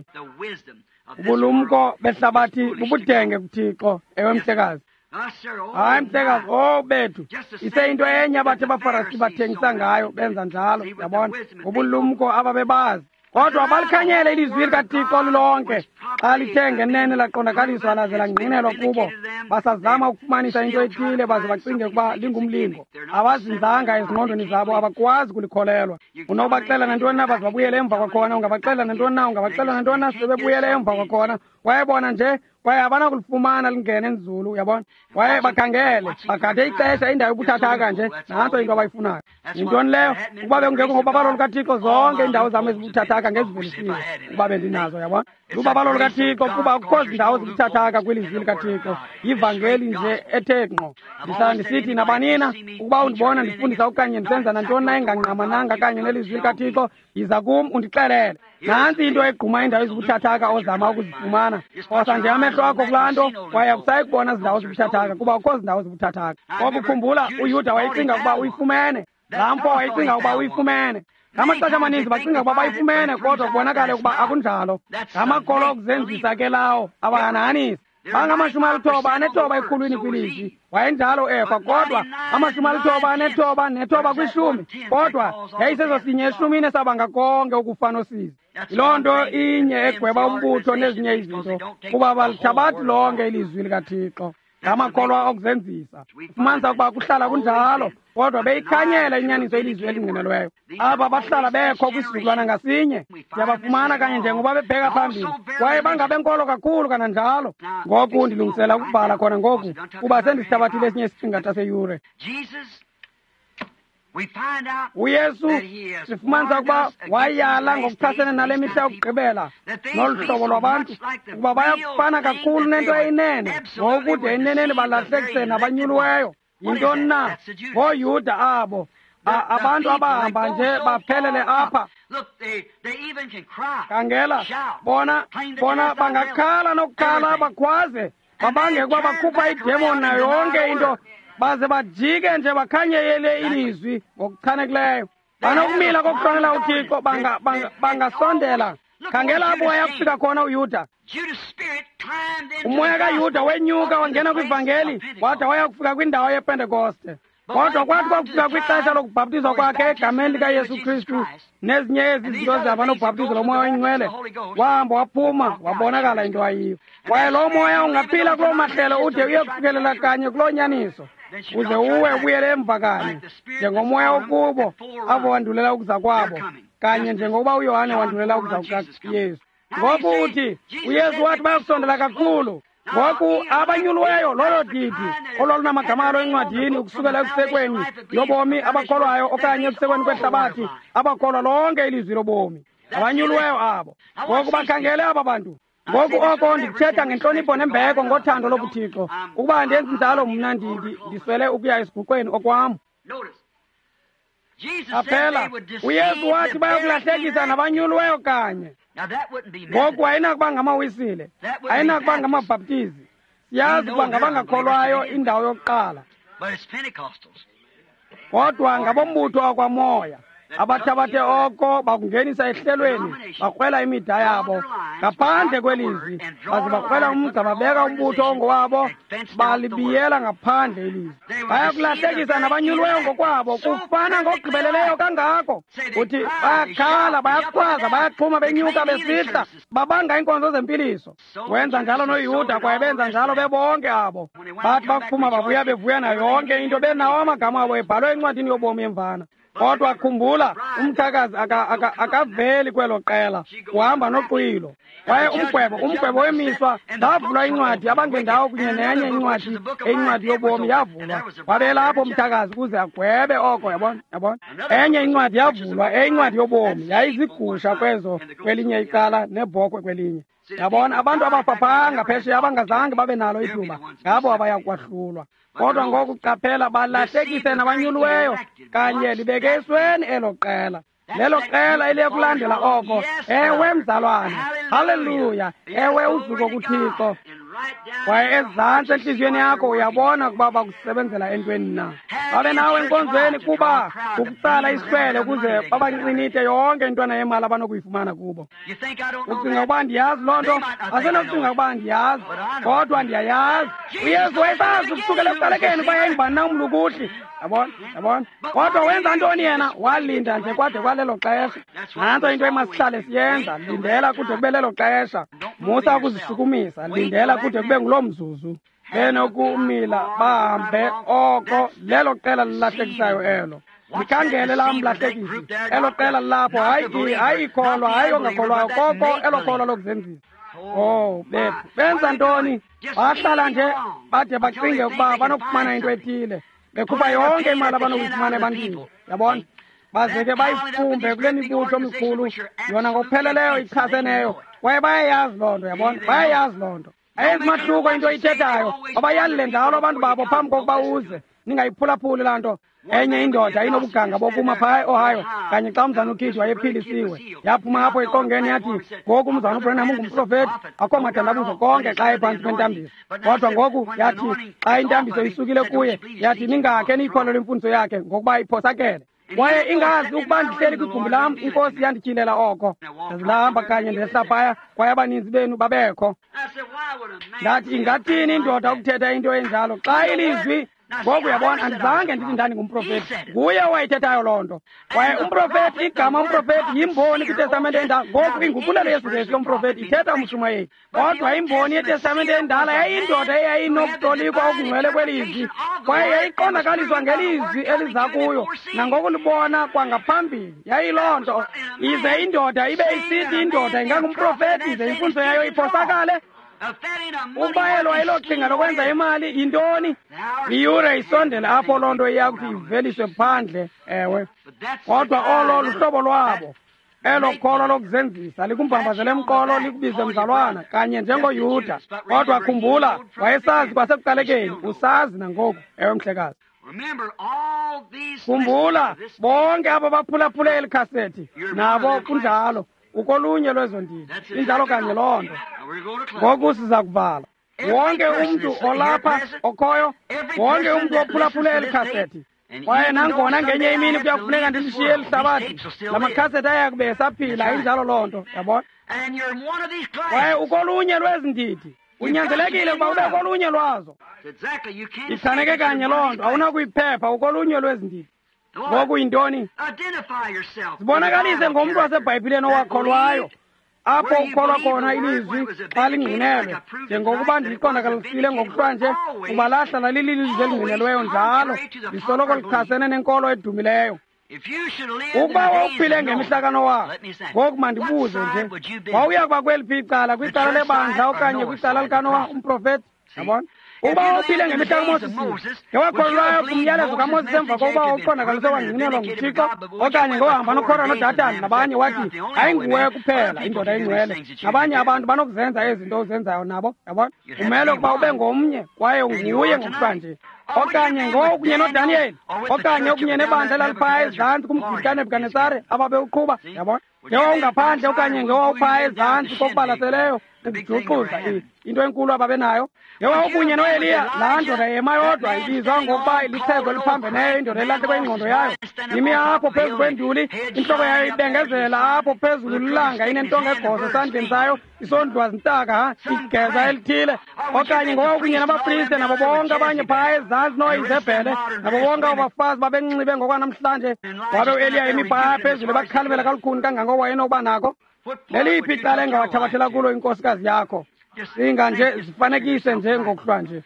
ubulumko behlabathi bubudenge kuThixo ewe mhlekazi hayi mhlekazi bethu iseyinto enye abathi abaFarisi bathengisa ngayo benza njalo yabona ubulumko ababebazi kodwa abalikhanyele ilizwi likaThixo lilonke xa lithe ngenene laqondakaliswa laze langqinelwa kubo basazama ukufumanisa into ethile baze bacinge ukuba lingumlingo abazinzanga ezingqondweni zabo abakwazi kulikholelwa unobaxela nantoni na baze babuyele emva kwakhona ungabaxela nantoni na sebebuyele emva kwakhona wayebona nje kwaye abanakulifumana lingene nzulu, uyabona. Kwaye bakhangele, bagade ixesha indawo yobuthathaka nje, nanto into abayifunayo. Yintoni leyo? Ukuba bekungekho ngobabalo lukaThixo zonke indawo zami ezibuthathaka ngezivelisiwe, ukuba bendinazo, uyabona. Lubabalo lukaThixo kuba akukho zindawo zibuthathaka kwilizwi likaThixo, yivangeli nje ethe ngqo. Ndisithi nabanina, ukuba undibona ndifundisa okanye ndisenza nantoni na engangqamananga kanye nelizwi likaThixo, yiza kum undixelele. Nansi into egquma indawo ezibuthathaka ozama ukuzifumana. Phosa nje amehlo akho kulaa nto, kwaye akusayi kubona zindawo zibuthathaka kuba akukho zindawo zibuthathaka. Ngoba ukhumbula uYuda wayecinga ukuba uyifumene, laa mfo wayecinga ukuba uyifumene. Ngamaxesha amaninzi bacinga ukuba bayifumene, kodwa kubonakale ukuba akunjalo. Ngamakolo okuzenzisa ke lawo abahananisi. Bangamashumi-9 anethoba ekhulwini kwilizwi, wayenjalo efa, kodwa amashumi-9 nethoba kwishumi, kodwa yayisezosinye eshumini esabanga konke ukufa nosizi. Yiloo nto inye egweba umbutho nezinye izinto, kuba balithabathi lonke ilizwi likaThixo. Ngamakholwa okuzenzisa. Ufumanisa ukuba kuhlala kunjalo, kodwa beyikhanyela inyaniso ilizwi elingqinelweyo. Aba bahlala bekho kwisizukulwana ngasinye. Siyabafumana kanye njengoba bebheka phambili, kwaye bangabenkolo kakhulu kananjalo. Ngoku ndilungisela ukubhala khona ngoku, kuba sendisithabathile esinye isiqingatha seyure. uYesu sifumanisa ukuba wayala ngokuchasene nale mihla yokugqibela nolu hlobo lwabantu ukuba bayakufana kakhulu nento eyinene, ngokude eneneni balahlekise nabanyuliweyo. Yintoni na? ngooYuda abo, abantu abahamba nje baphelele apha. Khangela, bona bangakhala nokukhala bakhwaze, babangekuba bakhupha idemoni nayo yonke into, baze bajike nje bakhanyele ilizwi ngokuchanekileyo. Banokumila kokuhlonela uThixo, bangasondela. Khangela apho wayakufika khona uYuda. Umoya kaYuda wenyuka wangena kwivangeli, wada wayakufika kwindawo yePentekoste. Kodwa kwathi kwakufika kwixesha lokubhaptizwa kwakhe egameni likaYesu Kristu nezinye ezi zinto zihamba nobhaptizo lomoya oyingcwele, wahamba waphuma wabonakala into ayiyo. Kwaye lo moya ungaphila kuloo mahlelo ude uyekufikelela kanye kuloo nyaniso, uze uwe ubuyele emva kanye njengomoya wokubo abo wandulela ukuza kwabo, kanye njengoba uYohane wandulela ukuza kukaYesu. Ngoku uthi uYesu wathi bayakusondela kakhulu. Ngoku abanyuliweyo lolo didi olwalunamagama alo encwadini ukusukela ekusekweni yobomi abakholwayo okanye ekusekweni kwehlabathi abakholwa lonke ilizwi lobomi, abanyuliweyo abo. Ngoku bakhangele aba bantu. Ngoku oko ndithetha ngentlonipho nembeko ngothando lobuThixo. Ukuba ndenzi njalo mna ndiswele ukuya esiguqweni okwam. Aphela uYesu wathi bayakulahlekisa nabanyuliweyo kanye. Ngoku ayinakuba ngamawisile, ayinakuba ngamabhaptizi. Siyazi ukuba ngabangakholwayo indawo yokuqala, kodwa ngabombutho wakwamoya abathabathe oko bakungenisa ehlelweni, bakrwela imida yabo ngaphandle kwelizwi, baze bakrwela umgca babeka umbutho ongowabo, balibiyela ngaphandle ilizwi. Bayakulahlekisa nabanyuliweyo ngokwabo, kufana ngokugqibeleleyo kangako. Uthi bayakhala, bayakhwaza, bayaxhuma benyuka besihla, babanga iinkonzo zempiliso. Wenza njalo noYuda, kwaye benza njalo bebonke abo. Bathi bakuphuma babuya bevuya nayo yonke into, benawo amagama abo ebhalwe encwadini yobomi emvana. Kodwa khumbula, umthakazi akaveli kwelo qela, uhamba noqwilo. Kwaye umgwebo wemiswa zavulwa incwadi, abangendawo kunye nenye incwadi, incwadi yobomi yavulwa. Wabelapho umthakazi kuze agwebe oko, yabona. Enye incwadi yavulwa, incwadi yobomi, yayizigusha kwelinye icala nebhokhwe kwelinye. Yabona, abantu abafaphanga phesheya abangazange babe nalo ithuba, ngabo abayakwahlulwa. Kodwa ngoku qaphela, balahlekise nabanyuliweyo kanye libeke esweni elo qela. Lelo qela eliyakulandela oko, ewe mzalwane, haleluya, ewe uzuko kuThixo. Kwaye ezantsi entliziyweni yakho uyabona ukuba bakusebenzela entweni na. Babe nawe enkonzweni kuba ukutsala isifele ukuze babanqinite yonke intwana yemali abanokuyifumana kubo. Ucinga ukuba ndiyazi loo nto? Asenokucinga ukuba ndiyazi, kodwa ndiyayazi. uYesu wayesazi ukusukela ekuqalekeni uba yayingubani na umlukuhli. Yabona? Kodwa wenza ntoni yena? Walinda nje kwade kwalelo xesha. Nanto into emasihlale siyenza, lindela kude kube lelo xesha. Musa ukuzishukumisa, lindela kude kube nguloo mzuzu. Benokumila bahambe oko lelo qela lilahlekisayo elo. Likhangele laa mlahlekisi, elo qela lapho, hayi ikholwa, hayi ongakholwayo, koko elo kholwa lokuzenzisa. Oh bethu benza ntoni? Bahlala nje bade bacinge ukuba banokufumana into ethile, bekhupha yonke imali abanokuyifumana ebantwini, yabona. Baze ke bayifumbe kule mibutho mikhulu yona ngokupheleleyo ichaseneyo, kwaye bayayazi loo nto, yabona, bayayazi loo nto. Ayenzi mahluko into ithethayo, abayalile njalo abantu babo phambi kokuba uze, ningayiphulaphuli laa nto. Enye indoda inobuganga bokuma phaya eOhio, kanye xa umzana uKhithi wayephilisiwe, yaphuma apho eqongeni yathi, ngoku umzana uBranham ungumprofeti, akho mathandabuzo konke xa ephantsi kwentambiso. Kodwa ngoku yathi xa intambiso isukile kuye, yathi ningakhe niyikholelwe imfundiso yakhe ngokuba iphosakele. Kwaye ingazi ukuba ndihleli kwigumbi lam, inkosi yandityhilela oko. Ndazilahamba kanye ndehla phaya, kwaye abaninzi benu babekho. Ndathi ingathini indoda ukuthetha into enjalo xa ilizwi? Ngoku uyabona, andizange ndithi ndandingumprofeti, nguye owayithethayo loo nto. Kwaye umprofeti, igama umprofeti yimboni kwitestamente endala. Ngoku inguqulelo yesizesi yomprofeti ithetha umshumayeli. Kodwa imboni yetestamente endala yayindoda eyayinokutolikwa okungcwele kwelizwi, kwaye yayiqondakaliswa ngelizwi eliza kuyo nangokulibona kwangaphambili. Yayiloo nto, ize indoda ibe isithi indoda ingangumprofeti ize imfundiso yayo iphosakale. Ubayelo wayelocinga lokwenza imali yintoni? Iyure isondele apho loo nto iyakuthi iveliswe phandle, ewe. Kodwa olo luhlobo lwabo, elo kholo lokuzenzisa likumbambazele emqolo likubize mzalwana kanye njengoYuda. Kodwa khumbula, wayesazi kwasekuqalekeni, usazi nangoku, ewe mhlekazi. Khumbula, bonke abo baphulaphule eli khasethi nabo kunjalo. Ukolunye lwezo ndidi injalo kanye loo nto. Ngoku siza kuvala wonke umntu olapha okhoyo, wonke umntu ophulaphule eli khasethi. Kwaye nangona ngenye imini kuya kufuneka ndilishiye eli hlabathi, la makhasethi ayakube esaphila, injalo loo nto, yabona. Kwaye ukolunye lwezi ndidi unyanzelekile ukuba ube kolunye lwazo. Ichaneke kanye loo nto, awunakuyiphepha ukolunye lwezi ndidi. Ngoku yintoni? Zibonakalise ngomntu waseBhayibhileni owakholwayo, apho ukholwa khona ilizwi xa lingqinelwe, njengokuba ndiliqondakalisile ngokuthiwa nje kuba lahlala lililizwi elingqinelweyo njalo, lisoloko lichasene nenkolo edumileyo. Ukuba wawuphile ngemihlakano wakho, ngoku mandibuze nje, wawuya kuba kweliphi icala, kwicala lebandla okanye kwicala likanowa umprofeti? Yabona? Uba wawuphile ngemihla kaMoses, ngewakholwayo kumyalezo kaMoses emva kokuba wawuqondakalise wangqinelwa nguThixo, okanye ngohamba noKhora noDathani nabanye wathi, ayinguwe kuphela indoda engcwele, nabanye abantu banokuzenza ezinto ozenzayo nabo, yabona? Umele ukuba ube ngomnye, kwaye nguye ngokuthiwa nje. Okanye ngokunye noDaniel, okanye okunye nebandla elaliphaya ezantsi kumgidi kaNebukadnesari ababewuqhuba, yabona? Ngewawungaphandle okanye ngewawuphaya ezantsi kokubalaseleyo ukujuxuza into enkulu ababenayo. Ngewawukunye noEliya, laa ndoda yema yodwa ibizwa ngokuba litheko eliphambeneyo, indoda elahle kwengqondo yayo. Imi apho phezu kwenduli, intloko yayo ibengezela apho phezulu lilanga, inentonga egoso esandleni sayo, isondwazintaka, igeza elithile. Okanye ngowawukunye nabapriste nabo bonke abanye phaya ezantsi noIzebhele, nabo bonke abafazi babenxibe ngokwanamhlanje. Wabe uEliya imi phaya phezulu bakhalibela kalukhuni kangangoko wayenokuba nako. Leliphi icala engawathabathela kulo inkosikazi yakho? Singa nje zifanekise nje ngokuthiwa nje.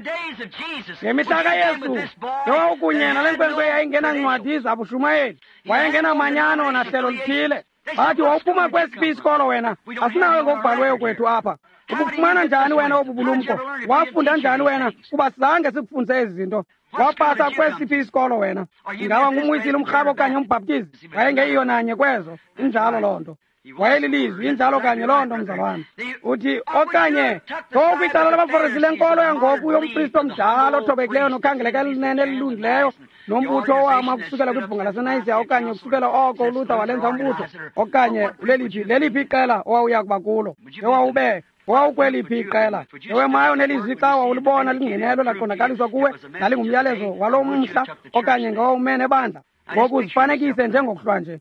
Ngemihla kaYesu, ngewawukunye nale nkwenkwe yayingenancwadi zabushumayeli, wayengenamanyano nahlelo lithile. Bathi wawuphuma kwesiphi isikolo wena? Asinawe ngokubhaliweyo kwethu apha. Ubufumana njani wena obu bulumko? Wafunda njani wena? Kuba sizange sikufundise ezi zinto. Wapasa kwesiphi isikolo wena? Ingaba ngumwisile umrhabo okanye umbhaptizi? Wayengeyiyo nanye kwezo, injalo loo nto. Wayelilizwi, injalo kanye loo nto mzalwane. Uthi okanye ngokwicala labaFarisi lenkolo yangoku yompristi omdala othobekileyo nokhangeleka elinene elilungileyo, nombutho owama kusukela kwibhunga laseNayisiya, okanye kusukela oko uLutha walenza umbutho, okanye leliphi iqela owawuya kuba kulo? Owawukweliphi iqela? Ewemayo nelizwi xa wawulibona lingqinelwe laqondakaliswa kuwe, lalingumyalezo waloo mhla, okanye ngowawumene ebandla? Ngoku zifanekise njengokuthiwa nje.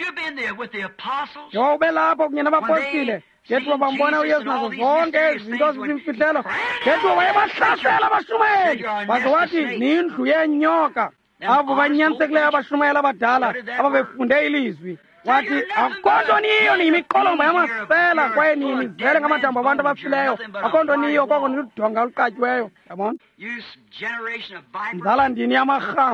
Ngewawube lapho kunye nabapostile, ngethiwa bambona uYesu nazo zonke ezi zinto zizimfihlelo, ngethiwa wayebahlasela abashumayeli, baze wathi nindlu yenyoka. Abo banyansekileyo abashumayeli abadala ababefunde ilizwi. Wathi akho nto niyo niyimiqolomba yamasela, kwaye niyimizele ngamathambo abantu abafileyo. Akho nto niyo koko niludonga oluqatyiweyo, yabona? Mzala ndini yamarhamba.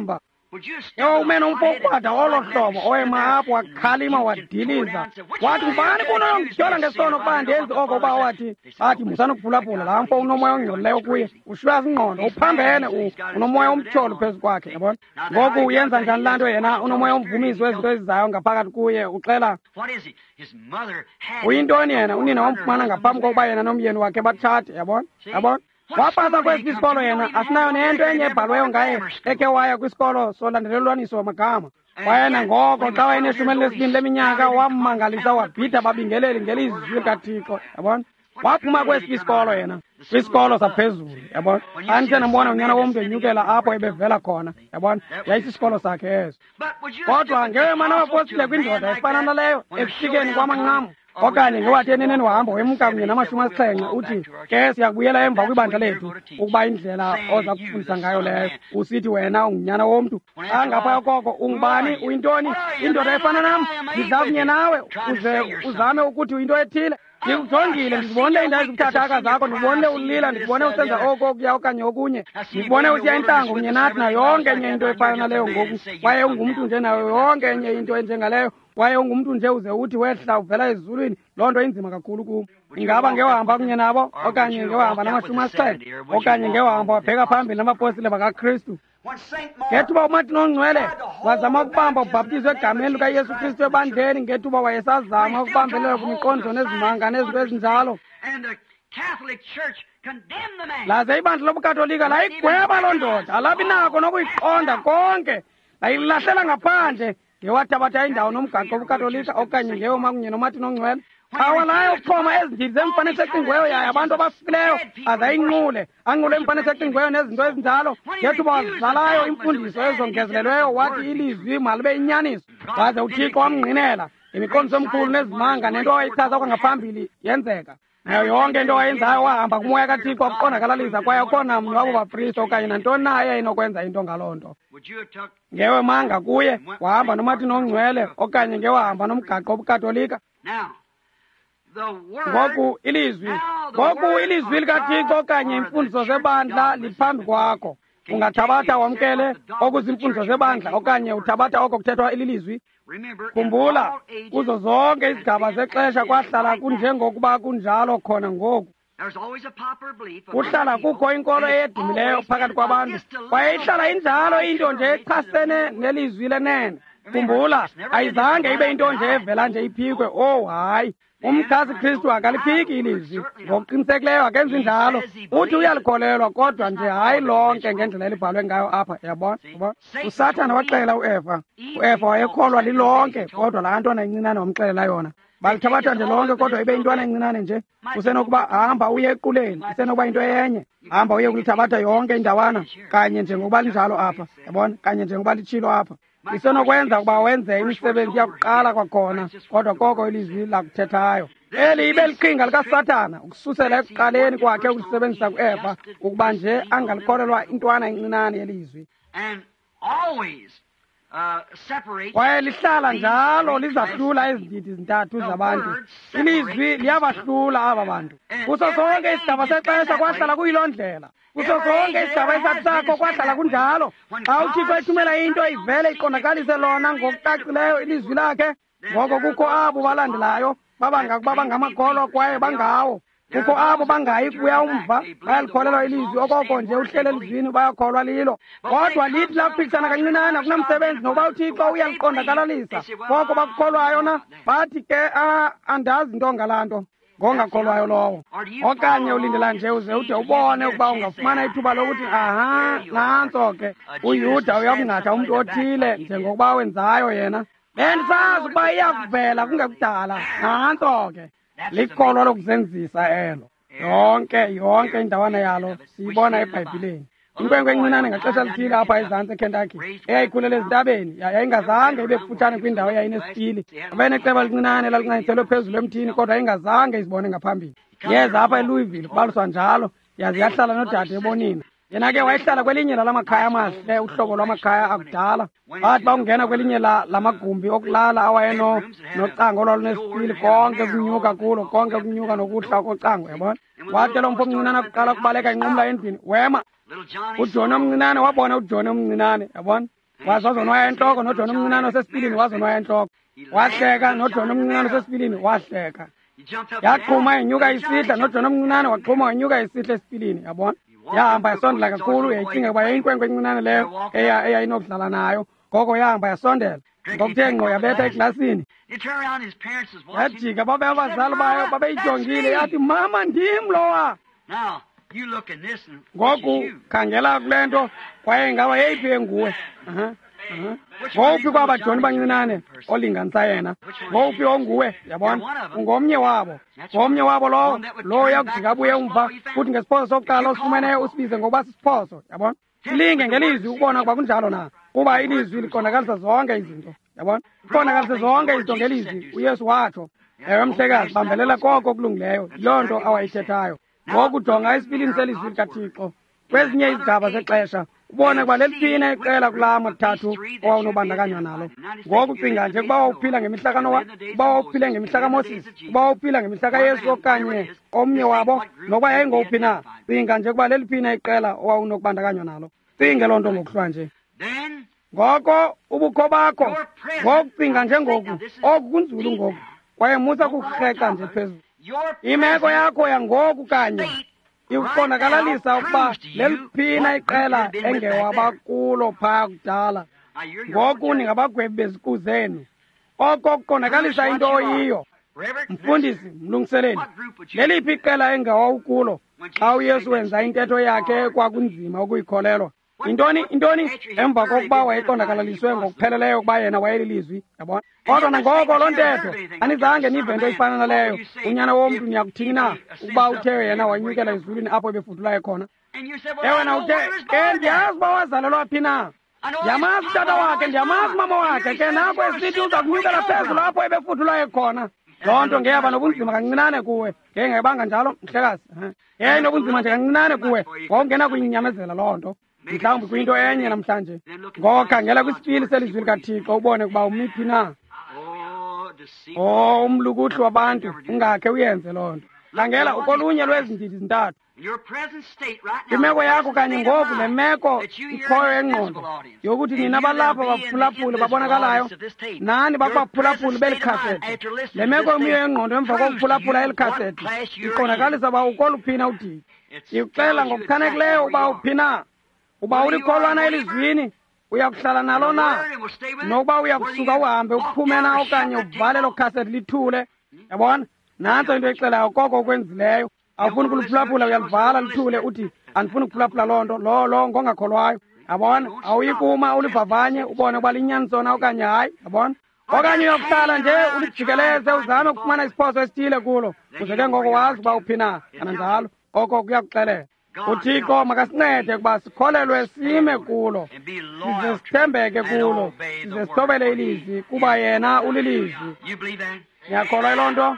umene umpokwada olo hlobo owema apho wakhalima wadiliza wathi ngubani kuno yongidyola ngesono kuba ndenzi oko uba athi musanukuvulapula laa mfo unomoya ongcolileyo kuye ushwaza ingqondo uphambene unomoya umtyholo phezu kwakhe yabona ngoku uyenza njani laa nto yena unomoya umvumisi wezinto ezizayo ngaphakathi kuye uxela uyintoni yena unina wamfumana ngaphambi kokuba yena nomyeni wakhe batshate yabona wapasa kwesi isikolo yena asinayo nento enye ebhalweyo ngaye ekhe waya kwisikolo solandelelwaniso wamagama wayena ngoko xa wayeneshumi lesibini leminyaka wammangalisa wabhida babingeleli ngelizwi likaThixo yabona waphuma kwesi isikolo yena kwisikolo saphezulu yabona andithe nambona unyana womntu enyukela apho ebevela khona yabona yayisisikolo sakhe eso kodwa ngewemana wapostile kwindoda efana naleyo ekufikeni kwamanqamu okanye ngewathi eneneni wahamba wemka kunye na-7 uthi ke siyakubuyela emva kwibandla lethu ukuba indlela oza kufundisa ngayo leyo usithi wena ungunyana womntu angaphaya koko ungubani uyintoni indoda efana nam ndidla kunye nawe uze uzame ukuthi uyinto ethile ndikujongile ndizibonile iindawo ezibuthathaka zakho ndibonile ulila ndibone usenza oko okuya okanye okunye ndibone usiya intlango kunye nathi nayo yonke enye into efana naleyo ngoku kwaye ungumntu nje nayo yonke enye into enjengaleyo kwaye ungumntu nje uze uthi wehla uvela ezulwini loo nto inzima kakhulu kum ingaba ngewahamba kunye nabo okanye ngewahamba na-7 okanye ngewahamba wabheka phambili namapostile bakaKristu ngethuba uMartin Ongcwele wazama ukubamba ubhaptizo egameni likaYesu Kristu ebandleni ngethuba wayesazama ukubambelela kwimiqondiso nezimanga nezinto ezinjalo laze ibandla lobukatolika layigweba loo ndoda alabi nako nokuyiqonda konke layilahlela ngaphandle ngewathabatha indawo nomgaqo wobukatolika okanye ngewoma kunye noMartin Ongcwele awalayo ukuxhoma ezindidi zemfanisa ecingiweyo yayo abantu abafileyo aze ayinqule anqule imfanisa ecingiweyo nezinto ezinjalo ngethuba wazalayo imfundiso ezongezelelweyo wathi ilizwi malibe inyaniso waze uThixo wamngqinela imiqondiso omkhulu nezimanga nento wayichaza kwangaphambili yenzeka nayo yonke into wayenzayo wahamba kumoya kaThixo wakuqondakalalisa kwaye ukhona mnye wabo bapristi okanye nantoni na eyayinokwenza into ngaloo nto ngewe manga kuye wahamba noMartin Ongcwele okanye ngewahamba nomgaqo wobukatolika ngoku ilizwi likaThixo okanye imfundiso zebandla liphambi kwakho ungathabatha wamkele okuzimfundiso zebandla okanye uthabatha oko kuthethwa ililizwi khumbula kuzo zonke izigaba zexesha kwahlala kunjengokuba kunjalo khona ngoku kuhlala kukho inkolo eyedumileyo phakathi kwabantu kwaye ihlala injalo into nje echasene nelizwi lenene khumbula ayizange ibe into nje evela nje iphikwe hayi umkhasi Kristu akaliphiki ilizwi ngokuqinisekileyo akenzi njalo uthi uyalikholelwa kodwa nje hayi lonke ngendlela elibhalwe ngayo apha yabona uSathane waxelela uEva wayekholwa lilonke kodwa laa ntwana encinane wamxelela yona balithabatha nje lonke kodwa ibe intwana encinane nje usenokuba hamba uye equleni isenokuba into enye hamba uye kulithabatha yonke indawana kanye njengokuba linjalo apha yabona kanye njengokuba litshilo apha isenokwenza ukuba wenze imisebenzi yakuqala kwakhona kodwa koko ilizwi lakuthethayo eli ibe liqhinga likaSathana ukususela ekuqaleni kwakhe ukulisebenzisa kuEva ukuba nje angalikholelwa intwana encinane yelizwi kwaye lihlala njalo lizahlula ezindidi zintathu zabantu ilizwi liyabahlula aba bantu kuso sonke isigaba sexesha kwahlala kuyiloo ndlela kuso sonke isigaba esathu sakho kwahlala kunjalo xa uThixo ethumela into ivele iqondakalise lona ngokucacileyo ilizwi lakhe ngoko kukho abo balandelayo baba ngamakholwa kwaye bangawo kukho abo bangayi kuya umva bayalikholelwa ilizwi okoko nje uhlele elizwini bayakholwa lilo kodwa lithi laphikisana kancinane kunamsebenzi nokuba uThixo uyaliqondakalalisa koko bakukholwayo na bathi ke andazi nto ngalaa nto ngongakholwayo lowo okanye ulindela nje uze ude ubone ukuba ungafumana ithuba lokuthi nantso ke uYuda uyakungatha umntu othile njengokuba wenzayo yena bendisazi ukuba iyakuvela kungekudala nantso ke likholwa lokuzenzisa elo yonke indawana yalo siyibona eBhayibhileni inkwenkwe encinane ngaxesha lithile apha ezantsi eKentucky eyayikhulela ezintabeni yayingazange ibe kufutshane kwindawo eyayinesipili abeneceba elincinane lalincanyiselwe phezulu emthini kodwa yayingazange izibone ngaphambili yeza apha eLouisville kubaluswa njalo yaze yahlala nodade ebonina yena ke wayehlala kwelinye lamakhaya amahle uhlobo lwamakhaya akudala bathi bawungena kwelinye lamagumbi okulala awayenocango olwalunesipili konke kunyuka kulo konke kunyuka nokuhla kocango yabona wathi lo mfo omncinane akuqala ukubaleka inqumla endlini wema uJoni omncinane wabona uJoni omncinane yabona wazonwaya entloko, noJona omncinane osesipilini wazonwaya entloko. Wahleka, noJona omncinane osesipilini wahleka. Yaqhuma inyuka isihla, noJona omncinane waqhuma wanyuka isihla esipilini, yabona. Yahamba yasondela kakhulu, yayicinga ukuba yayinkwenkwe encinane leyo eyayinokudlala nayo. Ngoko yahamba yasondela. Ngokuthe ngqo yabetha eklasini. Yajika babe abazali bayo babeyijongile, yathi, mama, ndim lowa. Ngoku khangela kule nto, kwaye ngaba yeyiphi nguwe. Ngowuphi kwabaJoni bancinane olinganisa yena? Ngowuphi onguwe, yabona? Ungomnye wabo. Ngomnye wabo lowo uyakujika abuye umva, futhi ngesiphoso sokuqala osifumeneyo usibize ngokuba sisiphoso, yabona? Silinge ngelizwi ukubona ukuba kunjalo na, kuba ilizwi liqondakalisa zonke izinto, yabona? Liqondakalise zonke izinto ngelizwi, uYesu watsho. Ewe mhlekazi, bambelela koko kulungileyo, yiloo nto awayithethayo. Ngoku jonga esipilini selizwi likaThixo kwezinye izigaba zexesha, ubone ukuba leliphina iqela kulaa mathathu owawunobandakanywa nalo. Ngoku cinga nje kuba wawuphila ngemihla kaNowa, kuba wawuphile ngemihla kaMoses, kuba wawuphila ngemihla kaYesu okanye omnye wabo, nokuba yayingowuphi na. Cinga nje kuba leliphina iqela owawunokubandakanywa nalo. Cinge loo nto ngokuhlwa nje. Ngoko ubukho bakho, ngoku cinga nje ngoku, oku kunzulu ngoku, kwaye musa kurheka nje phezulu. Imeko yakho yangoku kanye ikuqondakalalisa ukuba leliphina iqela engewabakulo phaa kudala. Ngoku ningabagwebi beziku zenu. Oko kuqondakalisa into oyiyo. Mfundisi, mlungiseleli, leliphi iqela engewawukulo xa uYesu wenza intetho yakhe kwakunzima ukuyikholelwa? Intoni emva kokuba wayeqondakalaliswe ngokupheleleyo ukuba yena wayelilizwi, yabona? Kodwa nangoko loo ntetho anizange nive nto ifana naleyo. Unyana womntu niyakuthini na ukuba uthe yena wanyukela ezulwini apho ebefudulayo khona? Ewe na uthe, ke ndiyazi uba wazalelwa phi na. Ndiyamazi utata wakhe, ndiyamazi mama wakhe, ke nako esithi uza kunyukela phezulu apho ebefudulayo khona. Loo nto ngeyaba nobunzima kancinane kuwe. Ngeyingayibanga njalo, mhlekazi. Yayinobunzima nje kancinane kuwe, wawungena kuyinyamezela loo nto. Mhlawumbi kwinto enye namhlanje. Ngoko khangela kwisipili selizwi likaThixo ubone ukuba umiphi na. Umlukuhlu wabantu, ungakhe uyenze loo nto. Khangela ukolunye lwezi ndidi zintathu. Imeko yakho kanye ngoku, le meko ikhoyo engqondo yokuthi nina balapha baphulaphule babonakalayo, nani babaphulaphule beli khasethi. Le meko imiyo engqondo emva kokuphulaphula eli khasethi iqondakalisa uba ukoluphina udidi. Ikuxela ngokuchanekileyo uba uphina, uba ulikholwana elizwini, uyakuhlala nalo na, nokuba uyakusuka uhambe uphume na okanye uvale lo khasethi lithule, yabona? Nantso into exelayo koko okwenzileyo. Awufuni kuluphulaphula, uyalivala lithule, uthi andifuni kuphulaphula loo nto, lo ngongakholwayo, yabona? Awuyikuma ulivavanye ubone uba linyaniso na okanye hayi, yabona? Okanye uyokuhlala nje ulijikeleze uzame ukufumana isiphoso esithile kulo, uze ke ngoko wazi uba uphina, kananjalo oko kuyakuxelela. uThixo makasincede ukuba sikholelwe sime kulo, size sithembeke kulo, size sithobele ilizwi kuba yena ulilizwi. Ngiyakholwa loo nto.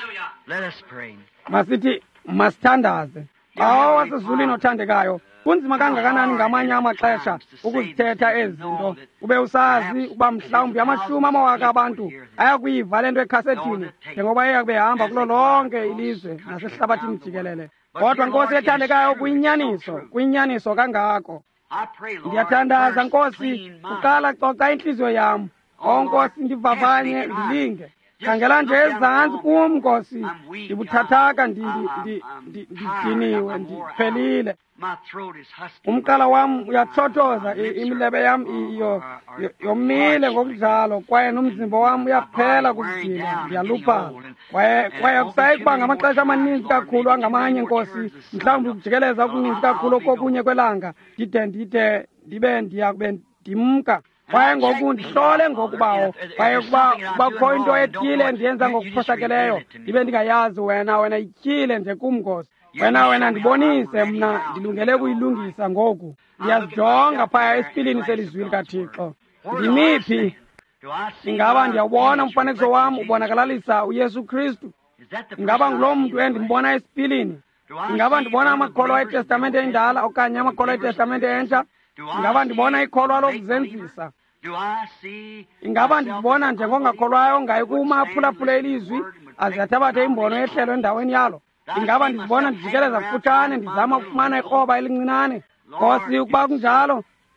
Masithi masithandaze. Wasezulwini othandekayo, kunzima kangakanani ngamanye amaxesha ukuzithetha ezi zinto, ube usazi uba mhlawumbi 10,000 abantu ayakuyiva le nto ekhasethini njengoba eyakube hamba kulo lonke ilizwe nasehlabathini jikelele. Kodwa Nkosi ethandekayo, kuyinyaniso kangako. Ndiyathandaza Nkosi, uqala coca inhliziyo yam. Nkosi, ndivavanye, ndilinge. Khangela nje ezantsi kum Nkosi, ndibuthathaka, ndidiniwe, ndiphelile. Umqala wam uyathothoza, imilebe yam yomile ngokunjalo, kwaye nomzimba wam uyaphela kukudinwa, ndiyaluphala. Kwaye akusayi kuba ngamaxesha amaninzi kakhulu angamanye Nkosi, mhlawumbi ukujikeleza okuninzi kakhulu okokunye kwelanga, ndibe ndiyakube ndimka. Kwaye ngoku ndihlole ngokubawo, kwaye kuba kukho into ethile ndiyenza ngokuphosakeleyo, ndibe ndingayazi wena ityhile nje kum Nkosi. Wena ndibonise, mna ndilungele kuyilungisa ngoku. Ndiyazijonga phaya esipilini selizwi likaThixo. Ndimiphi? Ingaba ndiyawubona umfanekiso wam ubonakalalisa uYesu Kristu? Ingaba ngulo mntu endimbona esipilini? Ingaba ndibona amakholwa eTestamente endala okanye amakholwa eTestamente entsha? Ingaba ndibona ikholwa lokuzenzisa? Ingaba ndibona njengongakholwayo ongayi kuma aphulaphule ilizwi aze athabathe imbono yehlelo endaweni yalo? Ingaba ndizibona ndijikeleza kufutshane ndizama ukufumana ikroba elincinane? Nkosi, ukuba kunjalo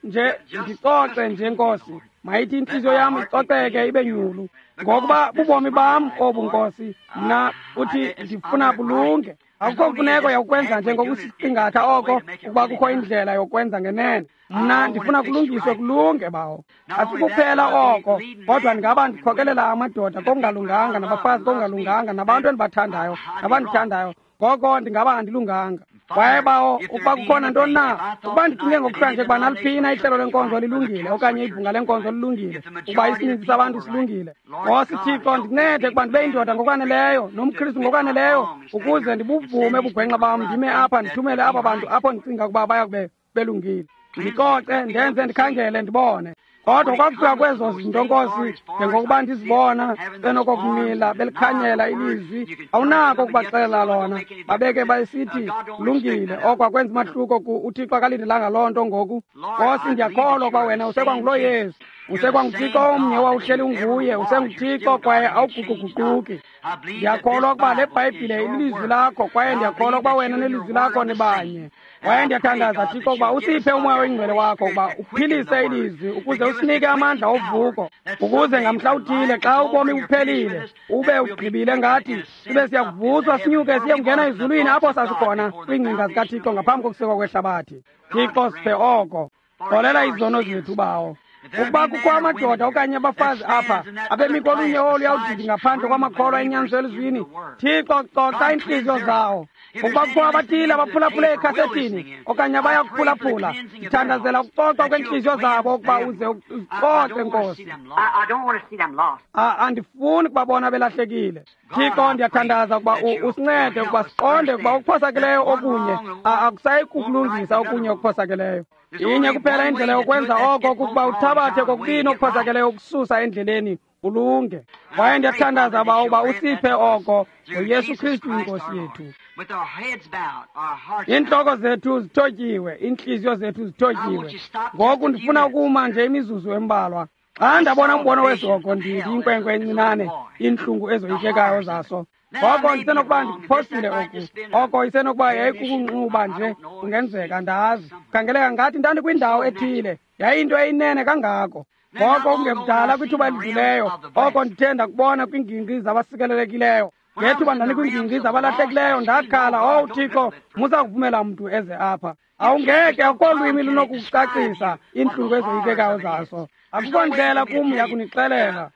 nje ndicoce nje Nkosi, mayithi inhliziyo yami icoceke ibe nyulu, ngokuba bubomi bam obu Nkosi, mna uthi ndifuna bulunge. Akukho mfuneko yakwenza nje ngokusicingatha oko ukuba kukho indlela yokwenza ngenene. Mna ndifuna kulungiswe kulunge bawo. Asikuphela oko, kodwa ndingaba ndikhokelela amadoda kongalunganga, nabafazi kongalunganga, nabantu endibathandayo nabandithandayo, ngoko ndingaba andilunganga. Kwaye bawo ukuba kukhona ntoni na, ukuba ndicinge ngokuhlanje ukuba naliphina ihlelo lenkonzo lilungile okanye ibhunga lenkonzo lilungile, ukuba isininzi sabantu silungile. Nkosi Thixo, ndincede ukuba ndibe yindoda ngokwaneleyo nomKristu ngokwaneleyo, ukuze ndibuvume ubugwenxa bam ndime apha ndithumele aba bantu apho ndicinga ukuba baya kube belungile. Ndicoce, ndenze, ndikhangele, ndibone. Kodwa kwakufika kwezo zinto Nkosi, njengokuba ndizibona benokokumila belikhanyela ilizwi, awunako ukubaxelela lona, babeke bayisithi kulungile, oko akwenza umahluko uThixo akalindelanga loo nto ngoku. Nkosi, ndiyakholwa ukuba wena usekwangulo Yesu, usekwanguThixo omnye wawuhleli unguye, usenguThixo kwaye awuguquguquki. Ndiyakholwa ukuba le Bhayibhile ilizwi lakho, kwaye ndiyakholwa ukuba wena nelizwi lakho nibanye. Kwaye ndiyathandaza Thixo ukuba usiphe umoya oyingcwele wakho ukuba uphilise ilizwi, ukuze usinike amandla ovuko, ukuze ngamhla uthile xa ubomi buphelile ube ugqibile ngathi sibe siyakuvuswa sinyuke siyekungena ezulwini apho sasikhona kwiingcinga zikaThixo ngaphambi kokusekwa kwehlabathi. Thixo, siphe oko. Xolela izono zethu bawo. Ukuba kukho amadoda okanye abafazi apha abemi kolunye oluyawudidi ngaphandle kwamakholwa enyanziso elizwini, Thixo, coca iintliziyo zawo. Ukuba kukho abathile abaphulaphule ekhasethini okanye abayakuphulaphula, ndithandazela ukucocwa kweentliziyo zabo ukuba uze uzicoce Nkosi. Andifuni ukubabona belahlekile. Thixo, ndiyathandaza ukuba usincede ukuba siqonde ukuba okuphosakeleyo okunye akusayi kukulungisa okunye okuphosakeleyo. Inye kuphela indlela yokwenza oko kukuba uthabathe kokubini okuphosakeleyo ukususa endleleni ulunge. Kwaye ndiyathandaza uba usiphe oko ngoYesu Kristu iNkosi yethu. Intloko zethu zithotyiwe, iintliziyo zethu zithotyiwe. Ngoku ndifuna ukuma nje imizuzu embalwa. Xa ndabona umbono wezoko ndiyinkwenkwe encinane, iintlungu ezoyikekayo zaso, ngoko ndisenokuba ndikuphosile oko isenokuba yayikukunxuba nje, kungenzeka ndazi. Khangeleka ngathi ndandikwindawo ethile, yayinto eyinene kangako. Ngoko kungekudala kwithuba elidluleyo, oko ndithe ndakubona kwiingingqi zabasikelelekileyo. Ngethuba ndandikwiingingqi zabalahlekileyo ndakhala, Thixo, musa kuvumela mntu eze apha. Awungeke, akukho lwimi lunokucacisa iintlungu ezoyikekayo zaso. Akukho ndlela kum yakunixelela.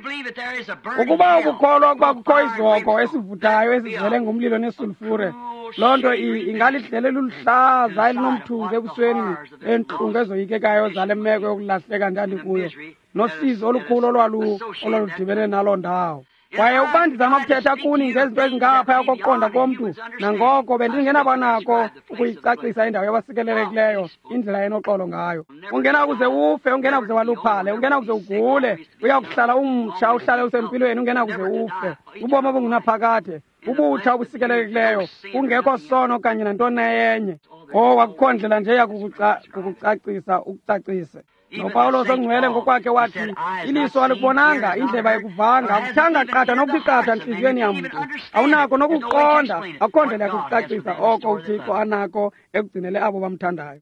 Ukuba ukukholwa ukuba kukho izoko esivuthayo esivele ngomlilo nesulfure, loo nto ingalidlele luluhlaza elinomthunzi ebusweni entlungu ezoyikekayo zale meko yokulahleka ndandikuyo, nosizo olukhulu olwaludibene naloo ndawo. Kwaye ukuba ndizama kuthetha kuni ngezinto ezingaphaya kokuqonda komntu, nangoko bendingenabanako ukuyicacisa indawo yabasikelelekileyo, indlela enoxolo ngayo. Ungena kuze ufe, ungena kuze waluphale, ungena kuze ugule, uyakuhlala umtsha uhlale usempilweni, ungena kuze ufe. Ubomi obungunaphakade, ubutsha obusikelelekileyo, kungekho sono kanye nantoni enye. Akukho ndlela nje yakukucacisa ukucacise. NoPawulos ongcwele ngokwakhe wathi, iliso alibonanga, indlebe ayikuvanga, akuthanga qatha nokuqatha entliziyweni yamntu, awunako nokuqonda, akukho ndlela yakucacisa oko uThixo anako ekugcinele abo bamthandayo.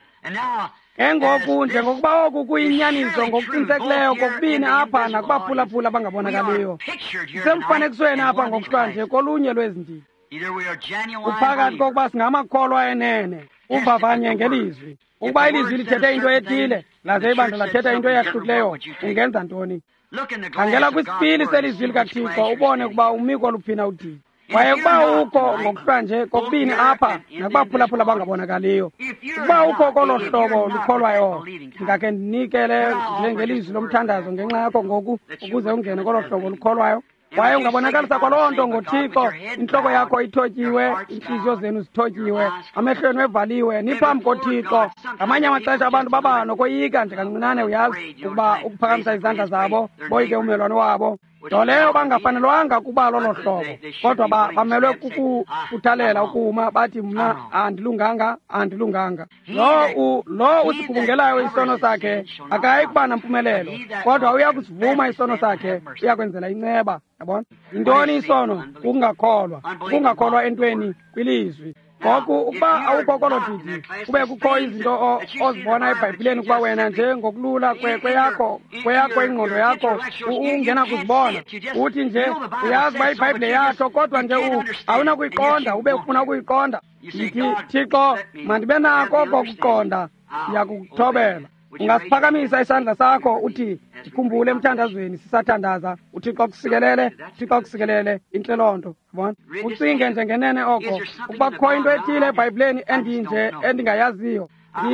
Engoku njengokuba oku kuyinyaniso ngokuqinisekileyo kokubini apha nakubaphulaphula abangabonakaliyo, sisemfanekisweni apha ngokuthiwa nje kolunye lwezi ndidi. Uphakathi kokuba singamakholwa enene, uvavanye ngelizwi. Ukuba ilizwi lithethe into ethile, laze ibandla lathetha into eyahlukileyo, ungenza ntoni? Khangela kwisipili selizwi likaThixo ubone ukuba umiko luphina uthini. Kwaye ukuba ukho ngokuthiwa nje kokubini apha nakubaphulaphula abangabonakaliyo, ukuba ukho kolo hlobo lukholwayo, ndingakhe ndinikele njengelizwi lomthandazo ngenxa yakho ngoku, ukuze ungene kolo hlobo lukholwayo. Kwaye ungabonakalisa kwaloo nto ngoThixo, intloko yakho ithotyiwe, intliziyo zenu zithotyiwe, amehlweni wevaliwe, niphambi koThixo. Ngamanye amaxesha abantu baba nokoyika nje kancinane, uyazi, ukuba ukuphakamisa izandla zabo boyike ummelwane wabo, nto leyo bangafanelwanga kuba lolo hlobo, kodwa bamelwe kukukhuthalela ukuma, bathi mna andilunganga. Lo usigubungelayo isono sakhe akayi kuba nampumelelo, kodwa uya kusivuma isono sakhe, uyakwenzela inceba. Yabona? Yintoni isono? Ukungakholwa entweni kwilizwi. ngoku ukuba awukhokolo didi kube kukho izinto ozibona eBhayibhileni ukuba wena nje ngokulula kweyakho ingqondo yakho ungena kuzibona uthi nje uyazi uba iBhayibhile yatsho kodwa nje awunakuyiqonda ube ufuna ukuyiqonda ndithi Thixo mandibe nako ukuqonda ndiyakuthobela ungasiphakamisa isandla sakho uthi ndikhumbule emthandazweni sisathandaza uThixo akusikelele inhlelonto yabona ucinge nje ngenene oko ukuba kukho into ethile eBhayibhileni endingayaziyo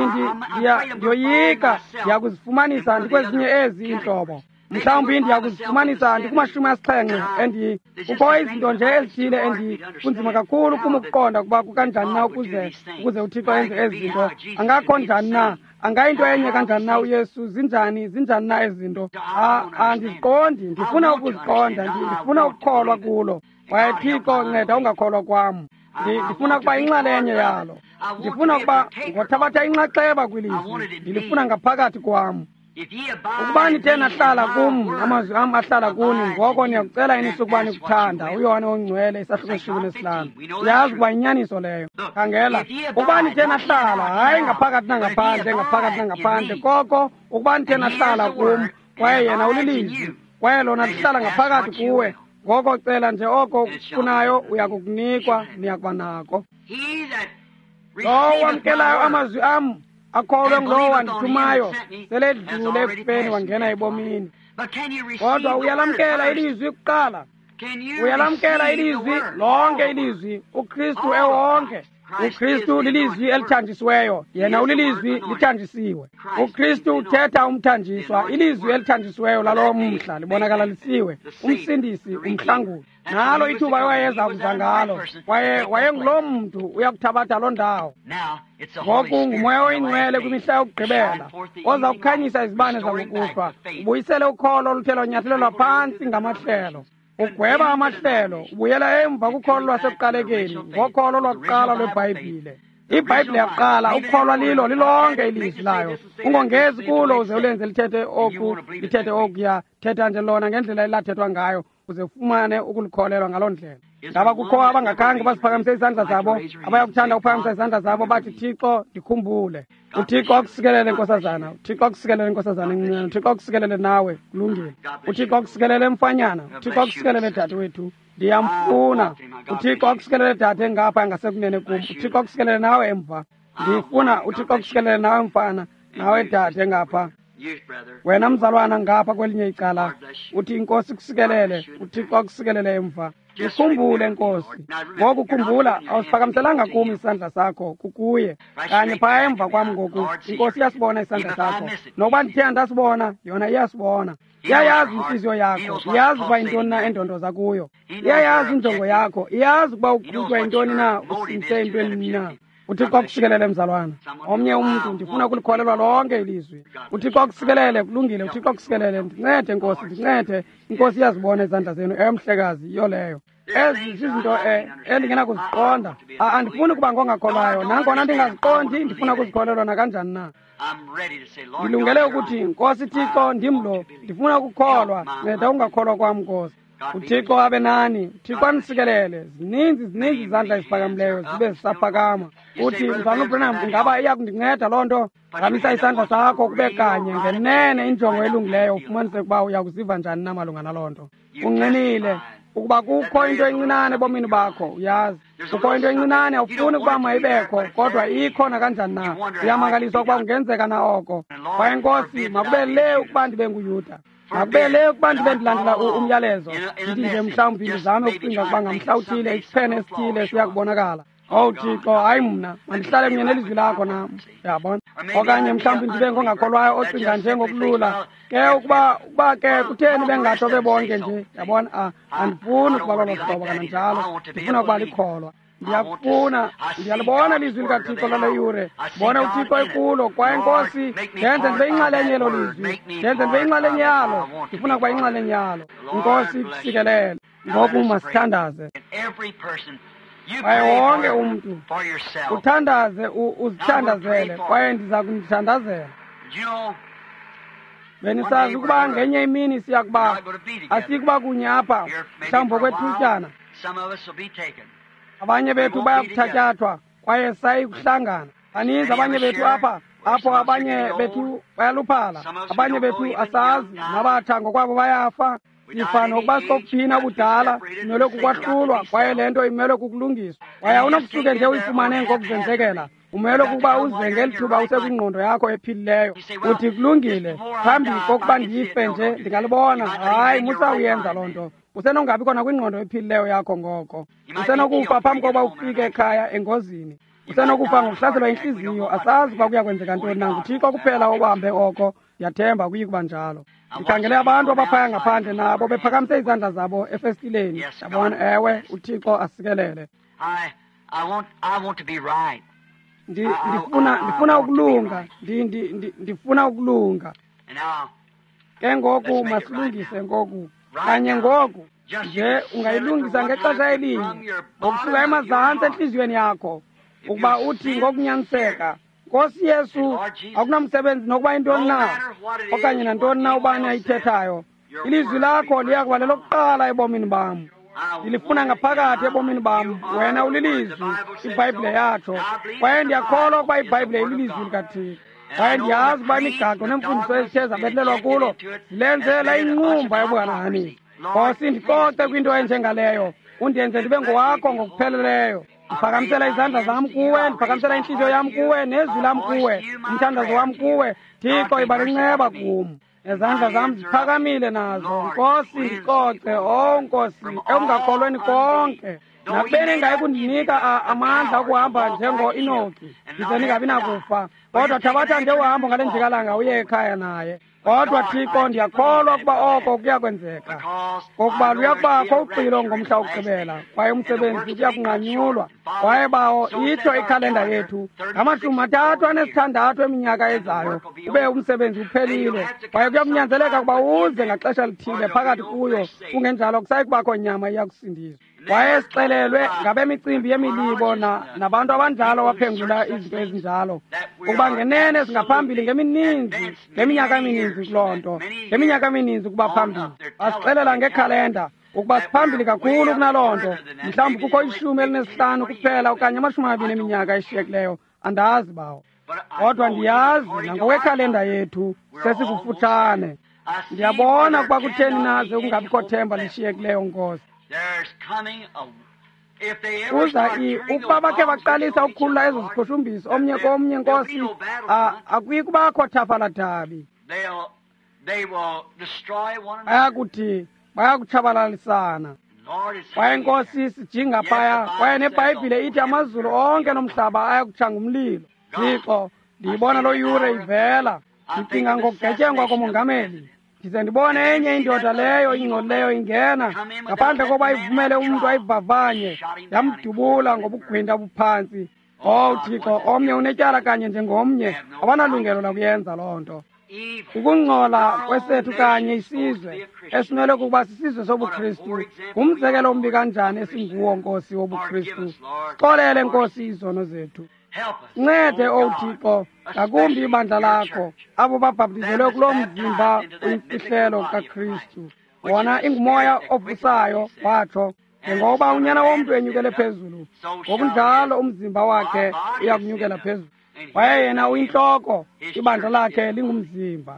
ndiyoyika ndiyakuzifumanisa ndikwezinye ezi iintlobo mhlawumbi ndiyakuzifumanisa ndiku-70 kukho izinto nje ezithile kunzima kakhulu kum ukuqonda ukuba kukanjani na ukuze uThixo enze ezi zinto angakho njani na angayinto enye kanjani na uYesu zinjani na ezi zinto andiziqondi ndifuna ukuziqonda ndifuna ukukholwa kulo kwaye Thixo nceda ungakholwa kwam ndifuna ukuba inxalenye yalo ndifuna ukuba ngothabatha inxaxheba kwilizwi ndilifuna ngaphakathi kwam ukuba nithe nahlala kum amazwi am ahlala kuni ngoko niyakucela inisi ukuba nikuthanda uYohane ongcwele isahluko 15 yazi ukuba inyaniso leyo khangela ukuba nithe nahlala hayi ngaphakathi nangaphandle koko ukuba nithe nahlala kum kwaye yena ulilizwi kwaye lona lihlala ngaphakathi kuwe ngoko cela nje oko kufunayo uyakukunikwa niyakuba nako lowo wamkelayo amazwi am akholwe ngulowo wandithumayo seledlule ekufeni wangena ebomini kodwa uyalamkela ilizwi kuqala uyalamkela ilizwi lonke ilizwi uKristu ewonke uKristu lilizwi elithanjisiweyo yena ulilizwi lithanjisiwe uKristu uthetha umthanjiswa ilizwi elithanjisiweyo lalowo mhla libonakala lisiwe umsindisi umhlanguli nalo ithuba wayeza kuza ngalo wayengulo muntu uyakuthabatha loo ndawo ngoku ngumoya oyingcwele kwimihla yokugqibela oza kukhanyisa izibane zangokuhlwa ubuyisele ukholo oluthe lwanyathelelwa phantsi ngamahlelo ugweba amahlelo ubuyela emva kukholo lwasekuqalekeni ngokholo lwakuqala lweBhayibhile iBhayibhile yakuqala ukholwa lilo lilonke ilizwi layo ungongezi kulo uze ulenze lithethe okuya thetha nje lona ngendlela elathethwa ngayo uze ufumane ukulikholelwa ngaloo ndlela ngaba kukho abangakhange basiphakamise izandla zabo abayakuthanda ukuphakamisa izandla zabo bathi Thixo ndikhumbule uThixo akusikelele nkosazana uThixo akusikelele nkosazana encinane uThixo akusikelele nawe kulungile uThixo akusikelele mfanyana uThixo akusikelele dade wethu ndiyamfuna uThixo akusikelele dade ngapha ngasekunene kum uThixo akusikelele nawe emva ndifuna uThixo akusikelele nawe mfana nawe dade ngapha wena mzalwana ngapha kwelinye icala uthi inkosi kusikelele uThixo akusikelele emva ukhumbule Nkosi ngoku khumbula awusiphakamiselanga kum isandla sakho kukuye kanye phaya emva kwam ngoku inkosi iyasibona isandla sakho nokuba ndithe andasibona yona iyasibona iyayazi inhliziyo yakho iyazi ukuba yintoni na endondoza kuyo iyayazi injongo yakho iyazi ukuba uqhutywa yintoni na usinse entweni na uThixo akusikelele mzalwana omnye umuntu ndifuna ukulikholelwa lonke ilizwi uThixo akusikelele kulungile uThixo akusikelele ndincede Nkosi ndincede inkosi iyazibona izandla zenu emhlekazi yiyo leyo ezi zizinto endingena kuziqonda andifuni ukuba ngongakholwayo nangona ndingaziqondi ndifuna ukuzikholelwa nakanjani na ndilungele ukuthi Nkosi Thixo ndimlo ndifuna ukukholwa nceda ungakholwa kwam Nkosi uThixo abe nani uThixo andisikelele zininzi izandla eziphakamileyo zibe zisaphakama uthi mzalwane uBranham ingaba iya kundinceda loo nto phakamisa isandla sakho kube kanye ngenene injongo elungileyo ufumanise ukuba uyakuziva njani na malunga naloo nto unqinile ukuba kukho into encinane ebomini bakho uyazi kukho into encinane awufuni ukuba mayibekho kodwa ikhona kanjani na uyamangaliswa ukuba kungenzeka na oko kwaye Nkosi makube le ukuba ndibe nguYuda makube le ukuba ndibe ndilandela umyalezo ndithi nje mhlawumbi ndizame ukucinga ukuba ngamhla uthile isiphene esithile siyakubonakala Thixo hayi mna mandihlale kunye nelizwi lakho nam yabona okanye mhlawumbi ndibe ngongakholwayo ocinga njengokulula ke ukuba ke kutheni bengatsho bebonke nje yabona andifuni ukuba lolo hlobo kananjalo ndifuna ukuba likholwa ndiyalibona ilizwi likaThixo lale yure bona uThixo ekulo kwaye Nkosi ndenze ndibe inxalenye yelo lizwi ndenze ndibe inxalenye yalo ndifuna ukuba inxalenye yalo Nkosi kusikelele ngoku masithandaze kwaye wonke umntu uthandaze uzithandazele kwaye ndiza kundithandazela benisazi ukuba ngenye imini asikuba kunye apha mhlawumbi okwethutyana abanye bethu bayakuthatyathwa kwaye sayi kuhlangana. Baninzi abanye bethu apha apho abanye bethu bayaluphala, abanye bethu asazi nabathi ngokwabo bayafa. Sifa nokuba sokuphina budala simele kukwahlulwa kwaye le nto imele kukulungiswa. Kwaye awunokusuke nje uyifumane ngokuzenzekela, umele ukuba uze ngeli thuba usekwingqondo yakho ephilileyo uthi kulungile phambi kokuba ndife nje ndingalibona. Hayi, musawuyenza loo nto. Usenongabi khona kwingqondo ephilileyo yakho ngoko. Usenokufa phambi kokuba ufike ekhaya engozini. Usenokufa ngokuhlaselwa inhliziyo, asazi uba kuya kwenzeka ntoni na. NguThixo kuphela ohambe oko, ndiyathemba kuyi kuba njalo. Ndikhangele abantu abaphaya ngaphandle nabo bephakamise izandla zabo efestileni. Yabona, ewe, uThixo asikelele. Ndifuna ukulunga, ndifuna ukulunga. Ke ngoku masilungise ngoku kanye ngoku nje ungayilungisa ngexesha elinye ngokusuka emazantsi entliziyweni yakho ukuba uthi ngokunyaniseka, Nkosi Yesu, akunamsebenzi nokuba intoni na okanye nantoni na ubani ayithethayo, ilizwi lakho liya kuba lelokuqala ebomini bam. Ndilifuna ngaphakathi ebomini bam. Wena ulilizwi, iBhayibhile yatsho, kwaye ndiyakholwa ukuba iBhayibhile ililizwi likaThixo. Kwaye ndiyazi uba imigaqo neemfundiso ezithe zabethelelwa kulo zilenzela inqumba yobuhanani. Nkosi, ndicoce kwinto enjengaleyo, undenze ndibe ngowakho ngokupheleleyo. Ndiphakamisela izandla zam kuwe, ndiphakamisela intliziyo yam kuwe, nezwi lam kuwe, umthandazo wam kuwe. Thixo, iba linceba kum. Nezandla zam ziphakamile nazo. Nkosi, ndicoce, Nkosi, ekungakholweni konke. Nakubeni ngayi kundinika amandla okuhamba njengo-Enoki, ndize ndingabi nakufa, kodwa thabatha nje uhambo ngale njikalanga uye ekhaya naye. Kodwa Thixo, ndiyakholwa ukuba oko kuya kwenzeka, kokuba luya kubakho uxilo ngomhla wokugqibela, kwaye umsebenzi kuya kunqanyulwa. Kwaye bawo itsho ikhalenda yethu ngama-36 eminyaka ezayo ube umsebenzi uphelile, kwaye kuya kunyanzeleka ukuba uze ngaxesha lithile phakathi kuyo, kungenjalo kusayi kubakho nyama iya kusindiswa. Kwaye sixelelwe ngabemicimbi yemilibo nabantu abanjalo waphengula izinto ezinjalo, ukuba ngenene singaphambili ngeminyaka emininzi kuloo nto, ngeminyaka emininzi ukuba phambili. Basixelela ngekhalenda ukuba siphambili kakhulu kunaloo nto, mhlawumbi kukho 15 kuphela okanye 20 eminyaka eshiyekileyo, andazi bawo. Kodwa ndiyazi nangowekhalenda yethu sesikufutshane. Ndiyabona ukuba kutheni naze ukungabikho themba lishiyekileyo, Nkosi. Ukuba bakhe baqalisa ukukhulula ezo zikhushumbisi omnye komnye, Nkosi, akuyi kubakho thafalathabi. Bayakuthi bayakutshabalalisana. Kwaye Nkosi, sijinga phaya, kwaye neBhayibhile ithi amazulu onke nomhlaba ayakutshanga umlilo. Thixo, ndiyibona lo yure ivela, ndicinga ngokugetyengwa komongameli. Ndize ndibone enye indoda leyo ingcolileyo ingena, ngaphandle koba ivumele umntu ayivavanye, yamdubula ngobugwinta buphantsi. Thixo, omnye unetyala kanye njengomnye, abanalungelo lakuyenza loo nto. Ukungcola kwesethu kanye isizwe esimele kuba sisizwe sobuKristu, umzekelo ombi kanjani esinguwo, Nkosi, wobuKristu. Xolele, Nkosi, izono zethu. Ncede, Thixo, ngakumbi ibandla lakho, abo babhaptizelwe kulo mzimba uyimfihlelo kaKristu. Wona ingumoya ovusayo, watsho, njengoba unyana womntu enyukele phezulu, ngokunjalo umzimba wakhe uyakunyukela phezulu. Kwaye yena uyintloko, ibandla lakhe lingumzimba.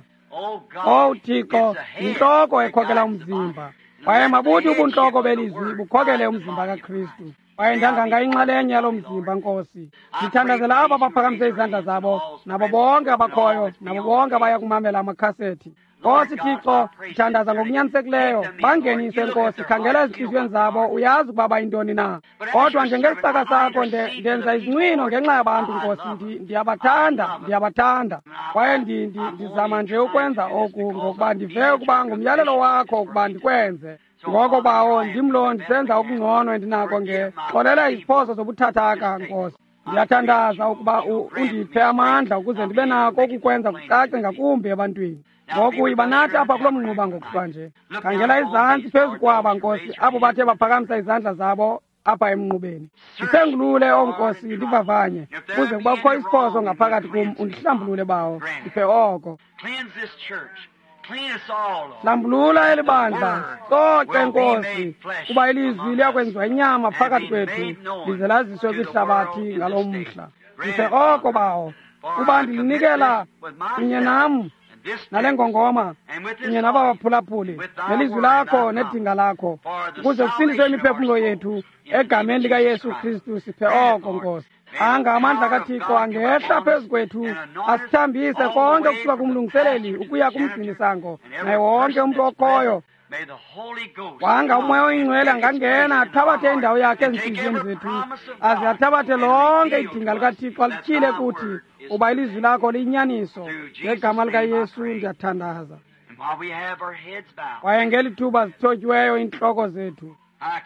Thixo, yintloko ekhokela umzimba. Kwaye mabuthi ubuntloko belizwi bukhokele umzimba kaKristu. Kwaye ndanganga inxalenye yalo mzimba, Nkosi. Ndithandazela aba baphakamise izandla zabo, nabo bonke abakhoyo, nabo bonke abaya kumamela amakhasethi. Nkosi Thixo, ndithandaza ngokunyanisekileyo, bangenise, Nkosi, khangela ezintliziyweni zabo, uyazi ukuba bayintoni na. Kodwa njengesitaka sakho ndenza izinqwino ngenxa yabantu, Nkosi, ndiyabathanda. Kwaye ndizama nje ukwenza oku ngokuba ndive ukuba ngumyalelo wakho ukuba ndikwenze. Ngoko bawo ndimlo ndisenza okungcono endinako xolela iziphoso zobuthathaka, Nkosi. Ndiyathandaza ukuba undiphe amandla ukuze ndibe nako ukukwenza kucace ngakumbi ebantwini. Ngoku yiba nathi apha kulo mnquba ngokuthiwa nje. Khangela izantsi phezu kwaba, Nkosi, abo bathe baphakamisa izandla zabo apha emnqubeni. Ndisengulule, Nkosi, ndivavanye, kuze kuba kukho isiphoso ngaphakathi kum, undihlambulule bawo, ndiphe oko. Clean us all, Lord. hlambulula eli bandla soke nkosi kuba ilizwi liyakwenziwa inyama phakathi kwethu lize laziswe kwihlabathi ngalo mhla sise oko bawo kuba ndilinikela kunye nam nale ngongoma kunye naba baphulaphuli nelizwi lakho nedinga lakho ukuze kusindiswe imiphefumulo yethu egameni likaYesu Kristu siphe oko nkosi anga amandla kaThixo angehla phezu kwethu asithambise konke kusuka kumlungiseleli ukuya kumgcinisango naye wonke umuntu okhoyo wanga umoya oyingcwele angangena athabathe indawo yakhe ezinhliziyweni zethu aze athabathe lonke idinga likaThixo alityhile kuthi uba ilizwi lakho liyinyaniso ngegama likaYesu ndiyathandaza kwaye ngeli thuba zithotyiweyo iintloko zethu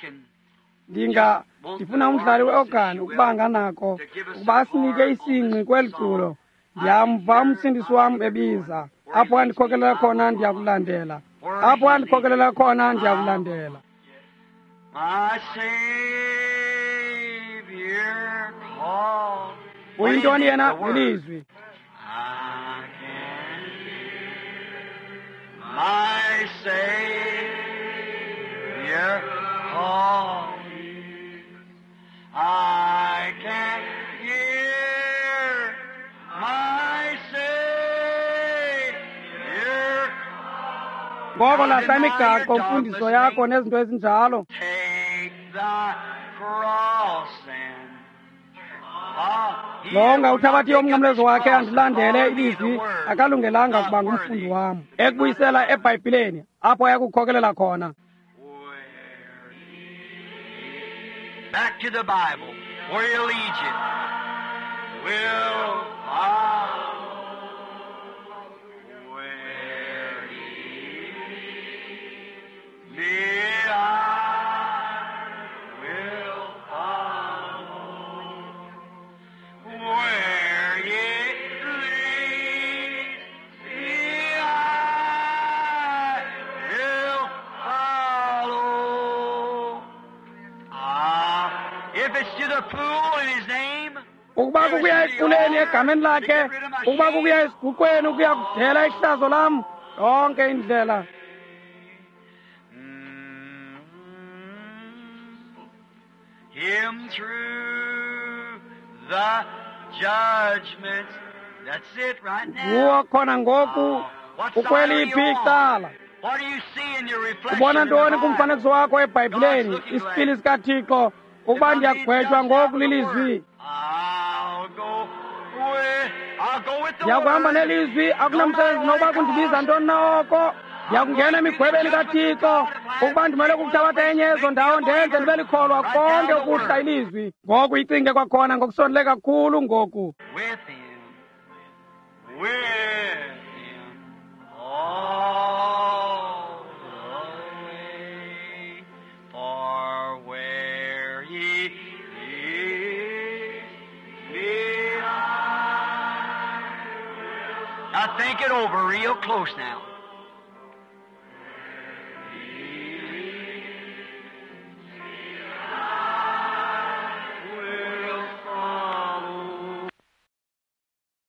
ndifuna umdlali we-ogani ukuba anganako ukuba asinike isingqi kweli culo ndiyamva umsindisi wam ebiza apho andikhokelela khona ndiyakulandela apho andikhokelela khona ndiyakulandela uyintoni yena ilizwi My Savior calling, I can hear my Savior ngoko lasa imigaqo mfundiso yakho nezinto ezinjalo take the cross and longa uthabathi yomnqamlezo wakhe andilandele ilizwi akalungelanga ukuba ngumfundi wam ekubuyisela eBhayibhileni apho ayakukhokelela khona back to the Bible where you lead you will follow where he leads I will follow where it leads me I will follow if it's to the pool in his name ukuba kukuya esiquleni egameni lakhe ukuba kukuya esiguqweni ukuya kudela ihlazo lam yonke indlela him through the judgments. That's it right now. nguwo khona ngoku ukweliphi icala What do you see in your reflection? ubona in the ntoni Bible? kumfanekiso wakho eBhayibhileni isipili sikaThixo ukuba ndiyagwetywa ngoku lilizwi I'll go with the ndiyakuhamba word. nelizwi akunamsebenzi noba kundibiza ntoni na oko ndiyakungena emigwebeni kaThixo ukuba ndimele kukuthabatha enye ezo ndawo ndenze ndibe likholwa konke ukuhla ilizwi ngoku icinge kwakhona ngokusondele kakhulu ngoku With him all the way, for where he leads me I will. Now think it over real close now.